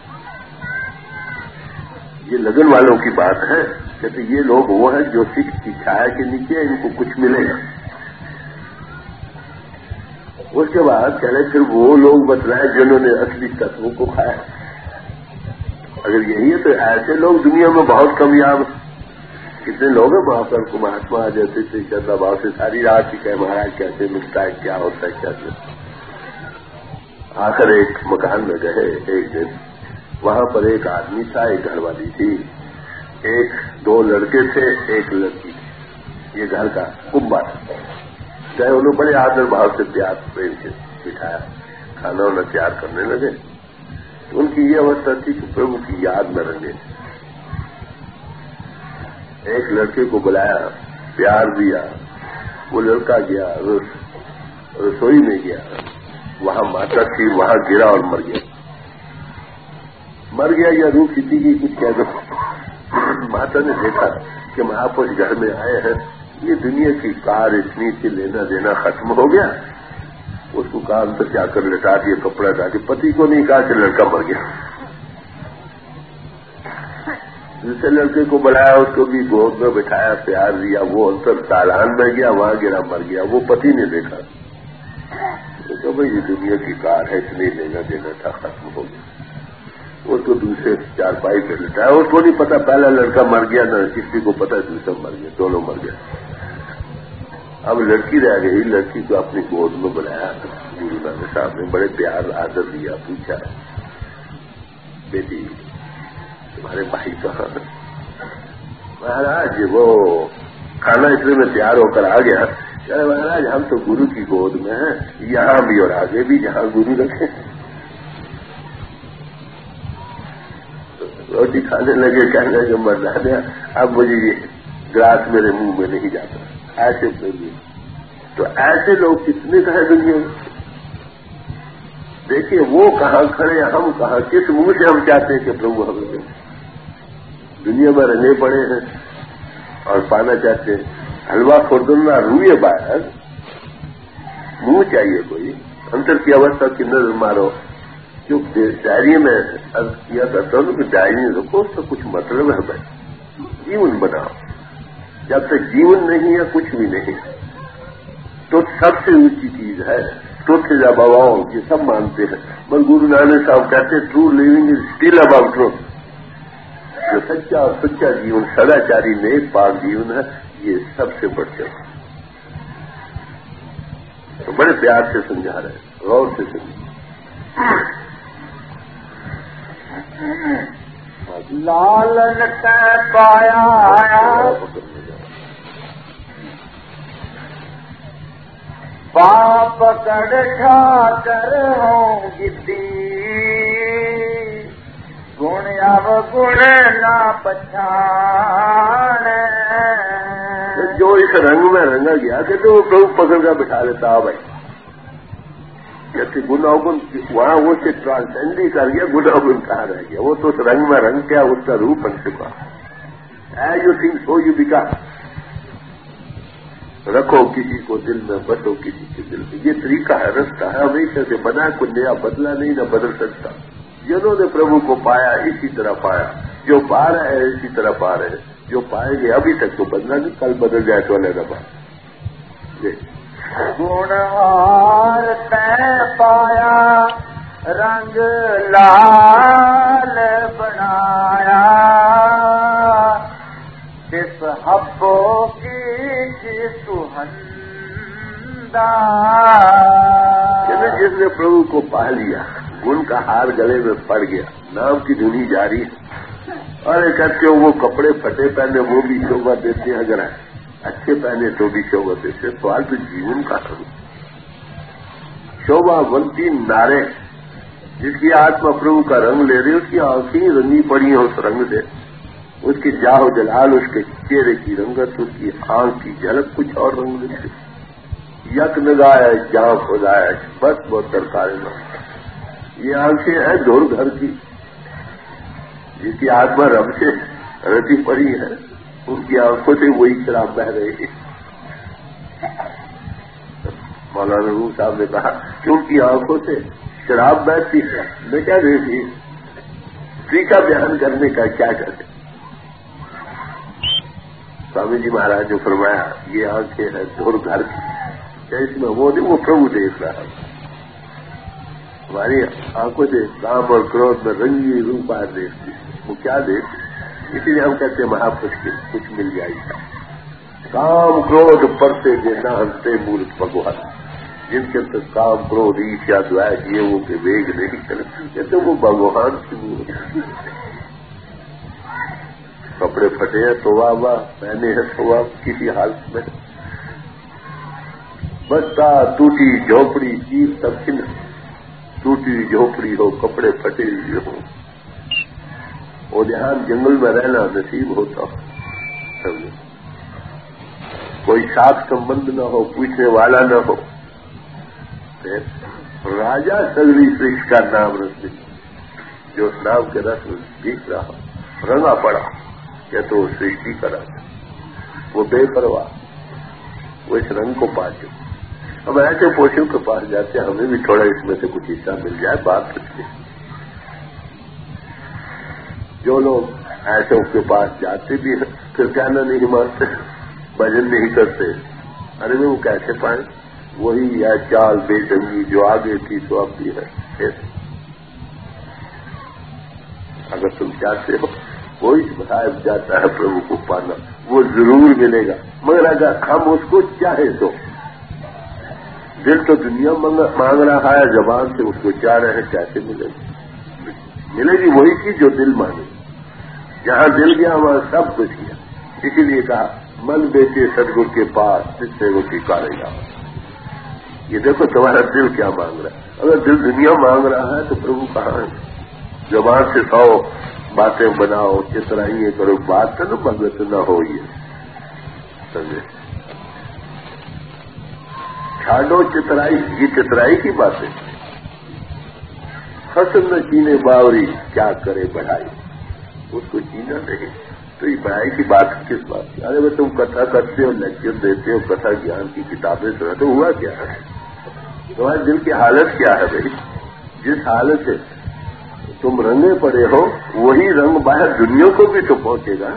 یہ لگن والوں کی بات ہے. کہتے یہ لوگ وہ ہیں جو سکھ کی چھایا کے نیچے, ان کو کچھ ملے گا. اس کے بعد چلے پھر وہ لوگ بتلائے جنہوں نے اصلی تتووں کو کھایا. اگر یہی ہے تو ایسے لوگ دنیا میں بہت کمیاب. کتنے لوگ ہیں وہاں پر کو مہاتما جیسے تھے شردا بھاؤ سے ساری رات ہی کہ مہاراج کیسے ملتا ہے, کیا ہوتا ہے, کیا نہیں. آخر ایک مکان میں گئے ایک دن, وہاں پر ایک آدمی تھا, ایک گھر والی تھی, ایک دو لڑکے تھے, ایک لڑکی تھی. یہ گھر کا کنبا تھا. چاہے انہوں بڑے آدر بھاؤ سے پیار پریم سے بٹھایا, کھانا انہیں تیار کرنے لگے. تو ان کی یہ اوستھا تھی کہ پربھو کی یاد میں رنگے. ایک لڑکے کو بلایا, پیار دیا. وہ لڑکا گیا رسوئی میں گیا, وہاں ماتا تھی, وہاں گرا اور مر گیا. مر گیا یا روح کسی کی کچھ کہہ دو. ماتا نے دیکھا کہ مہاپرش گھر میں آئے ہیں, یہ دنیا کی کار اتنی سے لینا دینا ختم ہو گیا. اس کو کام تک جا کر لٹا دیا, کپڑا ڈال دیا. پتی کو نہیں کہا کہ لڑکا مر گیا. دوسرے لڑکے کو بلایا, اس کو بھی گود میں بٹھایا, پیار دیا. وہ انتر تالان میں گیا, وہاں گرا مر گیا. وہ پتی نے دیکھا تو بھائی یہ دنیا کی کار ہے, اتنی لینا دینا تھا, ختم ہو گیا. اس کو دوسرے چارپائی پہ لٹایا. اس کو نہیں پتا پہلا لڑکا مر گیا, نہ کسی کو پتا دوسرا مر گیا, دونوں مر گیا. اب لڑکی رہ گئی. لڑکی کو اپنی گود میں بلایا. گرو نانک صاحب نے بڑے پیار آدر دیا. پوچھا بیٹی تمہارے بھائی کہاں؟ مہاراج وہ کھانا اتنے میں تیار ہو کر آ گیا. کہ مہاراج ہم تو گرو کی گود میں ہیں, یہاں بھی اور آگے بھی جہاں گرو رکھے. روٹی کھانے لگے, کہنے لگے مردانے اب مجھے یہ گلاس میرے منہ میں نہیں جاتا. ایسے تو ایسے لوگ کتنے کا ہے دنیا میں. دیکھیے وہ کہاں کھڑے, ہم کہاں, کس منہ سے ہم چاہتے ہیں کہ پربھو ہمیں دیں. دنیا میں رنگے پڑے ہیں اور پانا چاہتے ہیں. حلوہ خوردنا روئے باہر منہ چاہیے کوئی انتر کی اوستھا کی نظر مارو. جو ڈائری میں عرض کیا کرتا ہوں کہ ڈائری رکھو اس کا کچھ مطلب ہے بھائی. جیون بناؤ. جب تک جیون نہیں ہے کچھ بھی نہیں. تو سب سے اونچی چیز ہے ٹروتھ از اباؤ. یہ سب مانتے ہیں مگر گرو نانک صاحب کہتے ہیں true living is still about truth. جو سچا اور سچا جیون سداچاری نیک پاک جیون ہے یہ سب سے بڑھ کر. تو بڑے پیار سے سمجھا رہے ہیں غور سے سمجھا. لالن تے پایا پاپ پکڑ کھا کر ہوں گدی گن اب گن نہ پچھانے. جو اس رنگ میں رنگا گیا کہ تو وہ پکڑ کر بٹھا لیتا بھائی. جیسے گنا گن وہاں وہ سے ٹرانسینڈ ہی کر گیا گنا گن کہاں رہ گیا. وہ تو اس رنگ میں رنگ کیا اس کا روپ بن چکا. As you think so you become. رکھو کسی کو دل میں بسو کسی کے دل میں. یہ طریقہ ہے رستہ ہے ہمیشہ سے بنا کوئی نیا بدلا نہیں نہ بدل سکتا. جنہوں نے پربھو کو پایا اسی طرح پایا. جو پا رہے ہیں اسی طرح پا رہے ہیں. جو پائیں گے ابھی تک تو بدلا نہیں کل بدل جائے تو اللہ نہ پائے. گنہار تے پایا رنگ لال بنایا جس حبو کی سہندا. جس نے پربھو کو پا لیا گن کا ہار گلے میں پڑ گیا. نام کی دھنی جاری ہے. اور کہتے ہو وہ کپڑے پھٹے پہنے وہ بھی شوبھا دیتے ہیں. اگر اچھے پہنے تو بھی شوبھا دیتے. سوال تو جیون کا کروں. شوبھا بنتی نارے جس کی آتما پربھو کا رنگ لے رہی اس کی آنکھیں رنگی پڑی ہیں اس رنگ سے. اس کے جاہو جلال اس کے چہرے کی رنگت اس کی آنکھ کی جھلک کچھ اور رنگ دیتے. یک نگاہ جہاں خدایا بس بہت درکار نہ. یہ آنکھیں ہیں دور گھر کی جس کی آتما رب سے رتی پڑی ہے. ان کی آنکھوں سے وہی شراب بہ رہی ہے. مولانا روح صاحب نے کہا کہ ان کی آنکھوں سے شراب بہتی ہے. میں کیا دیکھی طریقہ بیان کرنے کا کیا کرتے. سوامی جی مہاراج نے فرمایا یہ آنکھیں ہیں دور گھر کی. اس میں وہ نہیں وہ پربھو دیکھ رہا ہے. ہماری آنکھوں سے کام اور کروھ میں رنگی روپ آئے دیکھتی وہ کیا دیکھ. اسی لیے ہم کہتے ہیں مہاپرش کے کچھ مل جائے گا. کام کروھ پر سے دینا ہنستے مورت بھگوان. جن کے اندر کام کروھ عیشا دوائش یہ وہ کہ ویگ نہیں کرتے کہتے وہ بھگوان کی مورت. کپڑے پھٹے ہیں تو واہ واہ پہنے ہیں تو واہ کسی حالت میں. بستا ٹوٹی جھوپڑی چیز سب کن ٹوٹی جھوپڑی ہو کپڑے پھٹے ہوئے ہو. وہ دھیان جنگل میں رہنا نصیب ہوتا ہو. کوئی ساتھ سمبند نہ ہو پوچھنے والا نہ ہو. راجا سگری سرش کا نام رس جو اس نام کے رس دیکھ رہا رنگا پڑا یا تو وہ سرشٹی کا رنگ وہ بے پرواہ وہ اس رنگ کو پا چکے. اب ایسے پوشوں کے پاس جاتے ہیں ہمیں بھی تھوڑا اس میں سے کچھ حصہ مل جائے بات کرتے. جو لوگ ایسے اس کے پاس جاتے بھی ہیں پھر کہنا نہیں مانتے بھجن نہیں کرتے. ارے وہ کیسے پائیں وہی یا چال بے ڈنگی جو آگے تھی تو اب بھی ہے. اگر تم چاہتے ہو کوئی صاحب جاتا ہے پربھو کو پانا وہ ضرور ملے گا. مگر اگر ہم اس کو چاہیں تو دل تو دنیا مانگ رہا ہے زبان سے اس کو چاہ رہے ہیں کیسے ملے گی. ملے گی وہی چیز جو دل مانگے. جہاں دل گیا وہاں سب کچھ گیا. اسی لیے کہا من بیچے سدگرو کے پاس جس سے وہ ٹھکانے گا. یہ دیکھو تمہارا دل کیا مانگ رہا ہے. اگر دل دنیا مانگ رہا ہے تو پربھو کہاں ہے. زبان سے سو باتیں بناؤ چترائیے کرو بات کرو بھگت نہ ہو. یہ سمجھے چھاڑو چترائی یہ چترائی کی باتیں. حسن نہ چینے باوری کیا کرے بڑھائی اس کو چینا نہیں. تو یہ پڑھائی کی بات کس بات کی؟ ارے وہ تم کتھا کرتے ہو، لیکچر دیتے ہو، کتھا گیان کی کتابیں سناتے ہو، ہوا کیا ہے؟ تمہارے دل کی حالت کیا ہے بھائی؟ جس حالت سے تم رنگے پڑے ہو وہی رنگ باہر دنیا کو بھی تو پہنچے گا.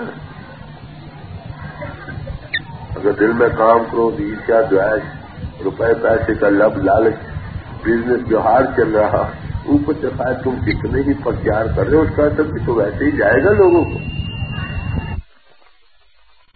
اگر دل میں کام کرو، عیشا دوائش، روپے پیسے کا لب لالچ، بزنس جو ہار چل رہا، اوپر سے خاص تم کتنے ہی پرچار کر رہے ہو، اس کا اثر بھی تو ویسے ہی جائے گا لوگوں کو.